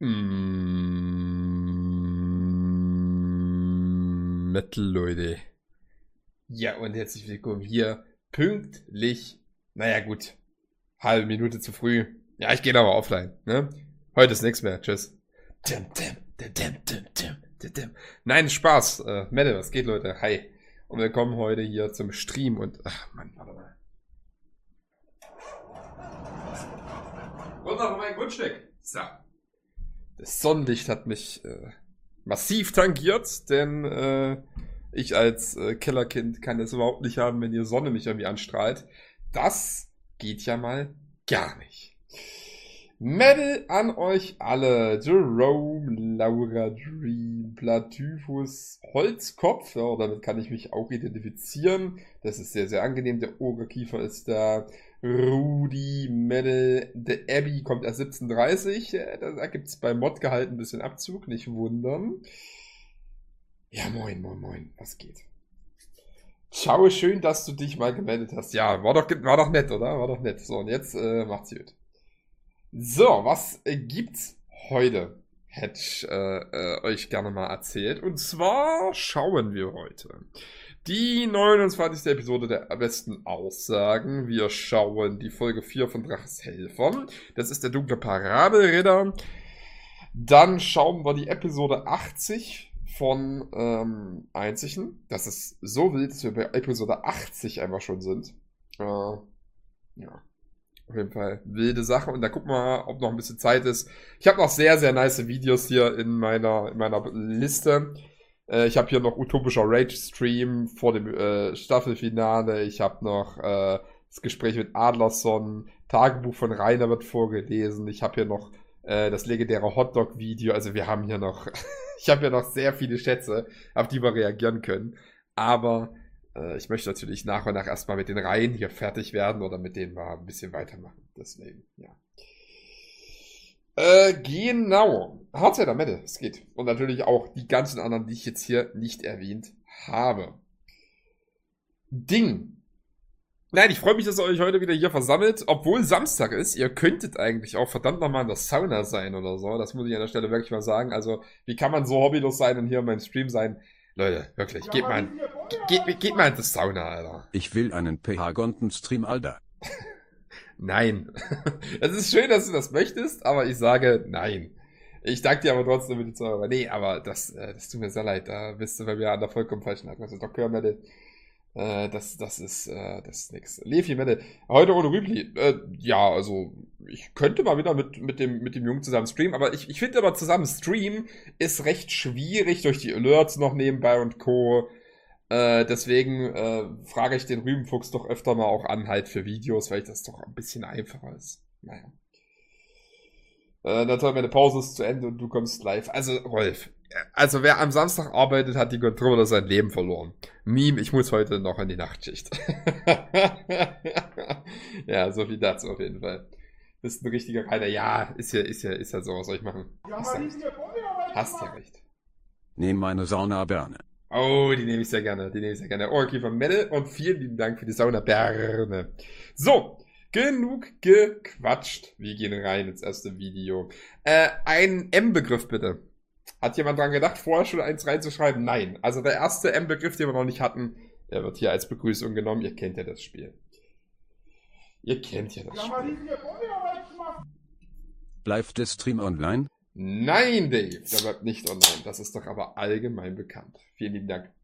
Metal, Leute. Ja, und herzlich willkommen hier. Pünktlich. Naja, gut. Halbe Minute zu früh. Ja, ich gehe aber offline. Ne? Heute ist nichts mehr. Tschüss. Nein, Spaß. Metal, was geht, Leute? Hi. Und willkommen heute hier zum Stream. Und, ach, Mann, warte mal. Runter von meinem Grundstück. So. Das Sonnenlicht hat mich massiv tangiert, denn ich als Kellerkind kann es überhaupt nicht haben, wenn die Sonne mich irgendwie anstrahlt. Das geht ja mal gar nicht. Metal an euch alle. Jerome, Laura, Dream, Platypus, Holzkopf. Ja, damit kann ich mich auch identifizieren. Das ist sehr, sehr angenehm. Der Ogerkiefer ist da. Rudi, Metal, der Abby kommt erst 17:30. Da gibt es bei Modgehalt ein bisschen Abzug, nicht wundern. Ja, moin, moin, moin, was geht? Ciao, schön, dass du dich mal gemeldet hast. Ja, war doch nett, oder? War doch nett. So, und jetzt macht's gut. So, was gibt's heute? Hätte ich euch gerne mal erzählt. Und zwar schauen wir heute die 29. Episode der besten Aussagen. Wir schauen die Folge 4 von Draches Helfern. Das ist der dunkle Parabelritter. Dann schauen wir die Episode 80 von Einzigen. Das ist so wild, dass wir bei Episode 80 einfach schon sind. Ja, auf jeden Fall wilde Sache. Und da gucken wir mal, ob noch ein bisschen Zeit ist. Ich habe noch sehr, sehr nice Videos hier in meiner Liste. Ich habe hier noch utopischer Rage-Stream vor dem Staffelfinale. Ich habe noch das Gespräch mit Adlerson. Tagebuch von Rainer wird vorgelesen. Ich habe hier noch das legendäre Hotdog-Video. Also wir haben hier noch, ich habe hier noch sehr viele Schätze, auf die wir reagieren können. Aber ich möchte natürlich nach und nach erstmal mit den Reihen hier fertig werden oder mit denen wir ein bisschen weitermachen. Deswegen, ja. Genau. Hardsetter Metal, es geht. Und natürlich auch die ganzen anderen, die ich jetzt hier nicht erwähnt habe. Ding. Nein, ich freue mich, dass ihr euch heute wieder hier versammelt, obwohl Samstag ist. Ihr könntet eigentlich auch verdammt nochmal in der Sauna sein oder so. Das muss ich an der Stelle wirklich mal sagen. Also, wie kann man so hobbylos sein und hier in meinem Stream sein? Leute, wirklich, geht mal in die Sauna, Alter. Ich will einen PH-Gonten-Stream, Alter. Nein. Es ist schön, dass du das möchtest, aber ich sage nein. Ich danke dir aber trotzdem für die Zuhörer. Nee, aber das tut mir sehr leid. Da bist du bei mir an der vollkommen falschen Adresse. Dr. Metal. Das ist nix. Levi Metal. Heute ohne Rübli. Ja, also ich könnte mal wieder mit dem Jungen zusammen streamen, aber ich finde aber zusammen streamen ist recht schwierig durch die Alerts noch nebenbei und Co. Deswegen frage ich den Rübenfuchs doch öfter mal auch an halt für Videos, weil das doch ein bisschen einfacher ist. Naja. Natürlich, meine Pause ist zu Ende und du kommst live. Also, Rolf, also wer am Samstag arbeitet, hat die Controller sein Leben verloren. Meme, ich muss heute noch in die Nachtschicht. Ja, so viel dazu auf jeden Fall. Bist ein richtiger Reiter. Ja, ist ja so, was soll ich machen? Hast ja recht. Nehm meine Sauna-Birne. Oh, die nehme ich sehr gerne. Ohrkiefer Metal und vielen lieben Dank für die Sauna-Birne. So, genug gequatscht. Wir gehen rein ins erste Video. Ein M-Begriff bitte. Hat jemand dran gedacht, vorher schon eins reinzuschreiben? Nein. Also der erste M-Begriff, den wir noch nicht hatten, der wird hier als Begrüßung genommen. Ihr kennt ja das Spiel. Bleibt der Stream online? Nein, Dave, der bleibt nicht online. Das ist doch aber allgemein bekannt. Vielen lieben Dank.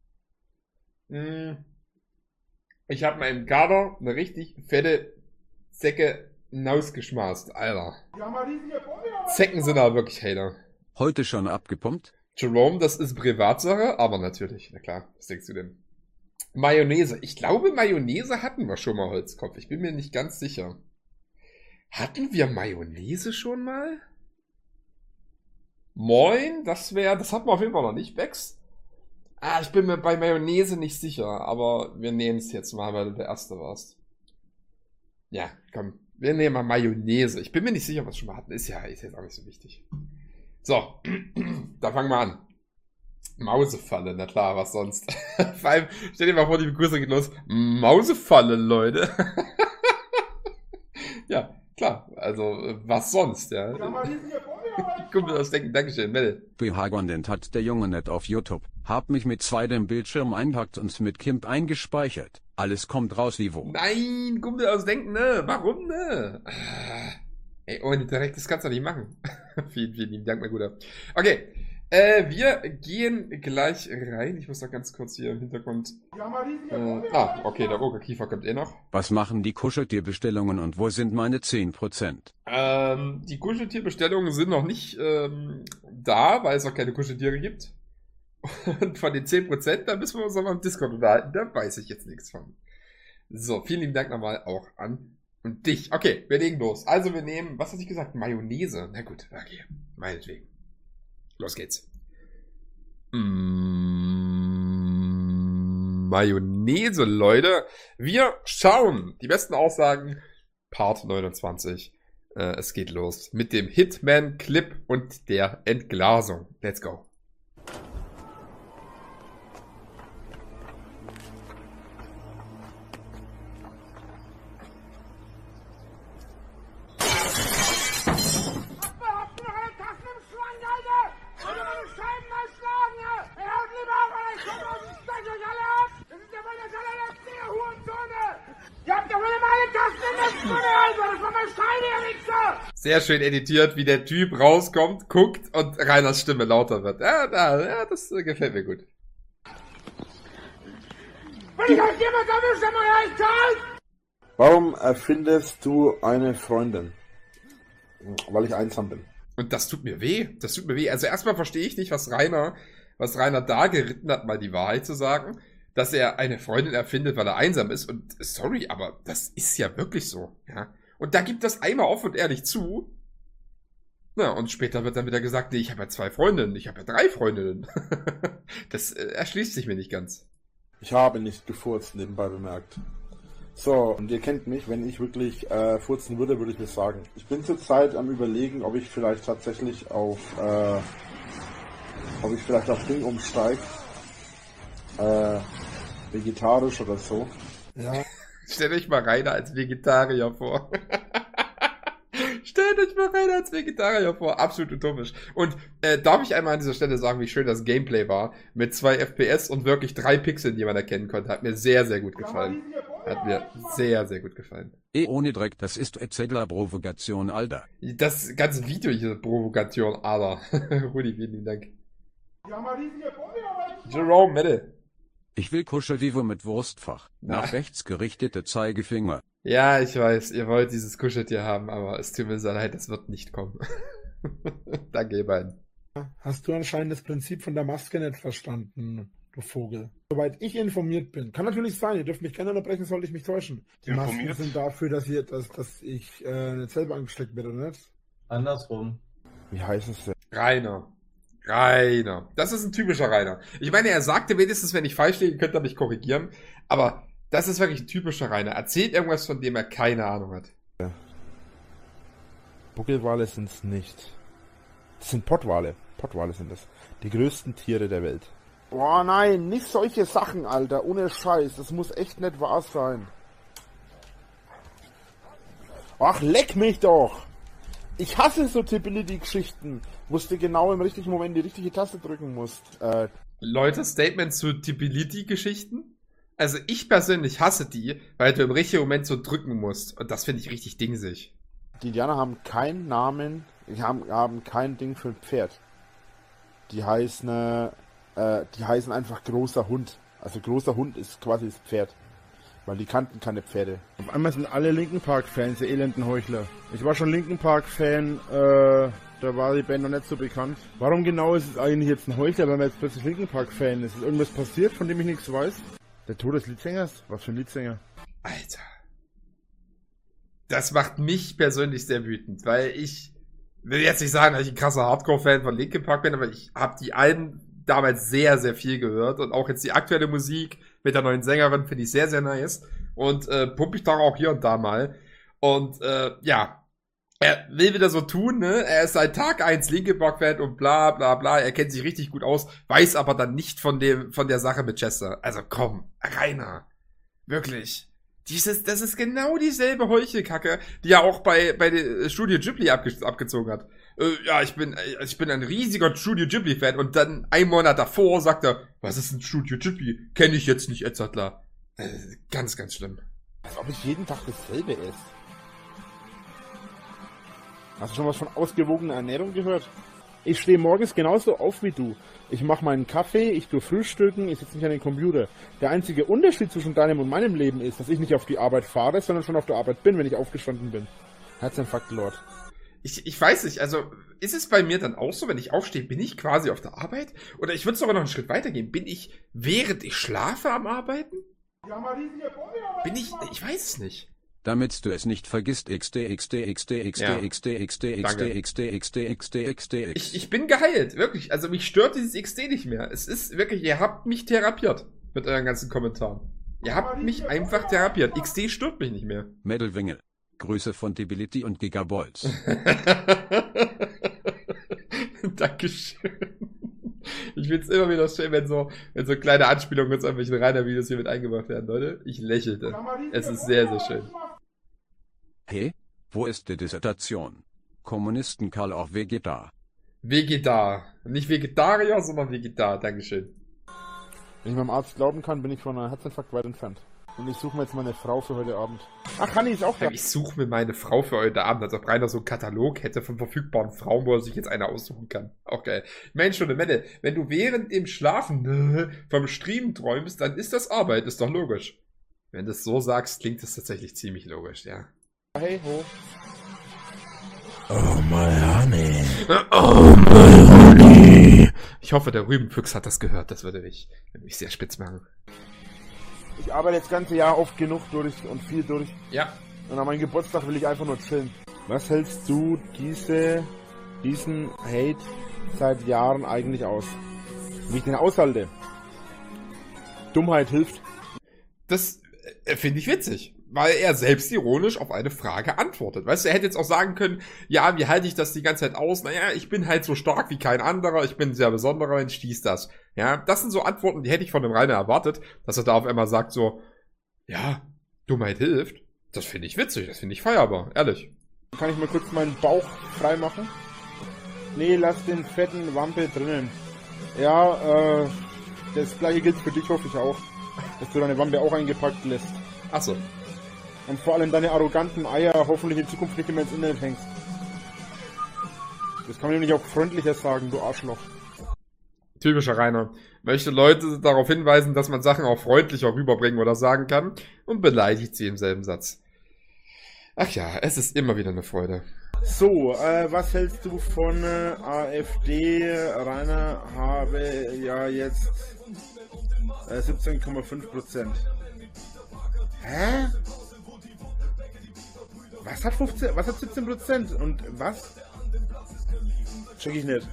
Ich habe meinem Kader eine richtig fette Zecke hinausgeschmaßt, Alter. Zecken sind aber wirklich Hater. Heute schon abgepumpt? Jerome, das ist Privatsache, aber natürlich, na klar, was denkst du denn? Mayonnaise. Ich glaube, Mayonnaise hatten wir schon mal, Holzkopf. Ich bin mir nicht ganz sicher. Hatten wir Mayonnaise schon mal? Moin, das hatten wir auf jeden Fall noch nicht, Bex. Ich bin mir bei Mayonnaise nicht sicher, aber wir nehmen es jetzt mal, weil du der Erste warst. Ja, komm, wir nehmen mal Mayonnaise. Ich bin mir nicht sicher, was wir schon mal hatten. Ist jetzt auch nicht so wichtig. So, da fangen wir an. Mausefalle, na klar, was sonst? Vor allem, stell dir mal vor, die Begrüßung geht los. Mausefalle, Leute. Ja, klar, also was sonst, ja. Kumpel aus Denken, Dankeschön, Mel. Behagondent hat der Junge nicht auf YouTube. Hab mich mit 2 dem Bildschirm einpackt und mit Kimp eingespeichert. Alles kommt raus, Ivo. Nein, Kumpel aus Denken, ne? Warum, ne? Ey, ohne direkt, das kannst du nicht machen. Vielen, vielen lieben Dank, mein Guter. Okay, wir gehen gleich rein. Ich muss da ganz kurz hier im Hintergrund... okay, der Ogerkiefer kommt eh noch. Was machen die Kuscheltierbestellungen und wo sind meine 10%? Die Kuscheltierbestellungen sind noch nicht da, weil es noch keine Kuscheltiere gibt. Und von den 10%, da müssen wir uns nochmal im Discord unterhalten. Da weiß ich jetzt nichts von. So, vielen lieben Dank nochmal auch an und dich. Okay, wir legen los. Also wir nehmen, was hatte ich gesagt? Mayonnaise. Na gut, okay, meinetwegen. Los geht's. Mayonnaise, Leute. Wir schauen. Die besten Aussagen. Part 29. Es geht los mit dem Hitman-Clip und der Entglasung. Let's go. Sehr schön editiert, wie der Typ rauskommt, guckt und Rainers Stimme lauter wird. Ja, das gefällt mir gut. Warum erfindest du eine Freundin? Weil ich einsam bin. Und das tut mir weh. Das tut mir weh. Also erstmal verstehe ich nicht, was Rainer da geritten hat, mal die Wahrheit zu sagen, dass er eine Freundin erfindet, weil er einsam ist. Und sorry, aber das ist ja wirklich so. Ja. Und da gibt das einmal offen und ehrlich zu. Na, und später wird dann wieder gesagt, nee, ich habe ja 2 Freundinnen, ich habe ja 3 Freundinnen. Das erschließt sich mir nicht ganz. Ich habe nicht gefurzt, nebenbei bemerkt. So, und ihr kennt mich, wenn ich wirklich furzen würde, würde ich mir sagen. Ich bin zurzeit am Überlegen, ob ich vielleicht tatsächlich auf Ding umsteige. Vegetarisch oder so. Ja. Stellt euch mal Rainer als Vegetarier vor. Stellt euch mal Rainer als Vegetarier vor. Absolut utopisch. Und darf ich einmal an dieser Stelle sagen, wie schön das Gameplay war. Mit 2 FPS und wirklich 3 Pixeln, die man erkennen konnte. Hat mir sehr, sehr gut gefallen. Hat mir sehr, sehr gut gefallen. Ohne Dreck, das ist Erzähler-Provokation, Alter. Das ganze Video hier ist Provokation, Alter. Rudi, vielen Dank. Jerome, Mette. Ich will Kuschelvivo mit Wurstfach. Nach rechts gerichtete Zeigefinger. Ja, ich weiß, ihr wollt dieses Kuscheltier haben, aber es tut mir sehr leid, es wird nicht kommen. Danke, ihr beiden. Hast du anscheinend das Prinzip von der Maske nicht verstanden, du Vogel? Soweit ich informiert bin. Kann natürlich sein, ihr dürft mich gerne unterbrechen, sollte ich mich täuschen. Die Masken sind dafür, dass ich nicht selber angesteckt werde, oder nicht? Andersrum. Wie heißt es denn? Rainer. Das ist ein typischer Rainer. Ich meine, er sagte wenigstens, wenn ich falsch liege, könnt ihr mich korrigieren. Aber das ist wirklich ein typischer Rainer. Erzählt irgendwas, von dem er keine Ahnung hat. Ja. Buckelwale sind es nicht. Das sind Pottwale. Pottwale sind das. Die größten Tiere der Welt. Boah, nein, nicht solche Sachen, Alter. Ohne Scheiß. Das muss echt nicht wahr sein. Ach, leck mich doch! Ich hasse so Tippelity-Geschichten, wo du genau im richtigen Moment die richtige Taste drücken musst. Leute, Statement zu Tippelity-Geschichten? Also ich persönlich hasse die, weil du im richtigen Moment so drücken musst. Und das finde ich richtig dingsig. Die Indianer haben keinen Namen, haben kein Ding für ein Pferd. Die heißen einfach großer Hund. Also großer Hund ist quasi das Pferd. Weil die kannten keine Pferde. Auf einmal sind alle Linkin Park-Fans, die elenden Heuchler. Ich war schon Linkin Park-Fan, da war die Band noch nicht so bekannt. Warum genau ist es eigentlich jetzt ein Heuchler, wenn man jetzt plötzlich Linkin Park-Fan ist? Ist irgendwas passiert, von dem ich nichts weiß? Der Tod des Leadsängers? Was für ein Leadsänger? Alter. Das macht mich persönlich sehr wütend, weil ich will jetzt nicht sagen, dass ich ein krasser Hardcore-Fan von Linkin Park bin, aber ich habe die Alben damals sehr, sehr viel gehört und auch jetzt die aktuelle Musik mit der neuen Sängerin finde ich sehr, sehr nice und pumpe ich da auch hier und da mal und ja, er will wieder so tun, ne, er ist seit Tag 1 Linkin Park Fan und bla bla bla, er kennt sich richtig gut aus, weiß aber dann nicht von der Sache mit Chester, also komm, Rainer, wirklich, das ist genau dieselbe Heuchelkacke, die er auch bei der Studio Ghibli abgezogen hat. ja, ich bin ein riesiger Studio Ghibli-Fan. Und dann 1 Monat davor sagt er, was ist ein Studio Ghibli? Kenne ich jetzt nicht, Edzardler. Ganz, ganz schlimm. Als ob ich jeden Tag dasselbe esse. Hast du schon was von ausgewogener Ernährung gehört? Ich stehe morgens genauso auf wie du. Ich mache meinen Kaffee, ich tue frühstücken, ich sitze nicht an den Computer. Der einzige Unterschied zwischen deinem und meinem Leben ist, dass ich nicht auf die Arbeit fahre, sondern schon auf der Arbeit bin, wenn ich aufgestanden bin. Herzinfarkt, Lord. Ich weiß nicht, also ist es bei mir dann auch so, wenn ich aufstehe, bin ich quasi auf der Arbeit? Oder ich würde sogar noch einen Schritt weitergehen. Bin ich, während ich schlafe, am Arbeiten? Bin ich weiß es nicht. Damit du es nicht vergisst, XD. Ich bin geheilt, wirklich. Also mich stört dieses XD nicht mehr. Es ist wirklich, ihr habt mich therapiert mit euren ganzen Kommentaren. Ihr habt mich einfach therapiert. XD stört mich nicht mehr. Metalwingel. Grüße von Debility und Gigabolts. Dankeschön. Ich find's immer wieder schön, wenn so kleine Anspielungen mit irgendwelchen Rainer-Videos hier mit eingebracht werden, Leute. Ich lächelte. Es ist sehr, sehr schön. Hey, wo ist die Dissertation? Kommunisten Karl auch Vegetar. Vegetar. Nicht Vegetarier, sondern Vegetar. Dankeschön. Wenn ich meinem Arzt glauben kann, bin ich von einem Herzinfarkt weit entfernt. Und ich suche mir jetzt meine Frau für heute Abend. Ach, Hanni ist auch da. Ich suche mir meine Frau für heute Abend, als ob Rainer so einen Katalog hätte von verfügbaren Frauen, wo er sich jetzt eine aussuchen kann. Auch geil. Mensch, und Mette, wenn du während dem Schlafen vom Stream träumst, dann ist das Arbeit, ist doch logisch. Wenn du es so sagst, klingt das tatsächlich ziemlich logisch, ja. Hey, ho. Oh my honey. Oh my honey. Ich hoffe, der Rübenfüchs hat das gehört, das würde mich sehr spitz machen. Ich arbeite das ganze Jahr oft genug durch und viel durch. Ja. Und an meinem Geburtstag will ich einfach nur chillen. Was hältst du diesen Hate seit Jahren eigentlich aus? Wie ich den aushalte? Dummheit hilft. Das finde ich witzig, weil er selbstironisch auf eine Frage antwortet. Weißt du, er hätte jetzt auch sagen können, ja, wie halte ich das die ganze Zeit aus? Naja, ich bin halt so stark wie kein anderer, ich bin ein sehr besonderer Mensch, dies, das. Ja, das sind so Antworten, die hätte ich von dem Rainer erwartet, dass er da auf einmal sagt so, ja, Dummheit hilft. Das finde ich witzig, das finde ich feierbar, ehrlich. Kann ich mal kurz meinen Bauch frei machen? Nee, lass den fetten Wampe drinnen. Ja, das gleiche gilt für dich, hoffe ich auch. Dass du deine Wampe auch eingepackt lässt. Achso. Und vor allem deine arroganten Eier hoffentlich in Zukunft nicht immer ins Internet hängst. Das kann man nämlich auch freundlicher sagen, du Arschloch. Typischer Rainer. Möchte Leute darauf hinweisen, dass man Sachen auch freundlicher rüberbringen oder sagen kann und beleidigt sie im selben Satz. Ach ja, es ist immer wieder eine Freude. So, was hältst du von AfD? Rainer habe ja jetzt 17,5%. Hä? Was hat 17%? Und was? Check ich nicht.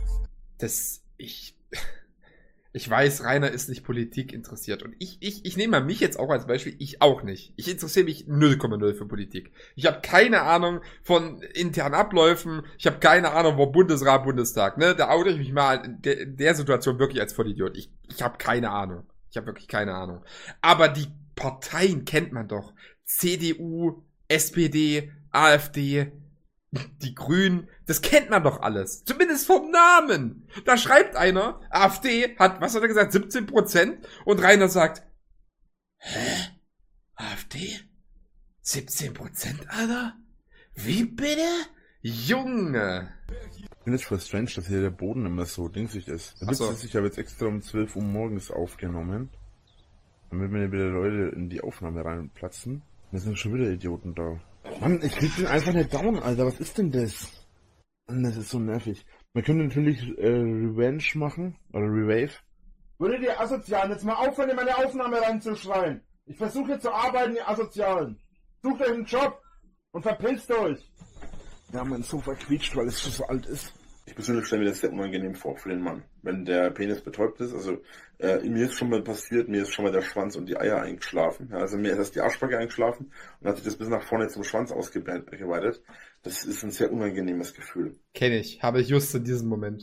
Ich weiß, Rainer ist nicht Politik interessiert. Und ich nehme mal mich jetzt auch als Beispiel. Ich auch nicht. Ich interessiere mich 0,0 für Politik. Ich habe keine Ahnung von internen Abläufen. Ich habe keine Ahnung, wo Bundesrat, Bundestag. Ne? Da oute ich mich mal in der Situation wirklich als Vollidiot. Ich habe keine Ahnung. Ich habe wirklich keine Ahnung. Aber die Parteien kennt man doch. CDU, SPD, AfD, die Grünen, das kennt man doch alles. Zumindest vom Namen. Da schreibt einer, AfD hat, was hat er gesagt, 17%? Und Rainer sagt, hä? AfD? 17%, Alter? Wie bitte? Junge. Ich finde es voll strange, dass hier der Boden immer so dingsig ist. Der Witz ist, ich habe jetzt extra um 12 Uhr morgens aufgenommen, damit mir wieder Leute in die Aufnahme reinplatzen. Da sind schon wieder Idioten da. Mann, ich krieg den einfach nicht down, Alter. Was ist denn das? Mann, das ist so nervig. Man könnte natürlich Revenge machen. Oder Rewave. Würdet ihr Asozialen jetzt mal aufhören, in meine Aufnahme reinzuschreien? Ich versuche hier zu arbeiten, ihr Asozialen. Sucht euch einen Job und verpisst euch. Ja, mein Sofa quietscht, weil es schon so alt ist. Ich persönlich stelle mir das sehr unangenehm vor für den Mann. Wenn der Penis betäubt ist, also mir ist schon mal passiert, mir ist schon mal der Schwanz und die Eier eingeschlafen. Ja, also mir ist erst die Arschbacke eingeschlafen und hat sich das bis nach vorne zum Schwanz ausgeweitet. Das ist ein sehr unangenehmes Gefühl. Kenne ich, habe ich just in diesem Moment.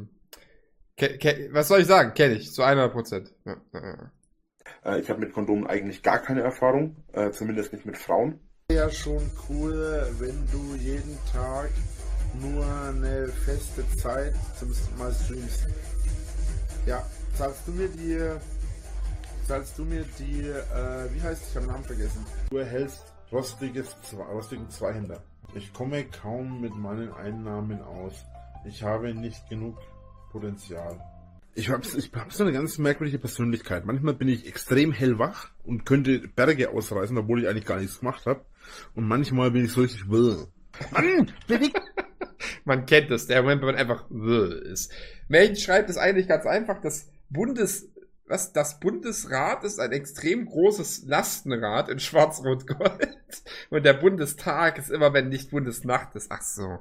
Was soll ich sagen? Kenne ich, zu 100%. Ja. Ich habe mit Kondomen eigentlich gar keine Erfahrung, zumindest nicht mit Frauen. Ja, schon cool, wenn du jeden Tag nur eine feste Zeit zum mal Streams. Ja, zahlst du mir die, wie heißt es? Ich habe den Namen vergessen. Du erhältst rostigen Zweihänder. Ich komme kaum mit meinen Einnahmen aus. Ich habe nicht genug Potenzial. Ich hab so eine ganz merkwürdige Persönlichkeit. Manchmal bin ich extrem hellwach und könnte Berge ausreißen, obwohl ich eigentlich gar nichts gemacht habe. Und manchmal bin ich so richtig... Mann, Man kennt das, der Moment, wenn man einfach ist. Mensch schreibt es eigentlich ganz einfach, das Bundesrat ist ein extrem großes Lastenrad in Schwarz-Rot-Gold. Und der Bundestag ist immer, wenn nicht Bundesnacht ist.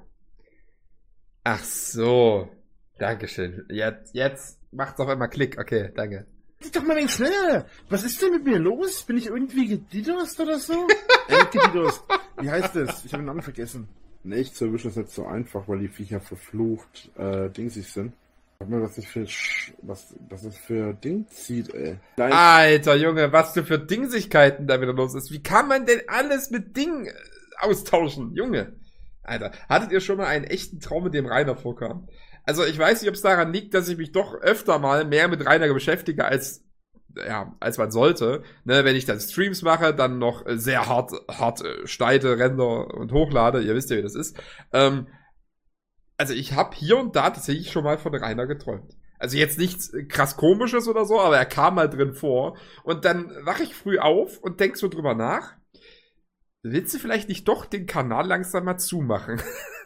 Ach so. Dankeschön. Jetzt macht's auf einmal Klick. Okay, danke. Ist doch mal ein wenig schneller. Was ist denn mit mir los? Bin ich irgendwie gedidost oder so? Gedidost. Wie heißt das? Ich habe den Namen vergessen. Echt, so ist das nicht so einfach, weil die Viecher verflucht dingsig sind. Sag mal, was das für Ding zieht, ey. Nein. Alter Junge, was du für Dingsigkeiten da wieder los ist. Wie kann man denn alles mit Dingen austauschen? Junge. Alter, hattet ihr schon mal einen echten Traum, mit dem Rainer vorkam? Also ich weiß nicht, ob es daran liegt, dass ich mich doch öfter mal mehr mit Rainer beschäftige, als man sollte. Ne, wenn ich dann Streams mache, dann noch sehr hart schneide, render und hochlade. Ihr wisst ja, wie das ist. Also ich habe hier und da tatsächlich schon mal von Rainer geträumt. Also jetzt nichts krass Komisches oder so, aber er kam mal drin vor. Und dann wache ich früh auf und denk so drüber nach. Willst du vielleicht nicht doch den Kanal langsam mal zumachen?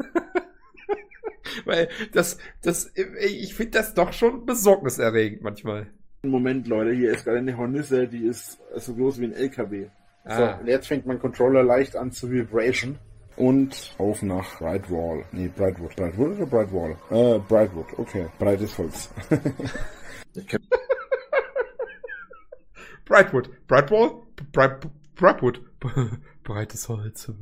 Weil ich finde das doch schon besorgniserregend manchmal. Moment, Leute, hier ist gerade eine Hornisse, die ist so groß wie ein LKW. Ah. So, und jetzt fängt mein Controller leicht an zu vibration. Und auf nach Brightwall. Nee, Brightwood. Brightwood oder Brightwall? Brightwood, okay. Breites Holz. Brightwood. Brightwall? Brightwood. Breites Holz.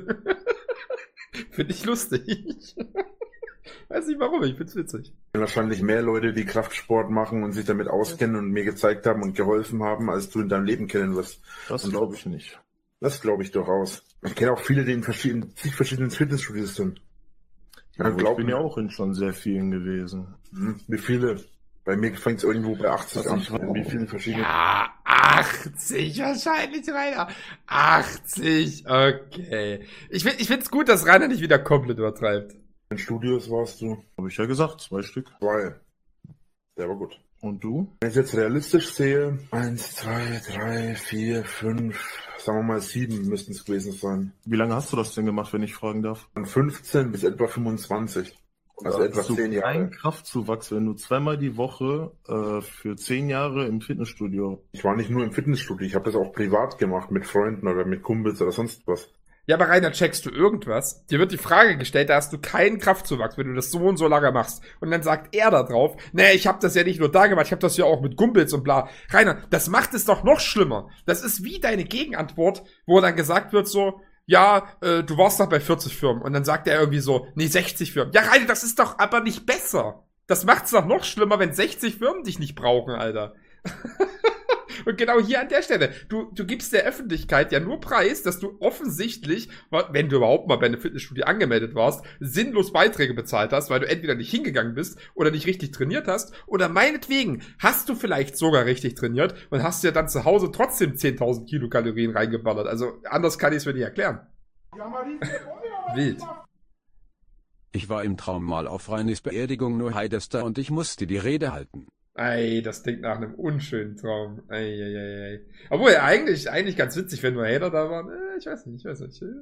Finde ich lustig. Weiß nicht warum, ich find's witzig. Wahrscheinlich mehr Leute, die Kraftsport machen und sich damit auskennen und mir gezeigt haben und geholfen haben, als du in deinem Leben kennen wirst. Das glaube ich nicht. Das glaube ich durchaus. Ich kenne auch viele, die in zig verschiedenen Fitnessstudios sind. Ja, ich bin ja auch in schon sehr vielen gewesen. Wie viele? Bei mir fängt es irgendwo bei 80 an. Wie viele verschiedene? Ja, 80 wahrscheinlich, Rainer. 80, okay. Ich find's gut, dass Rainer nicht wieder komplett übertreibt. In Studios warst du? Habe ich ja gesagt, 2 Stück. 2. Der war gut. Und du? Wenn ich jetzt realistisch sehe, 1, 2, 3, 4, 5, sagen wir mal 7 müssten es gewesen sein. Wie lange hast du das denn gemacht, wenn ich fragen darf? Von 15 bis etwa 25. Also etwa 10 Jahre. Ein Kraftzuwachs, wenn du zweimal die Woche für 10 Jahre im Fitnessstudio. Ich war nicht nur im Fitnessstudio, ich habe das auch privat gemacht, mit Freunden oder mit Kumpels oder sonst was. Ja, aber Rainer, checkst du irgendwas? Dir wird die Frage gestellt, da hast du keinen Kraftzuwachs, wenn du das so und so lange machst. Und dann sagt er da drauf, nee, ich habe das ja nicht nur da gemacht, ich habe das ja auch mit Kumpels und bla. Rainer, das macht es doch noch schlimmer. Das ist wie deine Gegenantwort, wo dann gesagt wird so, ja, du warst doch bei 40 Firmen. Und dann sagt er irgendwie so, nee, 60 Firmen. Ja, Rainer, das ist doch aber nicht besser. Das macht's doch noch schlimmer, wenn 60 Firmen dich nicht brauchen, Alter. Und genau hier an der Stelle, du gibst der Öffentlichkeit ja nur preis, dass du offensichtlich, wenn du überhaupt mal bei einem Fitnessstudio angemeldet warst, sinnlos Beiträge bezahlt hast, weil du entweder nicht hingegangen bist oder nicht richtig trainiert hast, oder meinetwegen hast du vielleicht sogar richtig trainiert und hast dir dann zu Hause trotzdem 10.000 Kilokalorien reingeballert. Also anders kann ich es mir nicht erklären. Wild. Ich war im Traum mal auf Reinis Beerdigung nur Heidester und ich musste die Rede halten. Ey, das klingt nach einem unschönen Traum. Ey. Obwohl, eigentlich ganz witzig, wenn nur Hater da waren. Ich weiß nicht. Da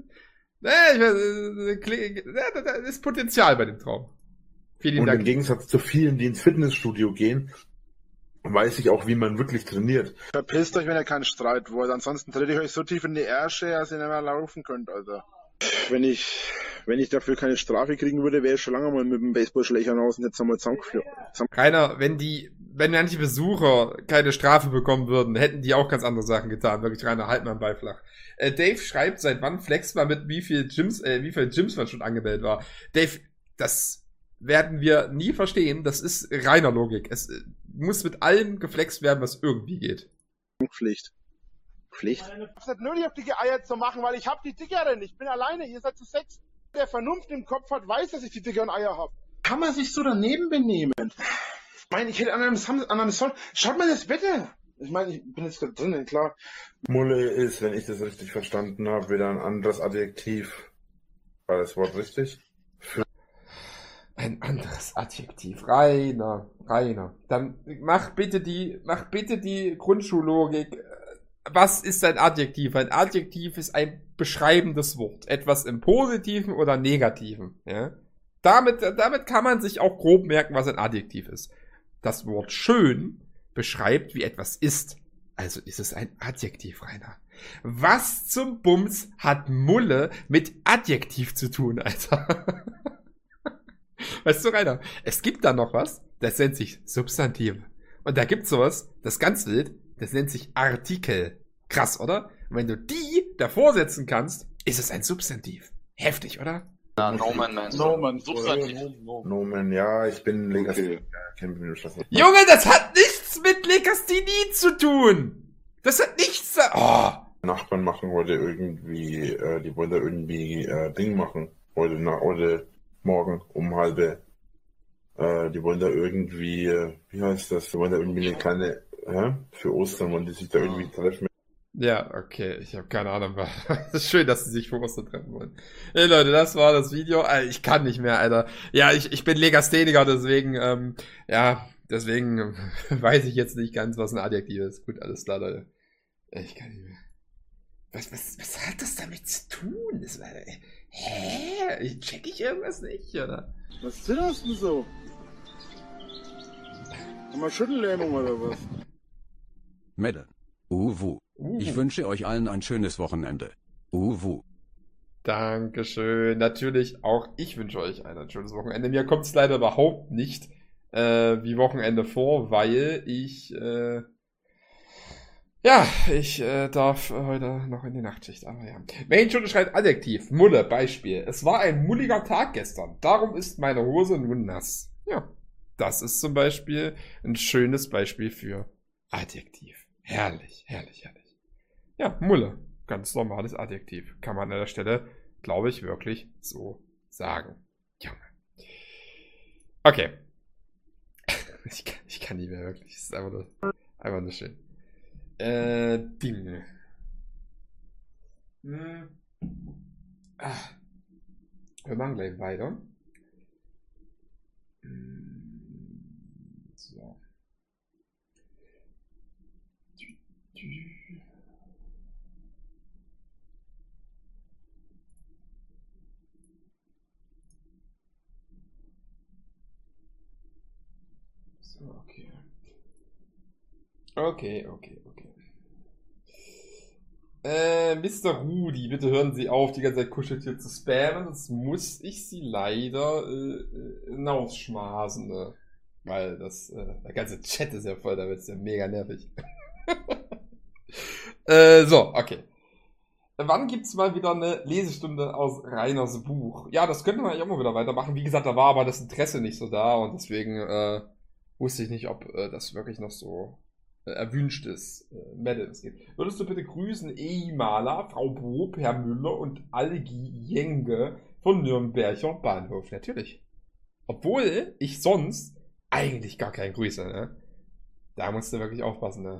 ist Potenzial bei dem Traum. Vielen Und Dank. im Gegensatz zu vielen, die ins Fitnessstudio gehen, weiß ich auch, wie man wirklich trainiert. Verpisst euch, wenn ihr keinen Streit wollt. Ansonsten trete ich euch so tief in die Ärsche, dass ihr nicht mehr laufen könnt, Alter. Wenn ich dafür keine Strafe kriegen würde, wäre ich schon lange mal mit dem Baseballschläger raus und jetzt einmal zusammengeführt. Rainer, wenn manche Besucher keine Strafe bekommen würden, hätten die auch ganz andere Sachen getan. Wirklich, Rainer, halt mal einen Ball flach. Dave schreibt, seit wann flext man mit wie viel Gyms man schon angemeldet war. Dave, das werden wir nie verstehen. Das ist reiner Logik. Es muss mit allem geflext werden, was irgendwie geht. Pflicht. Ich hab's nicht nötig, auf die Eier zu machen, weil ich hab die Dickeren. Ich bin alleine, ihr seid zu 6. der Vernunft im Kopf hat, weiß, dass ich die dickeren Eier habe. Kann man sich so daneben benehmen? Ich meine, ich hätte an einem Song. Schaut mal das Wetter! Ich meine, ich bin jetzt da drinnen, klar. Mulle ist, wenn ich das richtig verstanden habe, wieder ein anderes Adjektiv. War das Wort richtig? Ein anderes Adjektiv. Rainer. Dann mach bitte die Grundschullogik. Was ist ein Adjektiv? Ein Adjektiv ist ein beschreibendes Wort. Etwas im Positiven oder Negativen. Ja? Damit kann man sich auch grob merken, was ein Adjektiv ist. Das Wort schön beschreibt, wie etwas ist. Also ist es ein Adjektiv, Rainer. Was zum Bums hat Mulle mit Adjektiv zu tun, Alter? Weißt du, Rainer, es gibt da noch was, das nennt sich Substantive. Und da gibt's sowas, das ist ganz wild, das nennt sich Artikel. Krass, oder? Und wenn du die davor setzen kannst, ist es ein Substantiv. Heftig, oder? Ja, Nomen meinst du? Nomen. Substantiv. Nomen, ja, ich bin Legastheniker. Junge, das hat nichts mit Legasthenie zu tun. Das hat nichts. Oh. Nachbarn machen heute irgendwie, die wollen da irgendwie Ding machen. Heute morgen um halbe. Die wollen da irgendwie, wie heißt das? Die wollen da irgendwie eine kleine, für Ostern wollen die sich da irgendwie treffen. Ja, okay, ich habe keine Ahnung. Es ist schön, dass sie sich vor Ostern treffen wollen. Hey Leute, das war das Video. Ich kann nicht mehr, Alter. Ja, ich bin Legastheniker, deswegen, deswegen weiß ich jetzt nicht ganz, was ein Adjektiv ist. Gut, alles klar, Leute. Ich kann nicht mehr. Was hat das damit zu tun? Check ich irgendwas nicht, oder? Was zitterst du denn so? Haben wir Schüttellähmung oder was? Mette. Uwu. Ich wünsche euch allen ein schönes Wochenende. Uwu. Dankeschön. Natürlich auch ich wünsche euch ein schönes Wochenende. Mir kommt es leider überhaupt nicht wie Wochenende vor, weil ich darf heute noch in die Nachtschicht. Aber ja. Main schreibt Adjektiv. Mulle, Beispiel. Es war ein mulliger Tag gestern. Darum ist meine Hose nun nass. Ja, das ist zum Beispiel ein schönes Beispiel für Adjektiv. Herrlich. Ja, Mulle. Ganz normales Adjektiv. Kann man an der Stelle, glaube ich, wirklich so sagen. Junge. Okay. Ich kann nicht mehr wirklich. Das ist einfach nur schön. Dinge. Wir machen gleich weiter. So. So, okay. Okay. Mr. Rudi, bitte hören Sie auf, die ganze Zeit Kuscheltier zu spammen, sonst muss ich Sie leider hinausschmaßen, ne? Weil der ganze Chat ist ja voll, da wird es ja mega nervig. So, okay. Wann gibt's mal wieder eine Lesestunde aus Rainers Buch? Ja, das könnte man eigentlich auch mal wieder weitermachen. Wie gesagt, da war aber das Interesse nicht so da und deswegen wusste ich nicht, ob das wirklich noch so erwünscht ist. Mette, es geht. Würdest du bitte grüßen Maler, Frau Bob, Herr Müller und alle Jenge von Nürnberger Bahnhof? Natürlich. Obwohl ich sonst eigentlich gar keinen grüße, ne? Da musst du wirklich aufpassen, ne?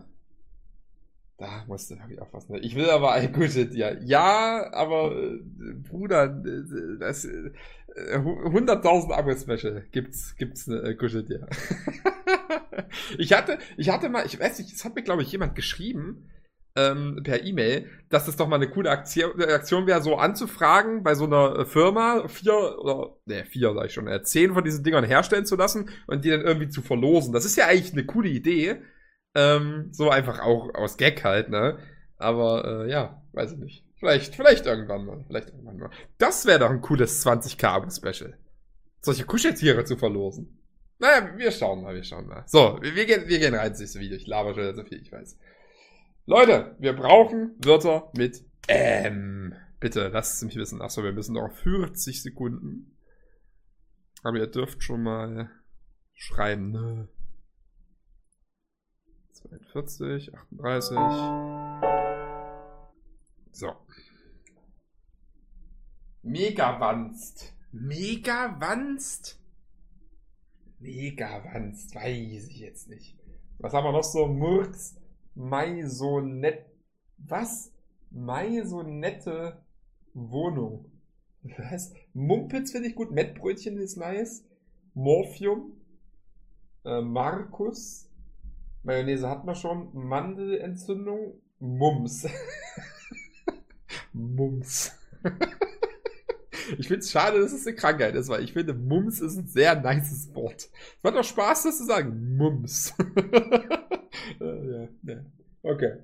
Ich will aber ein Kuscheltier. Ja, aber Bruder, das 100.000 Abo-Special gibt's Kuscheltier. Ich hatte mal, ich weiß nicht, es hat mir glaube ich jemand geschrieben per E-Mail, dass das doch mal eine coole Aktion wäre, so anzufragen bei so einer Firma 10 von diesen Dingern herstellen zu lassen und die dann irgendwie zu verlosen. Das ist ja eigentlich eine coole Idee. So einfach auch aus Gag halt, ne? Aber ja, weiß ich nicht. Vielleicht irgendwann mal. Das wäre doch ein cooles 20k-Abo-Special. Solche Kuscheltiere zu verlosen. Naja, wir schauen mal. So, wir gehen rein ins nächste Video. Ich laber schon so viel, ich weiß. Leute, wir brauchen Wörter mit Bitte, lasst es mich wissen. Achso, wir müssen noch 40 Sekunden. Aber ihr dürft schon mal schreiben, ne? 42, 38. So. Megawanst. Megawanst? Megawanst, weiß ich jetzt nicht. Was haben wir noch so? Murks, Maisonette. Was? Maisonette Wohnung. Was? Mumpitz finde ich gut. Mettbrötchen ist nice. Morphium. Markus. Mayonnaise hat man schon. Mandelentzündung. Mums. Mums. Ich finde es schade, dass es eine Krankheit ist, weil ich finde, Mums ist ein sehr nices Wort. Es macht doch Spaß, das zu sagen. Mums. Ja. Okay.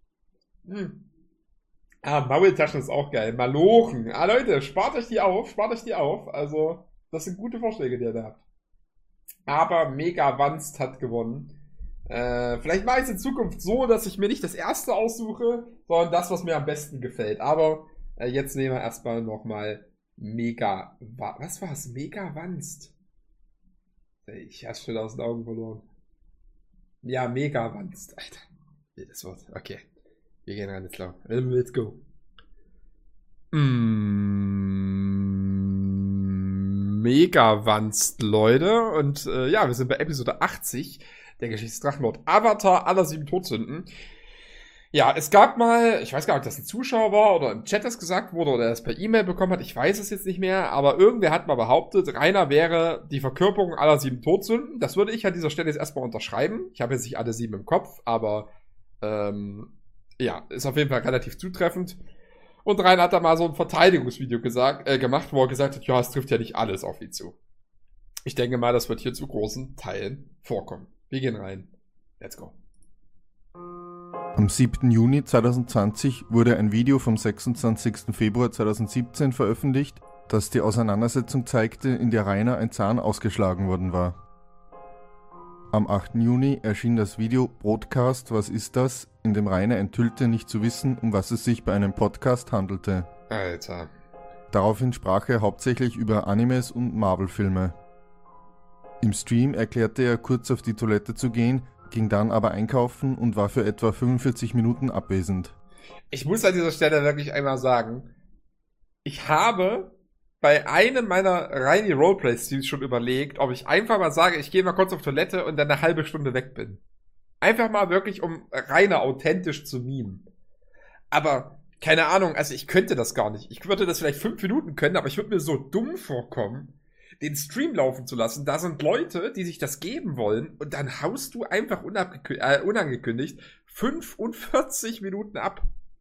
Maultaschen ist auch geil. Malochen. Leute, spart euch die auf. Also, das sind gute Vorschläge, die ihr da habt. Aber Megawanst hat gewonnen. Vielleicht mache ich es in Zukunft so, dass ich mir nicht das erste aussuche, sondern das, was mir am besten gefällt. Aber jetzt nehmen wir erstmal nochmal was war es? Megawanst. Ich hab's schon aus den Augen verloren. Ja, Megawanst. Alter. Das Wort. Okay. Wir gehen rein, let's go. Megawanst, Leute. Und ja, wir sind bei Episode 80 der Geschichtsdrachenlord Avatar aller 7 Todsünden. Ja, es gab mal, ich weiß gar nicht, ob das ein Zuschauer war oder im Chat das gesagt wurde oder er es per E-Mail bekommen hat, ich weiß es jetzt nicht mehr, aber irgendwer hat mal behauptet, Rainer wäre die Verkörperung aller 7 Todsünden. Das würde ich an dieser Stelle jetzt erstmal unterschreiben. Ich habe jetzt nicht alle 7 im Kopf, aber ja, ist auf jeden Fall relativ zutreffend. Und Rainer hat da mal so ein Verteidigungsvideo gemacht, wo er gesagt hat, ja, es trifft ja nicht alles auf ihn zu. Ich denke mal, das wird hier zu großen Teilen vorkommen. Wir gehen rein. Let's go. Am 7. Juni 2020 wurde ein Video vom 26. Februar 2017 veröffentlicht, das die Auseinandersetzung zeigte, in der Rainer ein Zahn ausgeschlagen worden war. Am 8. Juni erschien das Video Broadcast, was ist das?, in dem Rainer enthüllte, nicht zu wissen, um was es sich bei einem Podcast handelte. Alter. Daraufhin sprach er hauptsächlich über Animes und Marvel-Filme. Im Stream erklärte er, kurz auf die Toilette zu gehen, ging dann aber einkaufen und war für etwa 45 Minuten abwesend. Ich muss an dieser Stelle wirklich einmal sagen, ich habe bei einem meiner Reini Roleplay-Streams schon überlegt, ob ich einfach mal sage, ich gehe mal kurz auf Toilette und dann eine halbe Stunde weg bin. Einfach mal wirklich, um Rainer authentisch zu mimen. Aber, keine Ahnung, also ich könnte das gar nicht. Ich würde das vielleicht 5 Minuten können, aber ich würde mir so dumm vorkommen, den Stream laufen zu lassen. Da sind Leute, die sich das geben wollen und dann haust du einfach unangekündigt 45 Minuten ab.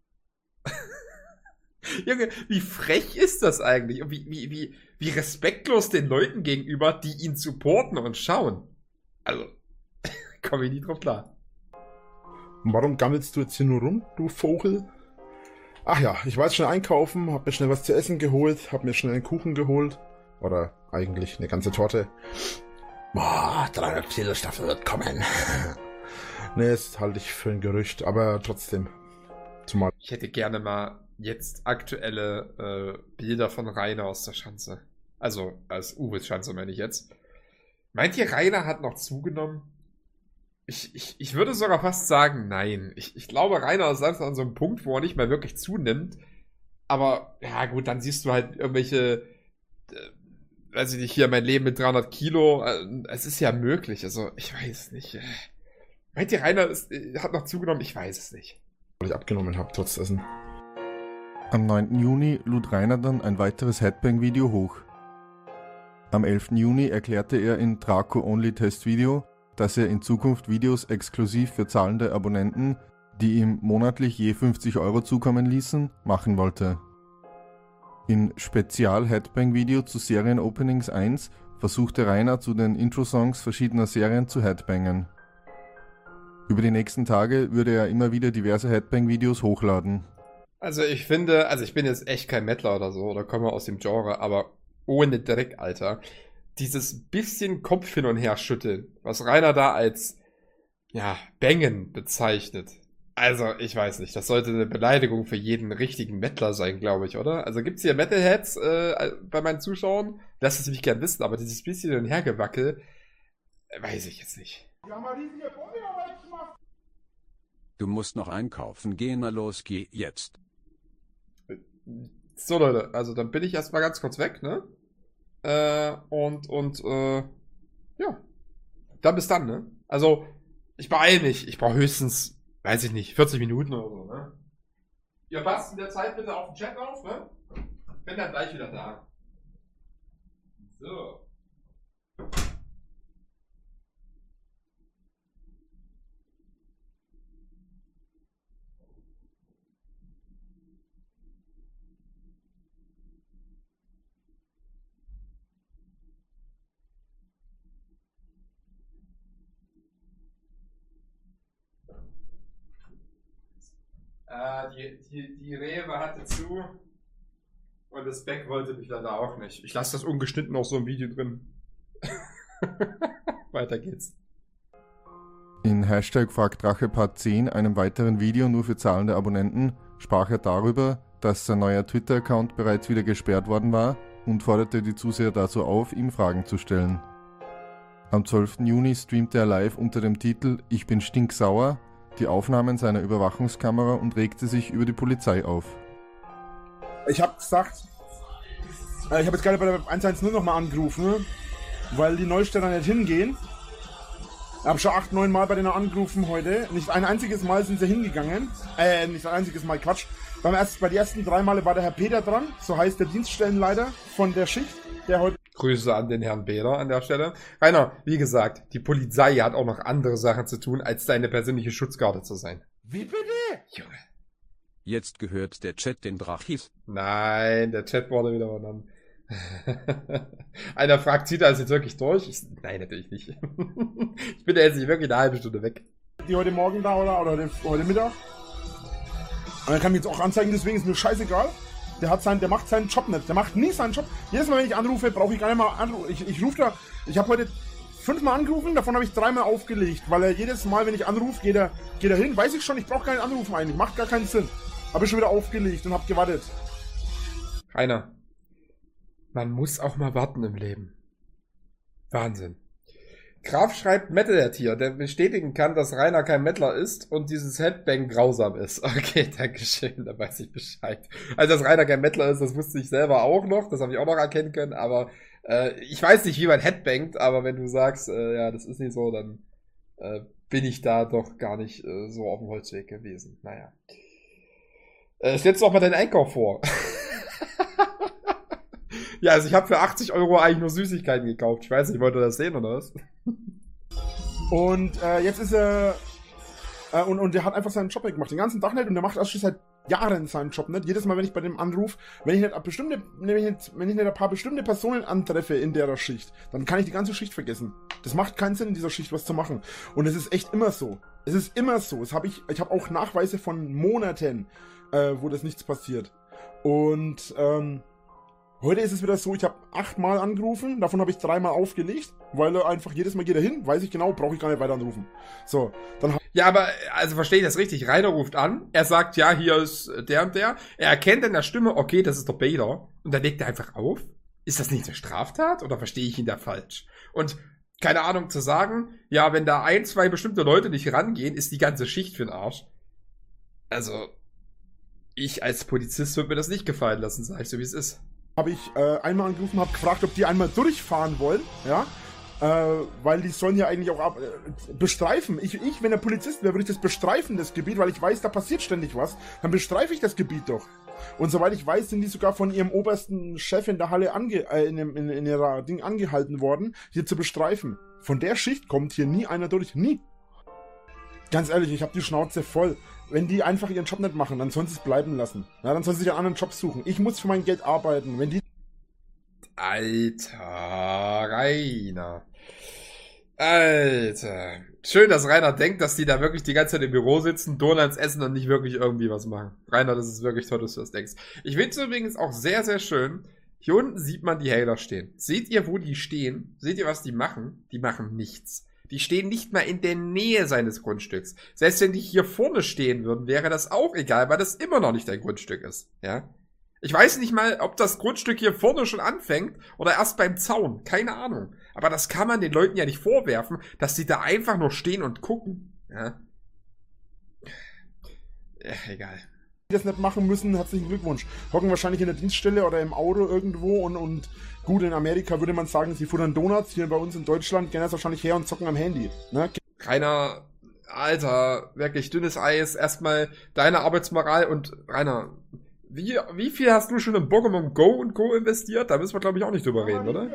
Junge, wie frech ist das eigentlich? Und wie respektlos den Leuten gegenüber, die ihn supporten und schauen. Also, komme ich nie drauf klar. Warum gammelst du jetzt hier nur rum, du Vogel? Ach ja, ich war jetzt schnell einkaufen, hab mir schnell was zu essen geholt, hab mir schnell einen Kuchen geholt. Oder eigentlich eine ganze Torte. Boah, 300 Kilo Staffel wird kommen. Ne, das halte ich für ein Gerücht, aber trotzdem. Zumal. Ich hätte gerne mal jetzt aktuelle Bilder von Rainer aus der Schanze. Also, als Uwes Schanze meine ich jetzt. Meint ihr, Rainer hat noch zugenommen? Ich würde sogar fast sagen, nein. Ich glaube, Rainer ist langsam an so einem Punkt, wo er nicht mehr wirklich zunimmt. Aber, ja gut, dann siehst du halt irgendwelche, weiß ich nicht, hier mein Leben mit 300 Kilo. Es ist ja möglich, also ich weiß nicht. Meint ihr, Rainer hat noch zugenommen? Ich weiß es nicht. Weil ich abgenommen habe, trotz dessen. Am 9. Juni lud Rainer dann ein weiteres Headbang-Video hoch. Am 11. Juni erklärte er in Draco Only Test Video, dass er in Zukunft Videos exklusiv für zahlende Abonnenten, die ihm monatlich je 50 € zukommen ließen, machen wollte. In Spezial Headbang Video zu Serien-Openings 1 versuchte Rainer zu den Intro-Songs verschiedener Serien zu headbangen. Über die nächsten Tage würde er immer wieder diverse Headbang-Videos hochladen. Also ich finde, ich bin jetzt echt kein Mettler oder so, oder komme aus dem Genre, aber ohne Dreck, Alter. Dieses bisschen Kopf hin und her schütteln, was Rainer da als, ja, Bängen bezeichnet. Also, ich weiß nicht, das sollte eine Beleidigung für jeden richtigen Mettler sein, glaube ich, oder? Also gibt's hier Metalheads bei meinen Zuschauern? Lasst es mich gern wissen, aber dieses bisschen hin und her gewackel, weiß ich jetzt nicht. Du musst noch einkaufen gehen, na los, geh jetzt. So, Leute, also dann bin ich erstmal ganz kurz weg, ne? Ja. Dann bis dann, ne? Also, ich beeile mich. Ich brauche höchstens, weiß ich nicht, 40 Minuten oder so, ne? Ihr passt in der Zeit bitte auf den Chat auf, ne? Bin dann gleich wieder da. So. Die Rewe hatte zu und das Beck wollte mich leider auch nicht. Ich lasse das ungeschnitten auch so im Video drin. Weiter geht's. In Hashtag Fragdrache Part 10, einem weiteren Video nur für zahlende Abonnenten, sprach er darüber, dass sein neuer Twitter-Account bereits wieder gesperrt worden war und forderte die Zuseher dazu auf, ihm Fragen zu stellen. Am 12. Juni streamte er live unter dem Titel Ich bin stinksauer die Aufnahmen seiner Überwachungskamera und regte sich über die Polizei auf. Ich habe gesagt, ich habe jetzt gerade bei der 110 nochmal angerufen, weil die Neustädter nicht hingehen. Ich habe schon 8, 9 Mal bei denen angerufen heute. Nicht ein einziges Mal sind sie hingegangen. Nicht ein einziges Mal, Quatsch. Bei den ersten 3 Male war der Herr Peter dran, so heißt der Dienststellenleiter von der Schicht, der heute... Grüße an den Herrn Beder an der Stelle. Rainer, wie gesagt, die Polizei hat auch noch andere Sachen zu tun, als deine persönliche Schutzgarde zu sein. Wie bitte? Junge. Jetzt gehört der Chat den Drachis. Nein, der Chat wurde wieder übernommen. Einer fragt, zieht er es jetzt wirklich durch? Nein, natürlich nicht. Ich bin ja jetzt nicht wirklich eine halbe Stunde weg. Die heute Morgen da oder heute Mittag. Und er kann mich jetzt auch anzeigen, deswegen ist mir scheißegal. Der macht seinen Job nicht. Der macht nie seinen Job. Jedes Mal, wenn ich anrufe, brauche ich gar nicht mal anrufen. Ich rufe da. Ich habe heute 5 Mal angerufen, davon habe ich 3 Mal aufgelegt, weil er jedes Mal, wenn ich anrufe, geht er hin. Weiß ich schon, ich brauche keinen Anrufen eigentlich. Macht gar keinen Sinn. Habe ich schon wieder aufgelegt und habe gewartet. Rainer, man muss auch mal warten im Leben. Wahnsinn. Graf schreibt Metal-Tier, der bestätigen kann, dass Rainer kein Mettler ist und dieses Headbang grausam ist. Okay, dankeschön, da weiß ich Bescheid. Also, dass Rainer kein Mettler ist, das wusste ich selber auch noch, das habe ich auch noch erkennen können, aber ich weiß nicht, wie man Headbangt, aber wenn du sagst, ja, das ist nicht so, dann bin ich da doch gar nicht so auf dem Holzweg gewesen. Naja. Stellst du auch mal deinen Einkauf vor. Ja, also ich habe für 80 € eigentlich nur Süßigkeiten gekauft. Ich weiß nicht, wollt ihr das sehen oder was? Und jetzt ist er... Und der hat einfach seinen Job weggemacht. Den ganzen Tag nicht. Und der macht das schon seit Jahren seinen Job nicht. Jedes Mal, wenn ich bei dem anrufe, wenn ich nicht ein paar bestimmte Personen antreffe in der Schicht, dann kann ich die ganze Schicht vergessen. Das macht keinen Sinn, in dieser Schicht was zu machen. Und es ist echt immer so. Es ist immer so. Ich habe auch Nachweise von Monaten, wo das nichts passiert. Und heute ist es wieder so, ich habe 8 Mal angerufen, davon habe ich 3 Mal aufgelegt, weil er einfach jedes Mal geht er hin, weiß ich genau, brauche ich gar nicht weiter anrufen. So, dann... Ja, aber, also verstehe ich das richtig, Rainer ruft an, er sagt, ja, hier ist der und der, er erkennt in der Stimme, okay, das ist der Bader, und dann legt er einfach auf? Ist das nicht eine Straftat, oder verstehe ich ihn da falsch? Und, keine Ahnung, zu sagen, ja, wenn da 1, 2 bestimmte Leute nicht rangehen, ist die ganze Schicht für den Arsch. Also, ich als Polizist würde mir das nicht gefallen lassen, sag ich so, wie es ist. Habe ich einmal angerufen, habe gefragt, ob die einmal durchfahren wollen, ja, weil die sollen ja eigentlich auch bestreifen. Wenn der Polizist wäre, würde ich das bestreifen, das Gebiet, weil ich weiß, da passiert ständig was. Dann bestreife ich das Gebiet doch. Und soweit ich weiß, sind die sogar von ihrem obersten Chef in der Halle in ihrer Ding angehalten worden, hier zu bestreifen. Von der Schicht kommt hier nie einer durch, nie. Ganz ehrlich, ich habe die Schnauze voll. Wenn die einfach ihren Job nicht machen, dann sollen sie es bleiben lassen. Ja, dann sollen sie sich einen anderen Job suchen. Ich muss für mein Geld arbeiten. Wenn die... Alter, Rainer. Alter. Schön, dass Rainer denkt, dass die da wirklich die ganze Zeit im Büro sitzen, Donuts essen und nicht wirklich irgendwie was machen. Rainer, das ist wirklich toll, dass du das denkst. Ich finde es übrigens auch sehr, sehr schön. Hier unten sieht man die Hailer stehen. Seht ihr, wo die stehen? Seht ihr, was die machen? Die machen nichts. Die stehen nicht mal in der Nähe seines Grundstücks. Selbst wenn die hier vorne stehen würden, wäre das auch egal, weil das immer noch nicht dein Grundstück ist. Ja? Ich weiß nicht mal, ob das Grundstück hier vorne schon anfängt oder erst beim Zaun. Keine Ahnung. Aber das kann man den Leuten ja nicht vorwerfen, dass sie da einfach nur stehen und gucken. Ja? Ja, egal. das nicht machen müssen, herzlichen Glückwunsch. Hocken wahrscheinlich in der Dienststelle oder im Auto irgendwo und gut, in Amerika würde man sagen, sie futtern Donuts, hier bei uns in Deutschland gehen das wahrscheinlich her und zocken am Handy. Ne? Rainer, Alter, wirklich dünnes Eis. Erstmal deine Arbeitsmoral und Rainer, wie viel hast du schon in Pokémon Go und Co. investiert? Da müssen wir, glaube ich, auch nicht drüber reden, oder?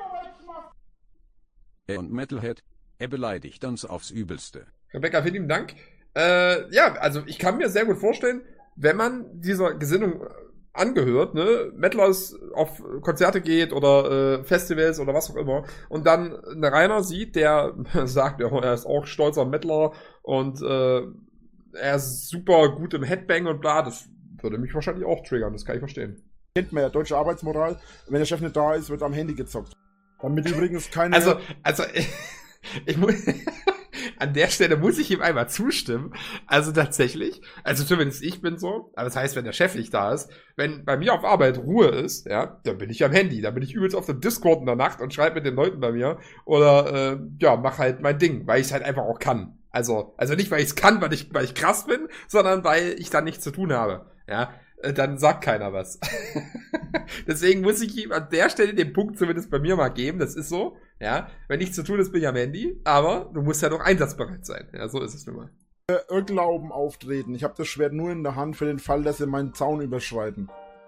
Und Metalhead, er beleidigt uns aufs Übelste. Rebecca, vielen lieben Dank. Ja, also ich kann mir sehr gut vorstellen, wenn man dieser Gesinnung angehört, ne, Metalers auf Konzerte geht oder Festivals oder was auch immer und dann einen Rainer sieht, der sagt, er ist auch stolzer Metaler und er ist super gut im Headbang und bla, das würde mich wahrscheinlich auch triggern, das kann ich verstehen. Kennt man ja, deutsche Arbeitsmoral, wenn der Chef nicht da ist, wird am Handy gezockt. Damit übrigens keine... Also ich muss... An der Stelle muss ich ihm einmal zustimmen. Also tatsächlich, also zumindest ich bin so, aber das heißt, wenn der Chef nicht da ist, wenn bei mir auf Arbeit Ruhe ist, ja, dann bin ich am Handy, dann bin ich übelst auf dem Discord in der Nacht und schreibe mit den Leuten bei mir oder ja, mach halt mein Ding, weil ich es halt einfach auch kann. Also nicht, weil ich es kann, weil ich krass bin, sondern weil ich dann nichts zu tun habe. Ja, dann sagt keiner was. Deswegen muss ich ihm an der Stelle den Punkt zumindest bei mir mal geben, das ist so. Ja, wenn nichts zu tun ist, bin ich am Handy, aber du musst ja doch einsatzbereit sein. Ja, so ist es nun mal. Irrglauben auftreten. Ich habe das Schwert nur in der Hand für den Fall, dass sie meinen Zaun überschreiten.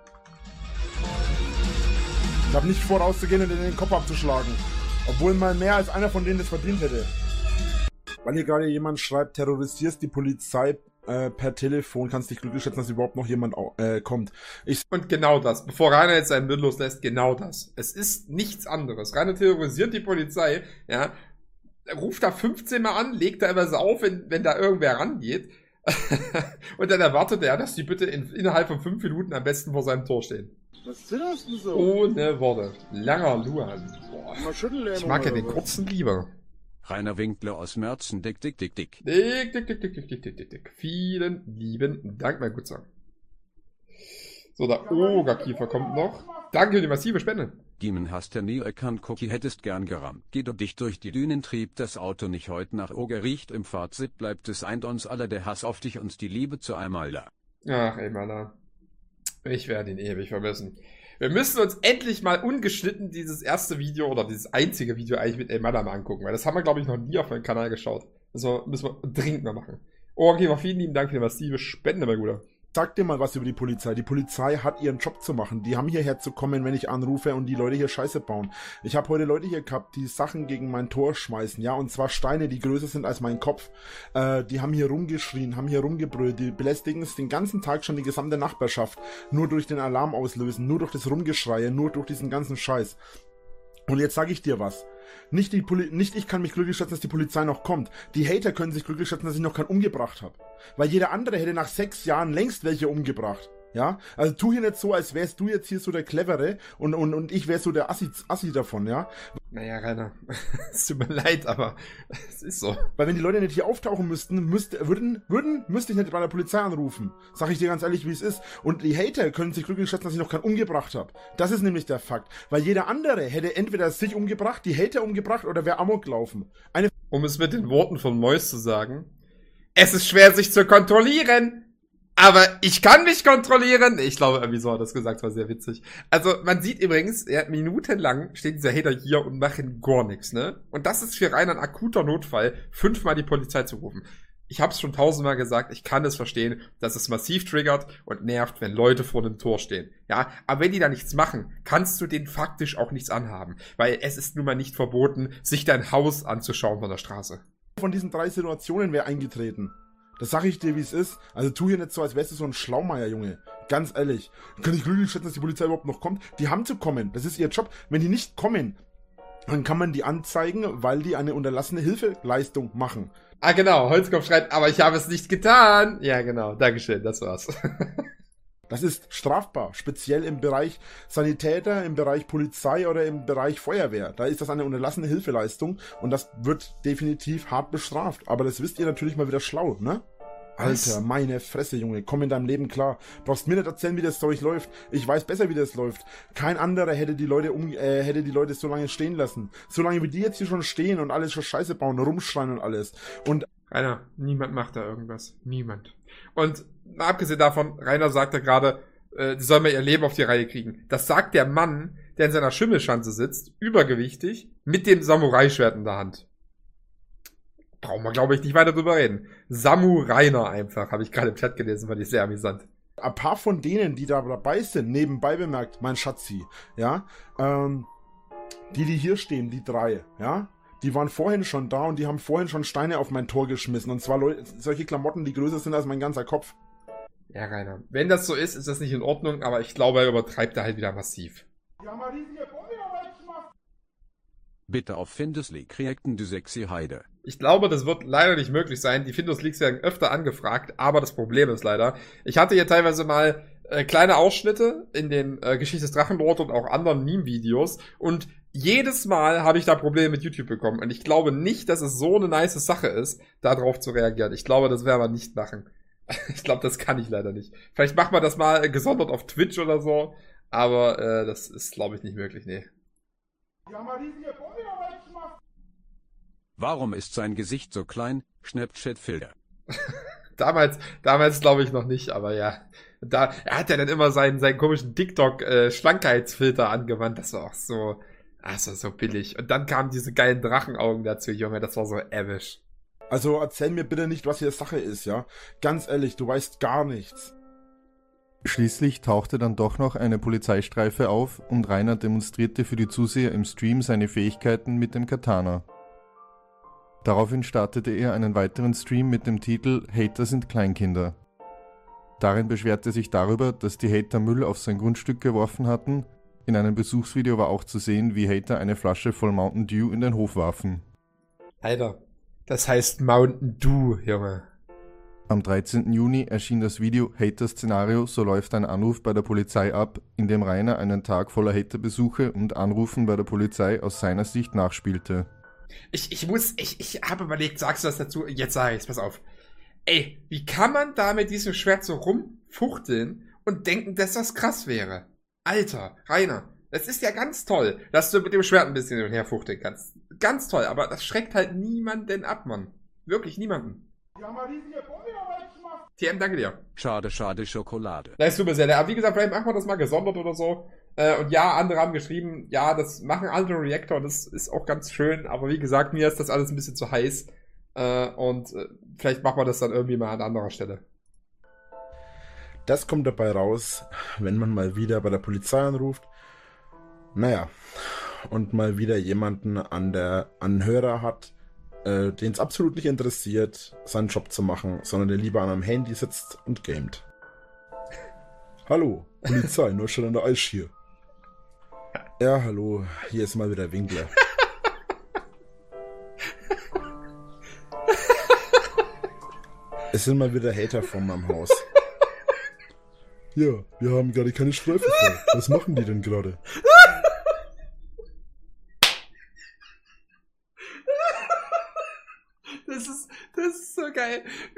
Ich habe nicht vor, rauszugehen und in den Kopf abzuschlagen. Obwohl mal mehr als einer von denen das verdient hätte. Weil hier gerade jemand schreibt, terrorisierst die Polizei per Telefon, kannst dich glücklich schätzen, dass überhaupt noch jemand kommt. Und genau das, bevor Rainer jetzt seinen Müll loslässt, genau das. Es ist nichts anderes. Rainer terrorisiert die Polizei, ja, ruft da 15 Mal an, legt teilweise auf, wenn da irgendwer rangeht. Und dann erwartet er, dass die bitte innerhalb von 5 Minuten am besten vor seinem Tor stehen. Was sind das denn so? Ohne Worte. Langer Luan. Boah. Ich mag ja den kurzen lieber. Rainer Winkler aus Merzen, dick. Dick. Vielen lieben Dank, mein Guter. So, der Ogerkiefer kommt noch. Danke für die massive Spende. Demon hast du nie erkannt, Cookie hättest gern gerammt. Geht du dich durch die Dünen, trieb das Auto nicht heute nach Oger, riecht im Fazit, bleibt es eint uns aller der Hass auf dich und die Liebe zu einmal da. Ach, Emala. Ich werde ihn ewig vermissen. Wir müssen uns endlich mal ungeschnitten dieses erste Video oder dieses einzige Video eigentlich mit Emala mal angucken, weil das haben wir, glaube ich, noch nie auf meinem Kanal geschaut. Also müssen wir dringend mal machen. Okay, vielen lieben Dank für die massive Spende, mein Guter. Sag dir mal was über die Polizei. Die Polizei hat ihren Job zu machen. Die haben hierher zu kommen, wenn ich anrufe und die Leute hier Scheiße bauen. Ich habe heute Leute hier gehabt, die Sachen gegen mein Tor schmeißen, ja, und zwar Steine, die größer sind als mein Kopf. Die haben hier rumgeschrien, haben hier rumgebrüllt, die belästigen es den ganzen Tag schon die gesamte Nachbarschaft. Nur durch den Alarm auslösen, nur durch das Rumgeschreie, nur durch diesen ganzen Scheiß. Und jetzt sage ich dir was. Nicht ich kann mich glücklich schätzen, dass die Polizei noch kommt. Die Hater können sich glücklich schätzen, dass ich noch keinen umgebracht habe. Weil jeder andere hätte nach 6 Jahren längst welche umgebracht. Ja? Also tu hier nicht so, als wärst du jetzt hier so der Clevere und ich wär so der Assi davon, ja? Naja, Rainer, es tut mir leid, aber es ist so. Weil wenn die Leute nicht hier auftauchen müssten, müsste ich nicht bei der Polizei anrufen. Sag ich dir ganz ehrlich, wie es ist. Und die Hater können sich glücklich schätzen, dass ich noch keinen umgebracht habe. Das ist nämlich der Fakt. Weil jeder andere hätte entweder sich umgebracht, die Hater umgebracht oder wäre Amok gelaufen. Um es mit den Worten von Mois zu sagen, es ist schwer, sich zu kontrollieren. Aber ich kann mich kontrollieren. Ich glaube, irgendwie so hat das gesagt, war sehr witzig. Also, man sieht übrigens, minutenlang stehen diese Hater hier und machen gar nichts, ne? Und das ist für Rainer ein akuter Notfall, 5-mal die Polizei zu rufen. Ich hab's schon 1000-mal gesagt, ich kann es verstehen, dass es massiv triggert und nervt, wenn Leute vor einem Tor stehen. Ja, aber wenn die da nichts machen, kannst du denen faktisch auch nichts anhaben. Weil es ist nun mal nicht verboten, sich dein Haus anzuschauen von der Straße. Von diesen 3 Situationen wäre eingetreten. Das sag ich dir, wie es ist. Also tu hier nicht so, als wärst du so ein Schlaumeier, Junge. Ganz ehrlich. Kann ich glücklich schätzen, dass die Polizei überhaupt noch kommt? Die haben zu kommen. Das ist ihr Job. Wenn die nicht kommen, dann kann man die anzeigen, weil die eine unterlassene Hilfeleistung machen. Ah, genau. Holzkopf schreibt, aber ich habe es nicht getan. Ja, genau. Dankeschön. Das war's. Das ist strafbar, speziell im Bereich Sanitäter, im Bereich Polizei oder im Bereich Feuerwehr. Da ist das eine unterlassene Hilfeleistung und das wird definitiv hart bestraft. Aber das wisst ihr natürlich mal wieder schlau, ne? Alter, meine Fresse, Junge, komm in deinem Leben klar. Brauchst mir nicht erzählen, wie das Zeug läuft. Ich weiß besser, wie das läuft. Kein anderer hätte die Leute so lange stehen lassen. So lange wie die jetzt hier schon stehen und alles schon Scheiße bauen, rumschreien und alles. Und Rainer, niemand macht da irgendwas. Niemand. Und mal abgesehen davon, Rainer sagte gerade, die sollen mal ihr Leben auf die Reihe kriegen. Das sagt der Mann, der in seiner Schimmelschanze sitzt, übergewichtig, mit dem Samurai-Schwert in der Hand. Brauchen wir, glaube ich, nicht weiter drüber reden. Samu-Rainer einfach, habe ich gerade im Chat gelesen, fand ich sehr amüsant. Ein paar von denen, die da dabei sind, nebenbei bemerkt, mein Schatzi, ja, die hier stehen, die 3, ja, die waren vorhin schon da und die haben vorhin schon Steine auf mein Tor geschmissen. Und zwar solche Klamotten, die größer sind als mein ganzer Kopf. Ja, Rainer, wenn das so ist, ist das nicht in Ordnung, aber ich glaube, er übertreibt da halt wieder massiv. Die haben eine riesige Bombe gemacht. Bitte auf Findus League reacten, du sexy Heide. Ich glaube, das wird leider nicht möglich sein. Die Findus Leaks werden öfter angefragt, aber das Problem ist leider, ich hatte hier teilweise mal kleine Ausschnitte in den Geschichte des Drachenlord und auch anderen Meme-Videos und jedes Mal habe ich da Probleme mit YouTube bekommen und ich glaube nicht, dass es so eine nice Sache ist, darauf zu reagieren. Ich glaube, das werden wir nicht machen. Ich glaube, das kann ich leider nicht. Vielleicht machen wir das mal gesondert auf Twitch oder so, aber das ist, glaube ich, nicht möglich, nee. Die haben eine riesige Bombe gemacht. Warum ist sein Gesicht so klein? Snapchat-Filter. Damals glaube ich noch nicht, aber ja. Er hat ja dann immer seinen komischen TikTok-Schlankheitsfilter angewandt. Das war auch so, das war so billig. Und dann kamen diese geilen Drachenaugen dazu, Junge. Das war so avish. Also erzähl mir bitte nicht, was hier Sache ist, ja? Ganz ehrlich, du weißt gar nichts. Schließlich tauchte dann doch noch eine Polizeistreife auf und Rainer demonstrierte für die Zuseher im Stream seine Fähigkeiten mit dem Katana. Daraufhin startete er einen weiteren Stream mit dem Titel Hater sind Kleinkinder. Darin beschwerte er sich darüber, dass die Hater Müll auf sein Grundstück geworfen hatten. In einem Besuchsvideo war auch zu sehen, wie Hater eine Flasche voll Mountain Dew in den Hof warfen. Alter, das heißt Mountain Dew, Junge. Am 13. Juni erschien das Video Hater-Szenario, so läuft ein Anruf bei der Polizei ab, in dem Rainer einen Tag voller Haterbesuche und Anrufen bei der Polizei aus seiner Sicht nachspielte. Ich habe überlegt, sagst du das dazu? Jetzt sage ich's, pass auf. Ey, wie kann man da mit diesem Schwert so rumfuchteln und denken, dass das krass wäre? Alter, Rainer, das ist ja ganz toll, dass du mit dem Schwert ein bisschen hin und her fuchteln kannst. Ganz toll, aber das schreckt halt niemanden ab, Mann. Wirklich niemanden. Die haben eine riesige Bombe gemacht. TM, danke dir. Schade, Schokolade. Nice, du bist ja. Aber wie gesagt, vielleicht machen wir das mal gesondert oder so. Und ja, andere haben geschrieben, ja, das machen andere Reactor und das ist auch ganz schön. Aber wie gesagt, mir ist das alles ein bisschen zu heiß. Vielleicht machen wir das dann irgendwie mal an anderer Stelle. Das kommt dabei raus, wenn man mal wieder bei der Polizei anruft. Naja, und mal wieder jemanden an Hörer hat, den es absolut nicht interessiert, seinen Job zu machen, sondern der lieber an einem Handy sitzt und gamet. Hallo, Polizei, nur schon an der Eis hier. Ja, hallo, hier ist mal wieder Winkler. Es sind mal wieder Hater von meinem Haus. Ja, wir haben gerade keine Streife frei. Was machen die denn gerade? Das ist so geil.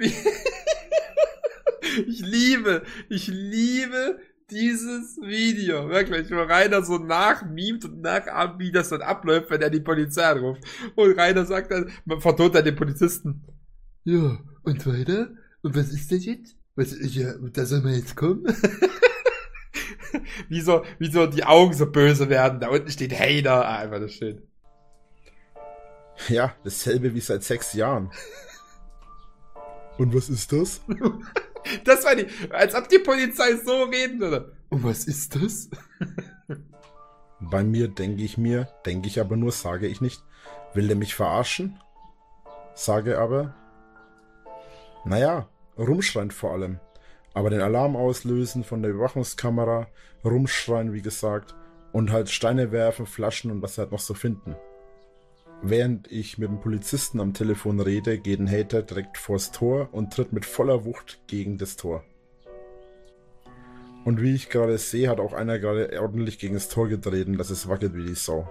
Ich liebe dieses Video. Wirklich, wo Rainer so nachmimt und nachahmt, wie das dann abläuft, wenn er die Polizei anruft. Und Rainer sagt dann, man vertont dann den Polizisten. Ja, und weiter? Und was ist das jetzt? Ja, da soll man jetzt kommen? wie so die Augen so böse werden. Da unten steht Hater. Einfach das schön. Ja, dasselbe wie seit 6 Jahren. Und was ist das? Das war als ob die Polizei so reden würde. Und was ist das? Bei mir denke ich aber nur, sage ich nicht. Will der mich verarschen? Sage aber, naja, rumschreien vor allem. Aber den Alarm auslösen von der Überwachungskamera, rumschreien, wie gesagt, und halt Steine werfen, Flaschen und was sie halt noch so finden. Während ich mit dem Polizisten am Telefon rede, geht ein Hater direkt vors Tor und tritt mit voller Wucht gegen das Tor. Und wie ich gerade sehe, hat auch einer gerade ordentlich gegen das Tor getreten, dass es wackelt wie die Sau.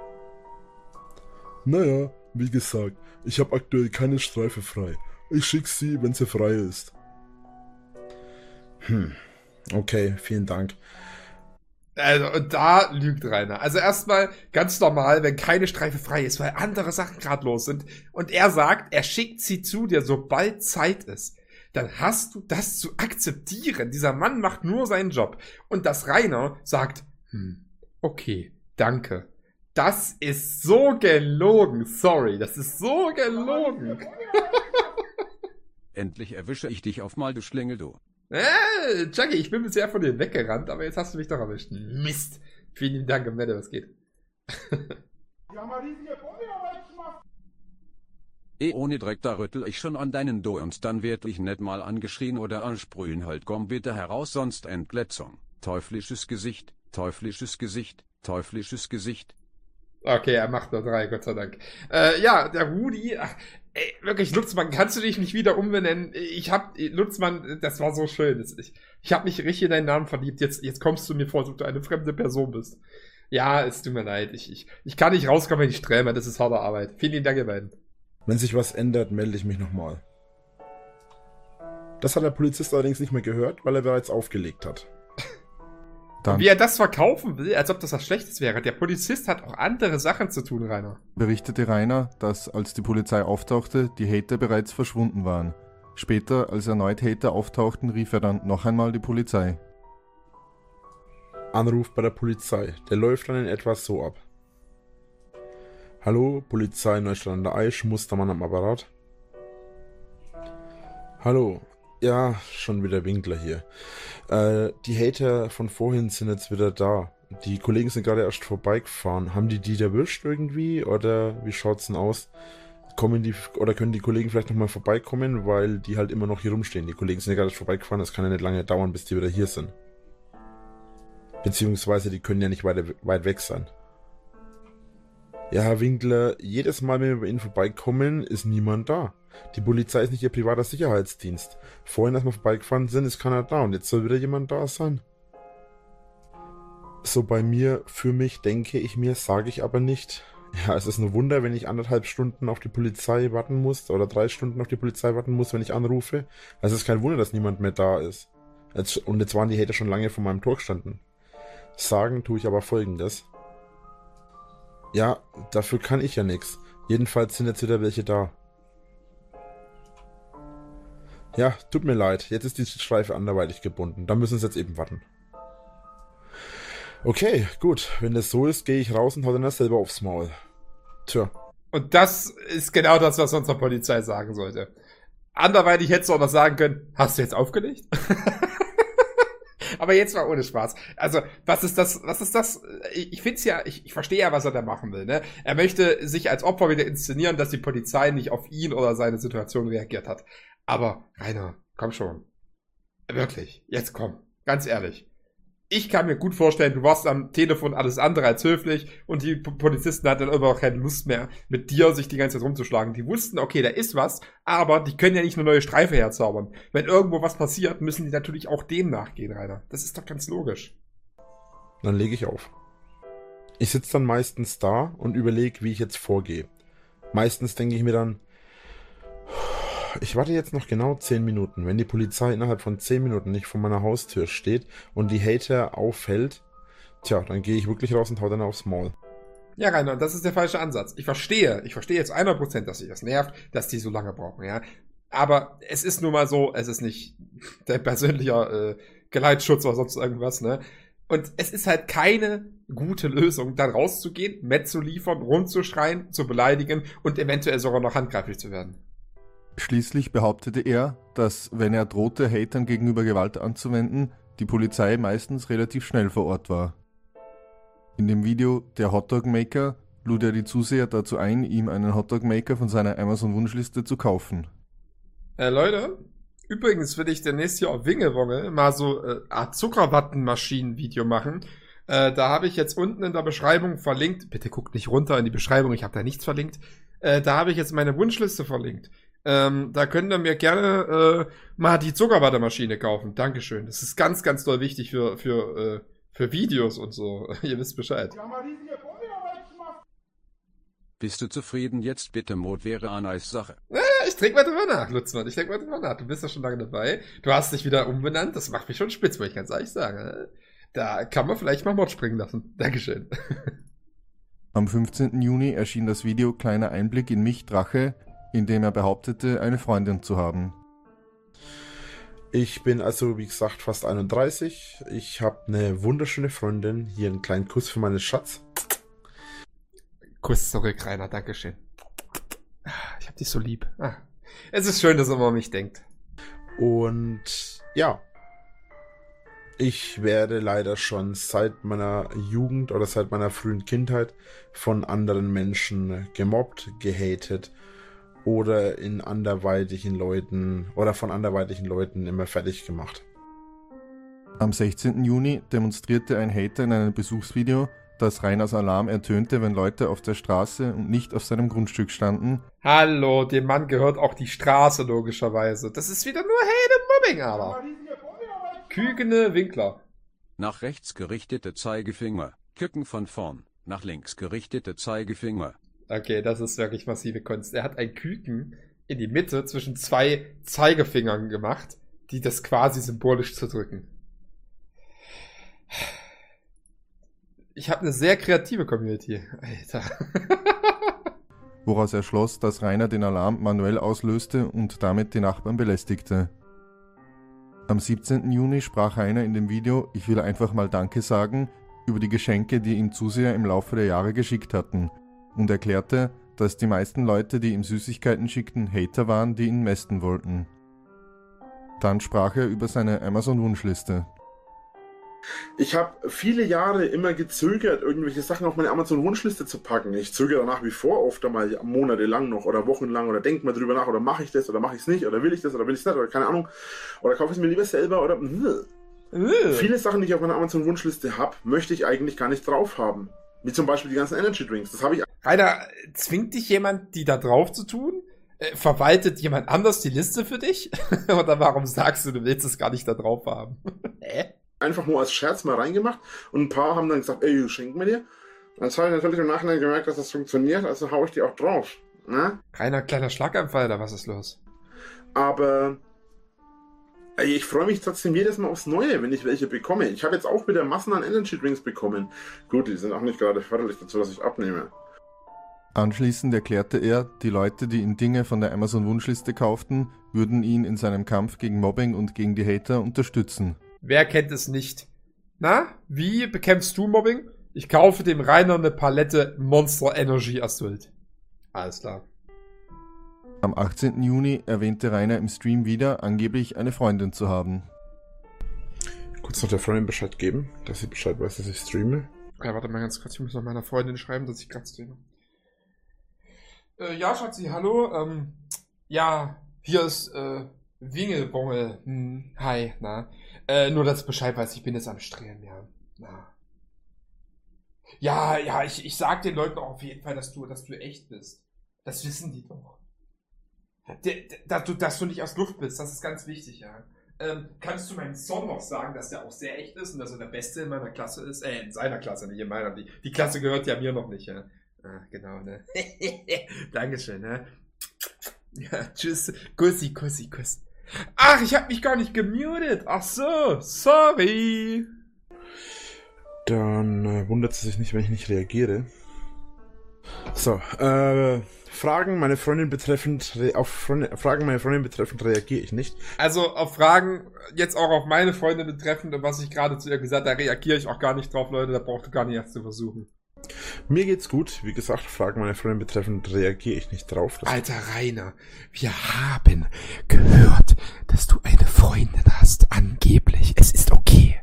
Naja, wie gesagt, ich habe aktuell keine Streife frei. Ich schicke sie, wenn sie frei ist. Okay, vielen Dank. Also, und da lügt Rainer. Also erstmal ganz normal, wenn keine Streife frei ist, weil andere Sachen gerade los sind. Und er sagt, er schickt sie zu dir, sobald Zeit ist. Dann hast du das zu akzeptieren. Dieser Mann macht nur seinen Job. Und dass Rainer sagt, okay, danke. Das ist so gelogen. Sorry, das ist so gelogen. Endlich erwische ich dich auf mal, du Schlingel, du. Jackie, ich bin bisher von dir weggerannt, aber jetzt hast du mich doch erwischt. Mist. Vielen Dank, im Mette, was geht. Ohne Dreck, da rüttel ich schon an deinen Do und dann werd ich nicht mal angeschrien oder ansprühen. Halt, komm bitte heraus, sonst Entgletzung. Teuflisches Gesicht, teuflisches Gesicht, teuflisches Gesicht. Okay, er macht nur 3, Gott sei Dank. Ja, der Rudi, wirklich, Lutzmann, kannst du dich nicht wieder umbenennen? Lutzmann, das war so schön. Ich habe mich richtig in deinen Namen verliebt. Jetzt kommst du mir vor, als ob du eine fremde Person bist. Ja, es tut mir leid. Ich kann nicht rauskommen, wenn ich träume. Das ist harte Arbeit. Vielen Dank, ihr beiden. Wenn sich was ändert, melde ich mich nochmal. Das hat der Polizist allerdings nicht mehr gehört, weil er bereits aufgelegt hat. Und wie er das verkaufen will, als ob das was Schlechtes wäre. Der Polizist hat auch andere Sachen zu tun, Rainer. Berichtete Rainer, dass als die Polizei auftauchte, die Hater bereits verschwunden waren. Später, als erneut Hater auftauchten, rief er dann noch einmal die Polizei. Anruf bei der Polizei. Der läuft dann in etwa so ab. Hallo, Polizei Neustadt an der Aisch, Mustermann am Apparat. Hallo. Ja, schon wieder Winkler hier. Die Hater von vorhin sind jetzt wieder da. Die Kollegen sind gerade erst vorbeigefahren. Haben die erwischt irgendwie? Oder wie schaut's denn aus? Können die Kollegen vielleicht nochmal vorbeikommen? Weil die halt immer noch hier rumstehen. Die Kollegen sind ja gerade erst vorbeigefahren. Das kann ja nicht lange dauern, bis die wieder hier sind. Beziehungsweise die können ja nicht weit weg sein. Ja, Herr Winkler, jedes Mal, wenn wir bei Ihnen vorbeikommen, ist niemand da. Die Polizei ist nicht Ihr privater Sicherheitsdienst. Vorhin, als wir vorbeigefahren sind, ist keiner da und jetzt soll wieder jemand da sein. So bei mir, für mich, denke ich mir, sage ich aber nicht. Ja, es ist ein Wunder, wenn ich 1,5 Stunden auf die Polizei warten muss oder 3 Stunden auf die Polizei warten muss, wenn ich anrufe. Es ist kein Wunder, dass niemand mehr da ist. Und jetzt waren die Hater schon lange vor meinem Tor gestanden. Sagen tue ich aber Folgendes. Ja, dafür kann ich ja nichts. Jedenfalls sind jetzt wieder welche da. Ja, tut mir leid. Jetzt ist die Streife anderweitig gebunden. Da müssen sie jetzt eben warten. Okay, gut. Wenn das so ist, gehe ich raus und hau dann das selber aufs Maul. Tja. Und das ist genau das, was unsere Polizei sagen sollte. Anderweitig hättest du auch noch sagen können, hast du jetzt aufgelegt? Aber jetzt mal ohne Spaß. Also, was ist das? Ich find's ja, ich verstehe ja, was er da machen will, ne? Er möchte sich als Opfer wieder inszenieren, dass die Polizei nicht auf ihn oder seine Situation reagiert hat. Aber, Rainer, komm schon. Wirklich, jetzt komm. Ganz ehrlich. Ich kann mir gut vorstellen, du warst am Telefon alles andere als höflich und die Polizisten hatten dann überhaupt keine Lust mehr, mit dir sich die ganze Zeit rumzuschlagen. Die wussten, okay, da ist was, aber die können ja nicht eine neue Streife herzaubern. Wenn irgendwo was passiert, müssen die natürlich auch dem nachgehen, Rainer. Das ist doch ganz logisch. Dann lege ich auf. Ich sitze dann meistens da und überlege, wie ich jetzt vorgehe. Meistens denke ich mir dann, ich warte jetzt noch genau 10 Minuten. Wenn die Polizei innerhalb von 10 Minuten nicht vor meiner Haustür steht und die Hater auffällt, tja, dann gehe ich wirklich raus und hau dann aufs Maul. Ja, Rainer, das ist der falsche Ansatz. Ich verstehe jetzt 100%, dass sich das nervt, dass die so lange brauchen, ja. Aber es ist nun mal so, es ist nicht der persönliche Geleitschutz oder sonst irgendwas, ne. Und es ist halt keine gute Lösung, dann rauszugehen, Met zu liefern, rumzuschreien, zu beleidigen und eventuell sogar noch handgreiflich zu werden. Schließlich behauptete er, dass, wenn er drohte, Hatern gegenüber Gewalt anzuwenden, die Polizei meistens relativ schnell vor Ort war. In dem Video Der Hotdog Maker lud er die Zuseher dazu ein, ihm einen Hotdog Maker von seiner Amazon-Wunschliste zu kaufen. Leute, übrigens will ich demnächst hier auf Wingewongel mal so Art Zuckerwattenmaschinen-Video machen. Da habe ich jetzt unten in der Beschreibung verlinkt, bitte guckt nicht runter in die Beschreibung, ich habe da nichts verlinkt. Da habe ich jetzt meine Wunschliste verlinkt. Da könnt ihr mir gerne mal die Zuckerwattermaschine kaufen. Dankeschön. Das ist ganz, ganz doll wichtig für Videos und so. Ihr wisst Bescheid. Bist du zufrieden jetzt? Bitte, Mod wäre eine nice Sache. Ich denke mal drüber nach, Lutzmann. Ich denke mal drüber nach. Du bist ja schon lange dabei. Du hast dich wieder umbenannt. Das macht mich schon spitz, muss ich ganz ehrlich sagen. Da kann man vielleicht mal Mod springen lassen. Dankeschön. Am 15. Juni erschien das Video Kleiner Einblick in mich, Drache, in dem er behauptete, eine Freundin zu haben. Ich bin also, wie gesagt, fast 31. Ich habe eine wunderschöne Freundin. Hier einen kleinen Kuss für meinen Schatz. Kuss zurück, Rainer, Dankeschön. Ich hab dich so lieb. Es ist schön, dass er immer an mich denkt. Und ja, ich werde leider schon seit meiner Jugend oder seit meiner frühen Kindheit von anderen Menschen gemobbt, gehatet oder von anderweitigen Leuten immer fertig gemacht. Am 16. Juni demonstrierte ein Hater in einem Besuchsvideo, dass Rainers Alarm ertönte, wenn Leute auf der Straße und nicht auf seinem Grundstück standen. Hallo, dem Mann gehört auch die Straße, logischerweise. Das ist wieder nur Hate-Mobbing, aber. Kügene Winkler. Nach rechts gerichtete Zeigefinger, Küken von vorn, nach links gerichtete Zeigefinger. Okay, das ist wirklich massive Kunst. Er hat ein Küken in die Mitte zwischen zwei Zeigefingern gemacht, die das quasi symbolisch zu drücken. Ich habe eine sehr kreative Community. Alter. Woraus er schloss, dass Rainer den Alarm manuell auslöste und damit die Nachbarn belästigte. Am 17. Juni sprach Rainer in dem Video "Ich will einfach mal Danke sagen" über die Geschenke, die ihm Zuseher im Laufe der Jahre geschickt hatten, und erklärte, dass die meisten Leute, die ihm Süßigkeiten schickten, Hater waren, die ihn mästen wollten. Dann sprach er über seine Amazon-Wunschliste. Ich habe viele Jahre immer gezögert, irgendwelche Sachen auf meine Amazon-Wunschliste zu packen. Ich zögere nach wie vor oft einmal monatelang noch oder wochenlang oder denke mal drüber nach oder mache ich das oder mache ich es nicht oder will ich das oder will ich es nicht oder keine Ahnung. Oder kaufe ich es mir lieber selber oder... Viele Sachen, die ich auf meiner Amazon-Wunschliste habe, möchte ich eigentlich gar nicht drauf haben. Wie zum Beispiel die ganzen Energy Drinks. Das habe ich... Rainer, zwingt dich jemand, die da drauf zu tun? Verwaltet jemand anders die Liste für dich? Oder warum sagst du, du willst es gar nicht da drauf haben? Einfach nur als Scherz mal reingemacht und ein paar haben dann gesagt, ey, schenk mir dir. Dann habe ich natürlich im Nachhinein gemerkt, dass das funktioniert, also hau ich die auch drauf. Ne? Rainer, kleiner Schlaganfall, oder was ist los? Aber ich freue mich trotzdem jedes Mal aufs Neue, wenn ich welche bekomme. Ich habe jetzt auch wieder Massen an Energy Drinks bekommen. Gut, die sind auch nicht gerade förderlich dazu, dass ich abnehme. Anschließend erklärte er, die Leute, die ihm Dinge von der Amazon-Wunschliste kauften, würden ihn in seinem Kampf gegen Mobbing und gegen die Hater unterstützen. Wer kennt es nicht? Na, wie bekämpfst du Mobbing? Ich kaufe dem Rainer eine Palette Monster Energy Assault. Alles klar. Am 18. Juni erwähnte Rainer im Stream wieder, angeblich eine Freundin zu haben. Kurz noch der Freundin Bescheid geben, dass sie Bescheid weiß, dass ich streame. Ja, warte mal ganz kurz, ich muss noch meiner Freundin schreiben, dass ich gerade streame. Ja, Schatzi, hallo. Ja, hier ist Wingelbongel. Hi, na. Nur, dass du Bescheid weißt, ich bin jetzt am Streamen, ja. Na. Ja, ich sag den Leuten auch auf jeden Fall, dass du echt bist. Das wissen die doch. Dass du nicht aus Luft bist, das ist ganz wichtig, ja. Kannst du meinen Song noch sagen, dass der auch sehr echt ist und dass er der Beste in meiner Klasse ist? In seiner Klasse, nicht in meiner. Die Klasse gehört ja mir noch nicht, ja. Genau, ne. Dankeschön, ne. Ja, tschüss. Kussi. Ach, ich hab mich gar nicht gemutet. Ach so, sorry. Dann wundert es sich nicht, wenn ich nicht reagiere. So, Fragen meine Freundin betreffend reagiere ich nicht. Also auf Fragen, jetzt auch auf meine Freundin betreffend und was ich gerade zu ihr gesagt habe, da reagiere ich auch gar nicht drauf, Leute, da braucht ihr gar nicht erst zu versuchen. Mir geht's gut. Wie gesagt, Fragen meine Freundin betreffend reagiere ich nicht drauf. Alter Rainer, wir haben gehört, dass du eine Freundin hast, angeblich. Es ist okay.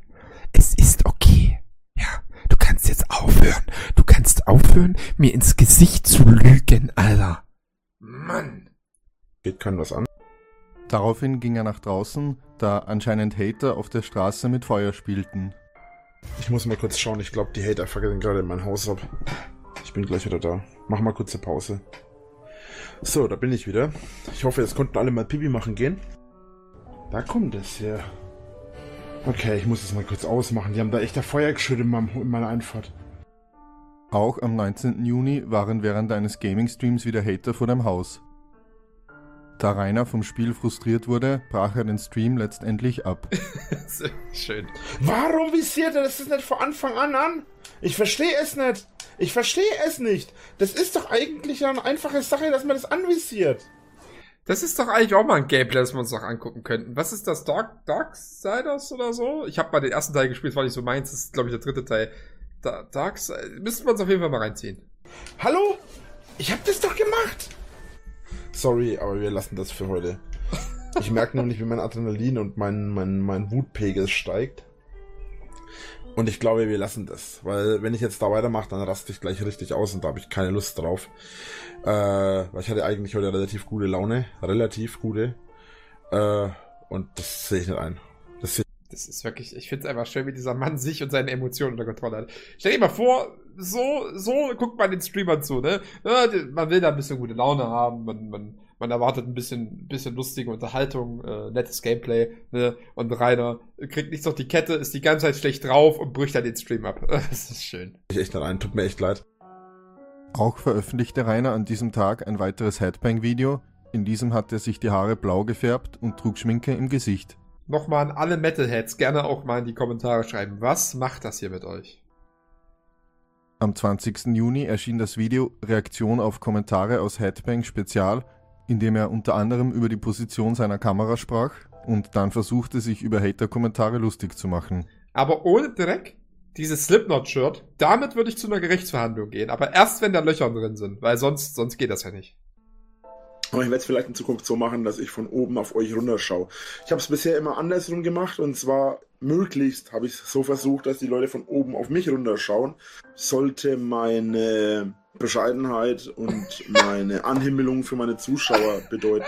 Ja, du kannst jetzt aufhören. Du kannst aufhören, mir ins Gesicht zu lügen, Alter. Mann. Geht keinem was an. Daraufhin ging er nach draußen, da anscheinend Hater auf der Straße mit Feuer spielten. Ich muss mal kurz schauen, ich glaube, die Hater fackeln gerade in mein Haus ab. Ich bin gleich wieder da. Mach mal kurze Pause. So, da bin ich wieder. Ich hoffe, jetzt konnten alle mal Pipi machen gehen. Da kommt es her. Okay, ich muss es mal kurz ausmachen. Die haben da echt ein Feuer geschüttet in meiner Einfahrt. Auch am 19. Juni waren während eines Gaming-Streams wieder Hater vor dem Haus. Da Rainer vom Spiel frustriert wurde, brach er den Stream letztendlich ab. Sehr schön. Warum visiert er das nicht von Anfang an? Ich verstehe es nicht. Ich verstehe es nicht. Das ist doch eigentlich eine einfache Sache, dass man das anvisiert. Das ist doch eigentlich auch mal ein Gameplay, das wir uns noch angucken könnten. Was ist das? Darksiders oder so? Ich habe mal den ersten Teil gespielt, das war nicht so meins. Das ist, glaube ich, der dritte Teil. Darksiders. Müssten wir uns auf jeden Fall mal reinziehen. Hallo? Ich habe das doch gemacht. Sorry, aber wir lassen das für heute. Ich merke nämlich, wie mein Adrenalin und mein Wutpegel steigt. Und ich glaube, wir lassen das. Weil wenn ich jetzt da weitermache, dann raste ich gleich richtig aus und da habe ich keine Lust drauf. Weil ich hatte eigentlich heute relativ gute Laune. Relativ gute. Und das sehe ich nicht ein. Das ist wirklich, ich finde es einfach schön, wie dieser Mann sich und seine Emotionen unter Kontrolle hat. Stell dir mal vor, so guckt man den Streamern zu, ne? Ja, man will da ein bisschen gute Laune haben, man erwartet ein bisschen lustige Unterhaltung, nettes Gameplay, ne? Und Rainer kriegt nichts auf die Kette, ist die ganze Zeit schlecht drauf und bricht dann den Stream ab. Das ist schön. Ich echt nicht ein, tut mir echt leid. Auch veröffentlichte Rainer an diesem Tag ein weiteres Headbang-Video. In diesem hat er sich die Haare blau gefärbt und trug Schminke im Gesicht. Nochmal an alle Metalheads gerne auch mal in die Kommentare schreiben. Was macht das hier mit euch? Am 20. Juni erschien das Video Reaktion auf Kommentare aus Headbang Spezial, in dem er unter anderem über die Position seiner Kamera sprach und dann versuchte, sich über Hater-Kommentare lustig zu machen. Aber ohne Dreck, dieses Slipknot-Shirt, damit würde ich zu einer Gerichtsverhandlung gehen. Aber erst, wenn da Löcher drin sind, weil sonst geht das ja nicht. Aber ich werde es vielleicht in Zukunft so machen, dass ich von oben auf euch runterschaue. Ich habe es bisher immer andersrum gemacht und zwar möglichst habe ich es so versucht, dass die Leute von oben auf mich runterschauen. Sollte meine Bescheidenheit und meine Anhimmelung für meine Zuschauer bedeuten.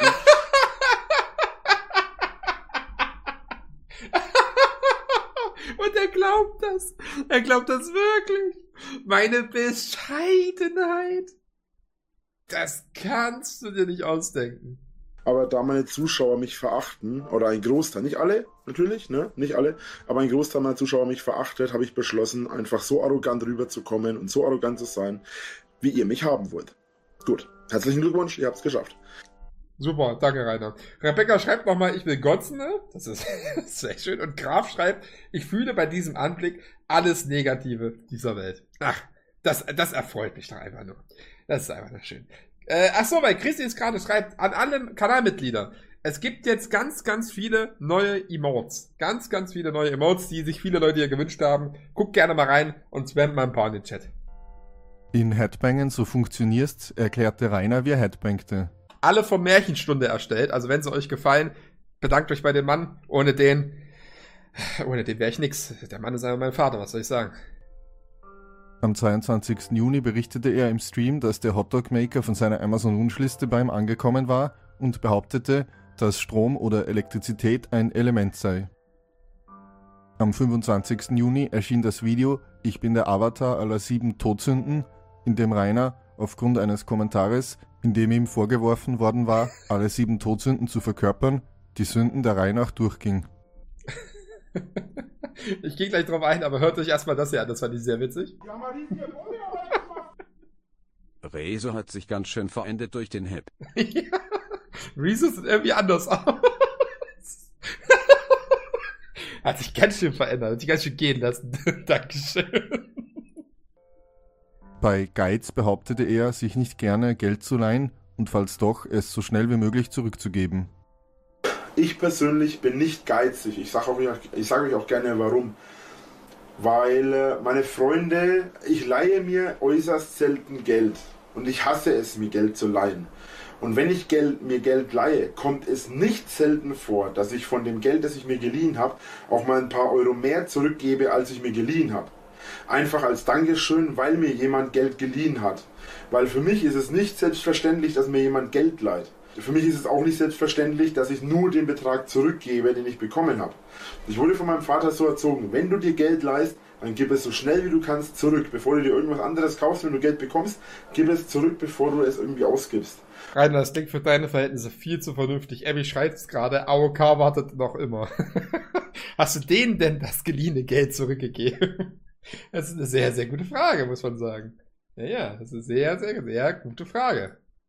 Und er glaubt das. Er glaubt das wirklich. Meine Bescheidenheit. Das kannst du dir nicht ausdenken. Aber da meine Zuschauer mich verachten, oder ein Großteil, nicht alle, natürlich, ne, nicht alle, aber ein Großteil meiner Zuschauer mich verachtet, habe ich beschlossen, einfach so arrogant rüberzukommen und so arrogant zu sein, wie ihr mich haben wollt. Gut, herzlichen Glückwunsch, ihr habt es geschafft. Super, danke Rainer. Rebecca schreibt nochmal, ich will gotzen, ne? Das ist sehr schön. Und Graf schreibt, ich fühle bei diesem Anblick alles Negative dieser Welt. Ach, das erfreut mich doch einfach nur. Das ist einfach nur schön. Achso, weil Christi jetzt gerade schreibt, an alle Kanalmitglieder, es gibt jetzt ganz, ganz viele neue Emotes. Ganz, ganz viele neue Emotes, die sich viele Leute hier gewünscht haben. Guckt gerne mal rein und spammt mal ein paar in den Chat. In Headbangen, so funktioniert's, erklärte Rainer, wie er headbangte. Alle vom Märchenstunde erstellt, also wenn sie euch gefallen, bedankt euch bei dem Mann. Ohne den wäre ich nix. Der Mann ist einfach mein Vater, was soll ich sagen? Am 22. Juni berichtete er im Stream, dass der Hotdog-Maker von seiner Amazon-Wunschliste bei ihm angekommen war und behauptete, dass Strom oder Elektrizität ein Element sei. Am 25. Juni erschien das Video Ich bin der Avatar aller 7 Todsünden, in dem Rainer aufgrund eines Kommentares, in dem ihm vorgeworfen worden war, alle 7 Todsünden zu verkörpern, die Sünden der Reihe nach durchging. Ich gehe gleich drauf ein, aber hört euch erstmal das hier an, das fand ich sehr witzig. Rezo hat sich ganz schön verändert durch den Hip. Ja, Rezo sieht irgendwie anders aus. Hat sich ganz schön verändert, hat sich ganz schön gehen lassen. Dankeschön. Bei Geiz behauptete er, sich nicht gerne Geld zu leihen und falls doch, es so schnell wie möglich zurückzugeben. Ich persönlich bin nicht geizig. Ich sage euch auch gerne warum. Weil meine Freunde, ich leihe mir äußerst selten Geld. Und ich hasse es, mir Geld zu leihen. Und wenn ich mir Geld leihe, kommt es nicht selten vor, dass ich von dem Geld, das ich mir geliehen habe, auch mal ein paar Euro mehr zurückgebe, als ich mir geliehen habe. Einfach als Dankeschön, weil mir jemand Geld geliehen hat. Weil für mich ist es nicht selbstverständlich, dass mir jemand Geld leiht. Für mich ist es auch nicht selbstverständlich, dass ich nur den Betrag zurückgebe, den ich bekommen habe. Ich wurde von meinem Vater so erzogen, wenn du dir Geld leihst, dann gib es so schnell wie du kannst zurück. Bevor du dir irgendwas anderes kaufst, wenn du Geld bekommst, gib es zurück, bevor du es irgendwie ausgibst. Rainer, das klingt für deine Verhältnisse viel zu vernünftig. Abby schreit es gerade, AOK wartet noch immer. Hast du denen denn das geliehene Geld zurückgegeben? Das ist eine sehr, sehr gute Frage, muss man sagen. Ja, das ist eine sehr, sehr, sehr gute Frage.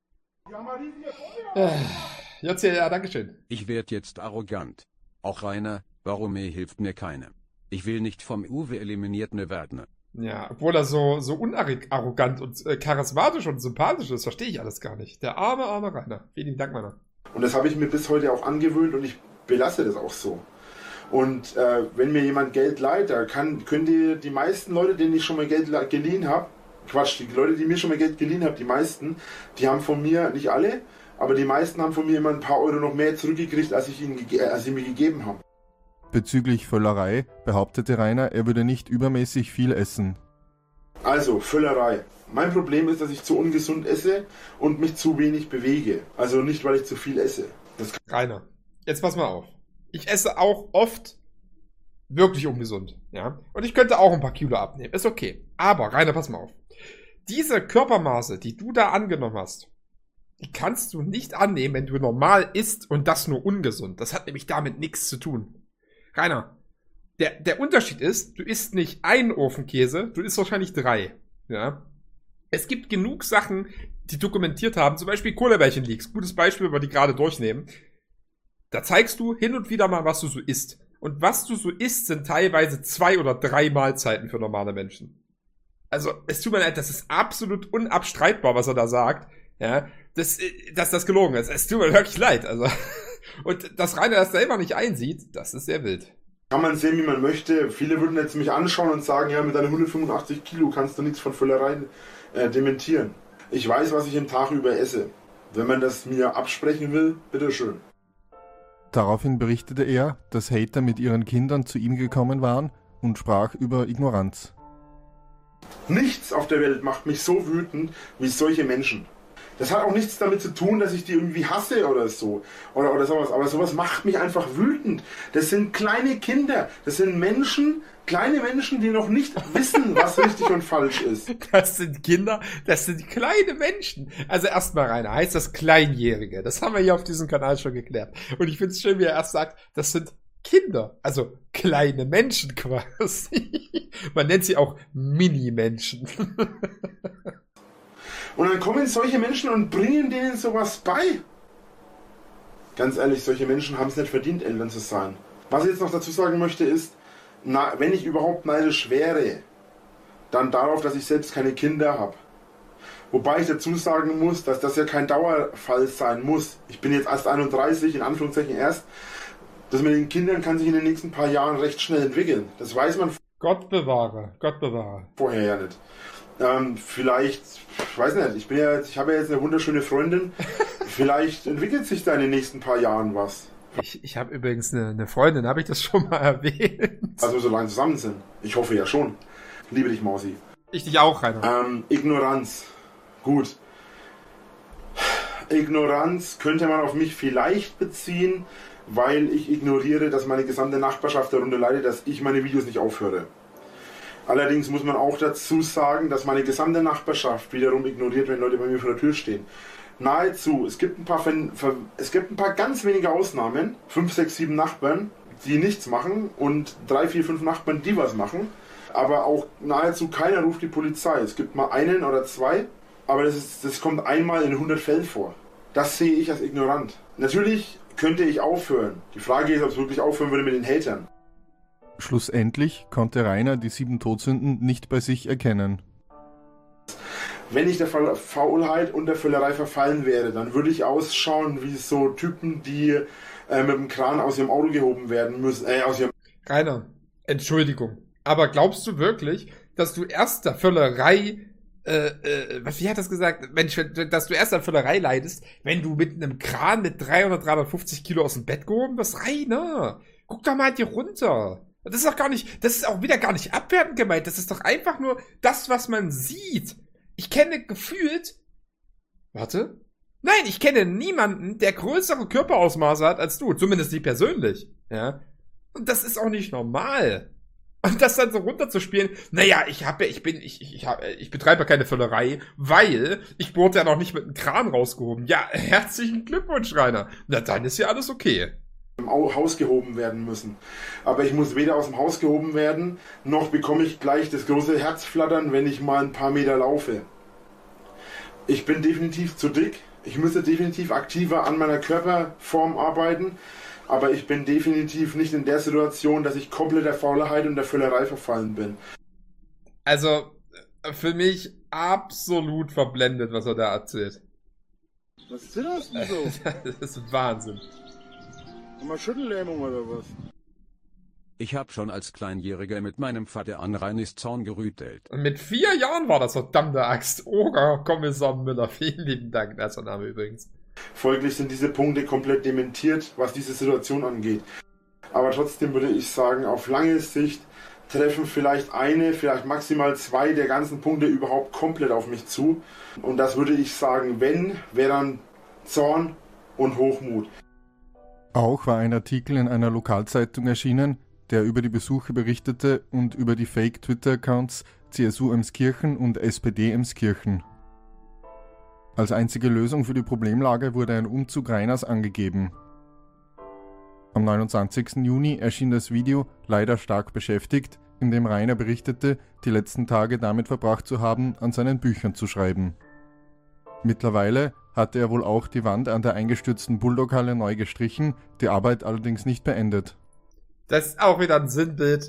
Jetzt hier, ja, Dankeschön. Ich werd jetzt arrogant. Auch Rainer, warum hilft mir keine? Ich will nicht vom Uwe eliminiert ne werden. Ja, obwohl er so unarrogant und charismatisch und sympathisch ist, verstehe ich alles gar nicht. Der arme Rainer. Vielen Dank, Mann. Und das habe ich mir bis heute auch angewöhnt und ich belasse das auch so. Und wenn mir jemand Geld leiht, da können die meisten Leute, denen ich schon mal Geld geliehen habe, die Leute, die mir schon mal Geld geliehen haben, die meisten, die haben von mir, nicht alle, aber die meisten haben von mir immer ein paar Euro noch mehr zurückgekriegt, als sie mir gegeben haben. Bezüglich Völlerei behauptete Rainer, er würde nicht übermäßig viel essen. Also, Völlerei. Mein Problem ist, dass ich zu ungesund esse und mich zu wenig bewege. Also nicht, weil ich zu viel esse. Rainer, jetzt pass mal auf. Ich esse auch oft wirklich ungesund, ja. Und ich könnte auch ein paar Kilo abnehmen, ist okay. Aber, Rainer, pass mal auf. Diese Körpermaße, die du da angenommen hast, die kannst du nicht annehmen, wenn du normal isst und das nur ungesund. Das hat nämlich damit nichts zu tun. Rainer, der Unterschied ist, du isst nicht einen Ofenkäse, du isst wahrscheinlich 3. Ja? Es gibt genug Sachen, die dokumentiert haben, zum Beispiel Cola-Bärchen-Leaks, gutes Beispiel, wenn wir die gerade durchnehmen. Da zeigst du hin und wieder mal, was du so isst. Und was du so isst, sind teilweise 2 oder 3 Mahlzeiten für normale Menschen. Also, es tut mir leid, das ist absolut unabstreitbar, was er da sagt. Ja, dass das gelogen ist. Es tut mir wirklich leid. Also, und dass Rainer das selber nicht einsieht, das ist sehr wild. Kann man sehen, wie man möchte. Viele würden jetzt mich anschauen und sagen, ja, mit deinen 185 Kilo kannst du nichts von Völlerei dementieren. Ich weiß, was ich im Tag über esse. Wenn man das mir absprechen will, bitteschön. Daraufhin berichtete er, dass Hater mit ihren Kindern zu ihm gekommen waren und sprach über Ignoranz. Nichts auf der Welt macht mich so wütend wie solche Menschen. Das hat auch nichts damit zu tun, dass ich die irgendwie hasse oder so. Oder sowas. Aber sowas macht mich einfach wütend. Das sind kleine Kinder. Das sind Menschen, kleine Menschen, die noch nicht wissen, was richtig und falsch ist. Das sind Kinder, das sind kleine Menschen. Also erstmal, Rainer, heißt das Kleinjährige. Das haben wir hier auf diesem Kanal schon geklärt. Und ich finde es schön, wie er erst sagt, das sind Kinder. Also kleine Menschen quasi. Man nennt sie auch Mini-Menschen. Und dann kommen solche Menschen und bringen denen sowas bei. Ganz ehrlich, solche Menschen haben es nicht verdient, Eltern zu sein. Was ich jetzt noch dazu sagen möchte ist, wenn ich überhaupt neidisch wäre, dann darauf, dass ich selbst keine Kinder habe. Wobei ich dazu sagen muss, dass das ja kein Dauerfall sein muss. Ich bin jetzt erst 31, in Anführungszeichen erst. Das mit den Kindern kann sich in den nächsten paar Jahren recht schnell entwickeln. Das weiß man Gott bewahre. Vorher ja nicht. Vielleicht, ich weiß nicht, ich habe ja jetzt eine wunderschöne Freundin. Vielleicht entwickelt sich da in den nächsten paar Jahren was. Ich habe übrigens eine Freundin, habe ich das schon mal erwähnt? Also so lange zusammen sind. Ich hoffe ja schon. Liebe dich, Mausi. Ich dich auch, Rainer. Ignoranz. Gut. Ignoranz könnte man auf mich vielleicht beziehen, weil ich ignoriere, dass meine gesamte Nachbarschaft darunter leidet, dass ich meine Videos nicht aufhöre. Allerdings muss man auch dazu sagen, dass meine gesamte Nachbarschaft wiederum ignoriert, wenn Leute bei mir vor der Tür stehen. Nahezu. Es gibt ein paar ganz wenige Ausnahmen. 5, 6, 7 Nachbarn, die nichts machen und 3, 4, 5 Nachbarn, die was machen. Aber auch nahezu keiner ruft die Polizei. Es gibt mal einen oder 2, aber das kommt einmal in 100 Fällen vor. Das sehe ich als ignorant. Natürlich könnte ich aufhören. Die Frage ist, ob es wirklich aufhören würde mit den Hatern. Schlussendlich konnte Rainer die 7 Todsünden nicht bei sich erkennen. Wenn ich der Faulheit und der Völlerei verfallen wäre, dann würde ich ausschauen wie so Typen, die mit dem Kran aus ihrem Auto gehoben werden müssen. Rainer, Entschuldigung, aber glaubst du wirklich, dass du erst der Völlerei, wie hat das gesagt? Mensch, dass du erst an Völlerei leidest, wenn du mit einem Kran mit 300, 350 Kilo aus dem Bett gehoben wirst? Rainer, guck doch mal hier runter. Das ist auch wieder gar nicht abwertend gemeint. Das ist doch einfach nur das, was man sieht. Ich kenne gefühlt, ich kenne niemanden, der größere Körperausmaße hat als du. Zumindest nicht persönlich. Ja. Und das ist auch nicht normal. Und das dann so runterzuspielen, ich betreibe ja keine Völlerei, weil ich wurde ja noch nicht mit einem Kran rausgehoben. Ja, herzlichen Glückwunsch, Rainer. Na, dann ist ja alles okay. Im Haus gehoben werden müssen. Aber ich muss weder aus dem Haus gehoben werden, noch bekomme ich gleich das große Herzflattern, wenn ich mal ein paar Meter laufe. Ich bin definitiv zu dick. Ich müsste definitiv aktiver an meiner Körperform arbeiten, aber ich bin definitiv nicht in der Situation, dass ich komplett der Faulheit und der Völlerei verfallen bin. Also, für mich absolut verblendet, was er da erzählt. Was ist das denn so? Das ist Wahnsinn. Haben wir Schüttellähmung oder was? Ich hab schon als Kleinjähriger mit meinem Vater an Reinis Zaun gerütelt. Und mit 4 Jahren war das, verdammte Axt. Kommissar Müller, vielen lieben Dank. Das ist der Name übrigens. Folglich sind diese Punkte komplett dementiert, was diese Situation angeht. Aber trotzdem würde ich sagen, auf lange Sicht treffen vielleicht eine, vielleicht maximal 2 der ganzen Punkte überhaupt komplett auf mich zu. Und das würde ich sagen, wenn, wäre dann Zorn und Hochmut. Auch war ein Artikel in einer Lokalzeitung erschienen, der über die Besuche berichtete und über die Fake-Twitter-Accounts CSU Emskirchen und SPD Emskirchen. Als einzige Lösung für die Problemlage wurde ein Umzug Rainers angegeben. Am 29. Juni erschien das Video Leider stark beschäftigt, in dem Rainer berichtete, die letzten Tage damit verbracht zu haben, an seinen Büchern zu schreiben. Mittlerweile hatte er wohl auch die Wand an der eingestürzten Bulldog-Halle neu gestrichen, die Arbeit allerdings nicht beendet. Das ist auch wieder ein Sinnbild.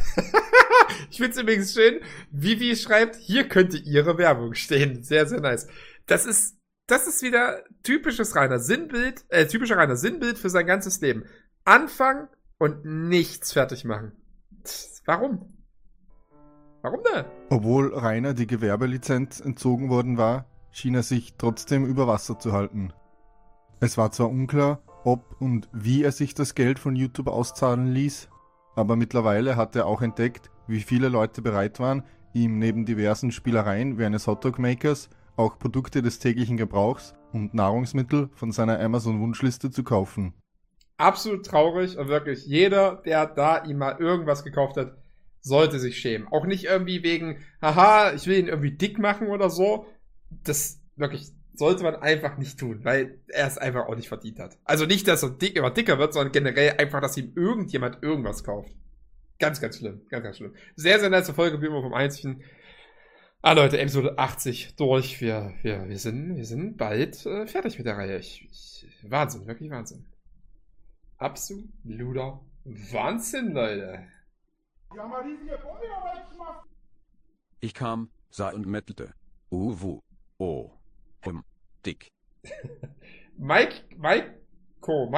Ich find's übrigens schön, Vivi schreibt, hier könnte ihre Werbung stehen. Sehr, sehr nice. Das ist wieder typischer Rainer Sinnbild für sein ganzes Leben. Anfangen und nichts fertig machen. Warum? Warum denn? Obwohl Rainer die Gewerbelizenz entzogen worden war, schien er sich trotzdem über Wasser zu halten. Es war zwar unklar, ob und wie er sich das Geld von YouTube auszahlen ließ, aber mittlerweile hat er auch entdeckt, wie viele Leute bereit waren, ihm neben diversen Spielereien wie eines Hotdog-Makers auch Produkte des täglichen Gebrauchs und Nahrungsmittel von seiner Amazon-Wunschliste zu kaufen. Absolut traurig und wirklich jeder, der da ihm mal irgendwas gekauft hat, sollte sich schämen. Auch nicht irgendwie wegen, haha, ich will ihn irgendwie dick machen oder so. Das wirklich sollte man einfach nicht tun, weil er es einfach auch nicht verdient hat. Also nicht, dass er immer dicker wird, sondern generell einfach, dass ihm irgendjemand irgendwas kauft. Ganz, ganz schlimm. Ganz, ganz schlimm. Sehr, sehr nice Folge, wie immer vom Einzigen. Leute, Episode 80 durch. Wir sind bald fertig mit der Reihe. Wahnsinn, wirklich Wahnsinn. Absoluter Wahnsinn, Leute. Ich kam, sah und mettelte. Dick. Maiko.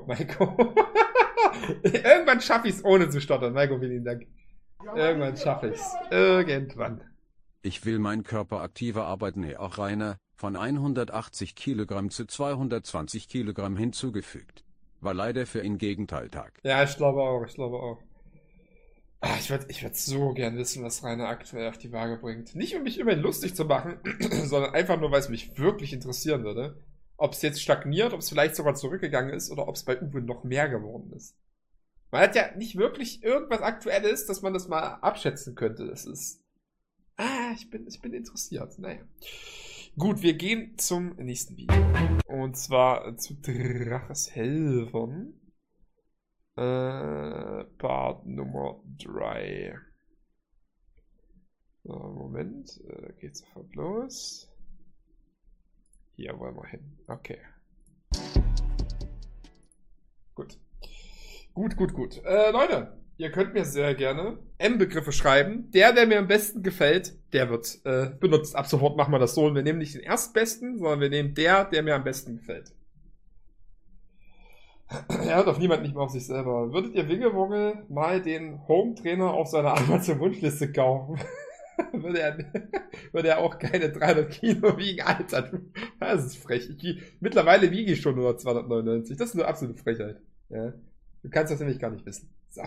Irgendwann schaffe ich es ohne zu stottern. Maiko, vielen Dank. Irgendwann schaffe ich es. Irgendwann. Ich will meinen Körper aktiver arbeiten, auch Rainer, von 180 Kilogramm zu 220 Kilogramm hinzugefügt. War leider für ihn Gegenteiltag. Ja, ich glaube auch. Ich würd so gern wissen, was Rainer aktuell auf die Waage bringt. Nicht, um mich über ihn lustig zu machen, sondern einfach nur, weil es mich wirklich interessieren würde. Ob es jetzt stagniert, ob es vielleicht sogar zurückgegangen ist oder ob es bei Uwe noch mehr geworden ist. Man hat ja nicht wirklich irgendwas Aktuelles, dass man das mal abschätzen könnte. Das ist... ich bin interessiert. Naja. Gut, wir gehen zum nächsten Video. Und zwar zu Draches Helfern. Part Nummer 3. So, Moment. Geht sofort los. Hier wollen wir hin. Okay. Gut. Gut. Leute, ihr könnt mir sehr gerne M-Begriffe schreiben. Der mir am besten gefällt, der wird benutzt. Ab sofort machen wir das so. Und wir nehmen nicht den erstbesten, sondern wir nehmen der mir am besten gefällt. Er hört auf niemand, nicht mehr auf sich selber. Würdet ihr Wiggelwoggle mal den Home-Trainer auf seiner Amazon-Wunschliste kaufen? würde er auch keine 300 Kilo wiegen? Alter, das ist frech. Mittlerweile wiege ich schon nur 299. Das ist eine absolute Frechheit. Ja? Du kannst das nämlich gar nicht wissen. So.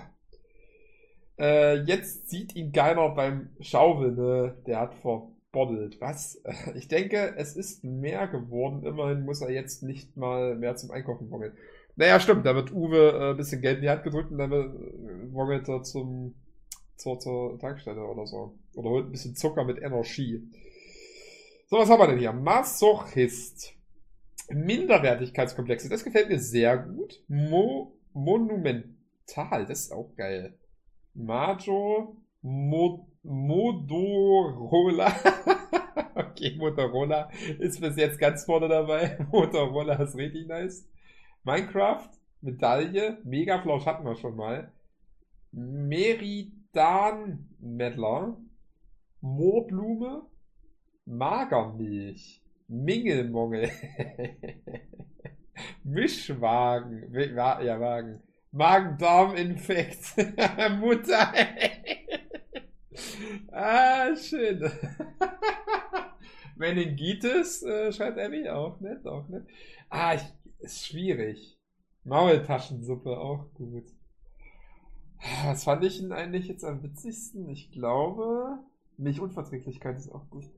Jetzt sieht ihn keiner beim Schaufeln, ne? Der hat verboddelt. Was? Ich denke, es ist mehr geworden. Immerhin muss er jetzt nicht mal mehr zum Einkaufen woggeln. Naja, stimmt, da wird Uwe ein bisschen Geld in die Hand gedrückt und dann woggelt er zur Tankstelle oder so. Oder holt ein bisschen Zucker mit Energie. So, was haben wir denn hier? Masochist. Minderwertigkeitskomplexe. Das gefällt mir sehr gut. Monumental, das ist auch geil. Modorola. Okay. Okay, Motorola ist bis jetzt ganz vorne dabei. Motorola ist richtig nice. Minecraft, Medaille, Megaflash hatten wir schon mal. Meridan Meddler, Moorblume, Magermilch, Mingelmongel, Mischwagen, ja, Wagen, Magen-Darm-Infekt, Mutter. Ah, schön. Meningitis, schreibt Abby, auch nett. Ah, ist schwierig. Maultaschensuppe, auch gut. Was fand ich denn eigentlich jetzt am witzigsten? Ich glaube, Milchunverträglichkeit ist auch gut.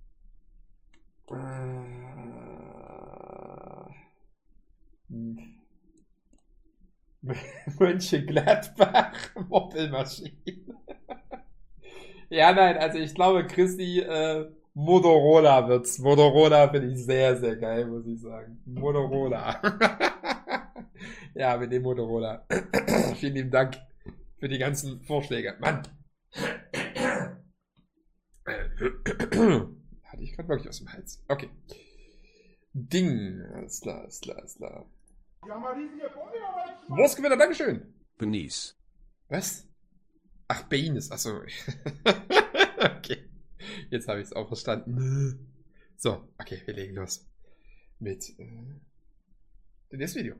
Mönchengladbach, Moppelmaschine. Ja, nein, also ich glaube, Christi, Motorola wird's. Motorola finde ich sehr, sehr geil, muss ich sagen. Motorola. Ja, mit dem Motorola. Vielen lieben Dank für die ganzen Vorschläge. Mann. Hatte ich gerade wirklich aus dem Hals. Okay. Ding. Alles klar. Wurstgewinner, Dankeschön. Benice. Was? Ach, Beines. Achso. Okay. Jetzt habe ich es auch verstanden. So, okay, wir legen los mit dem nächsten Video.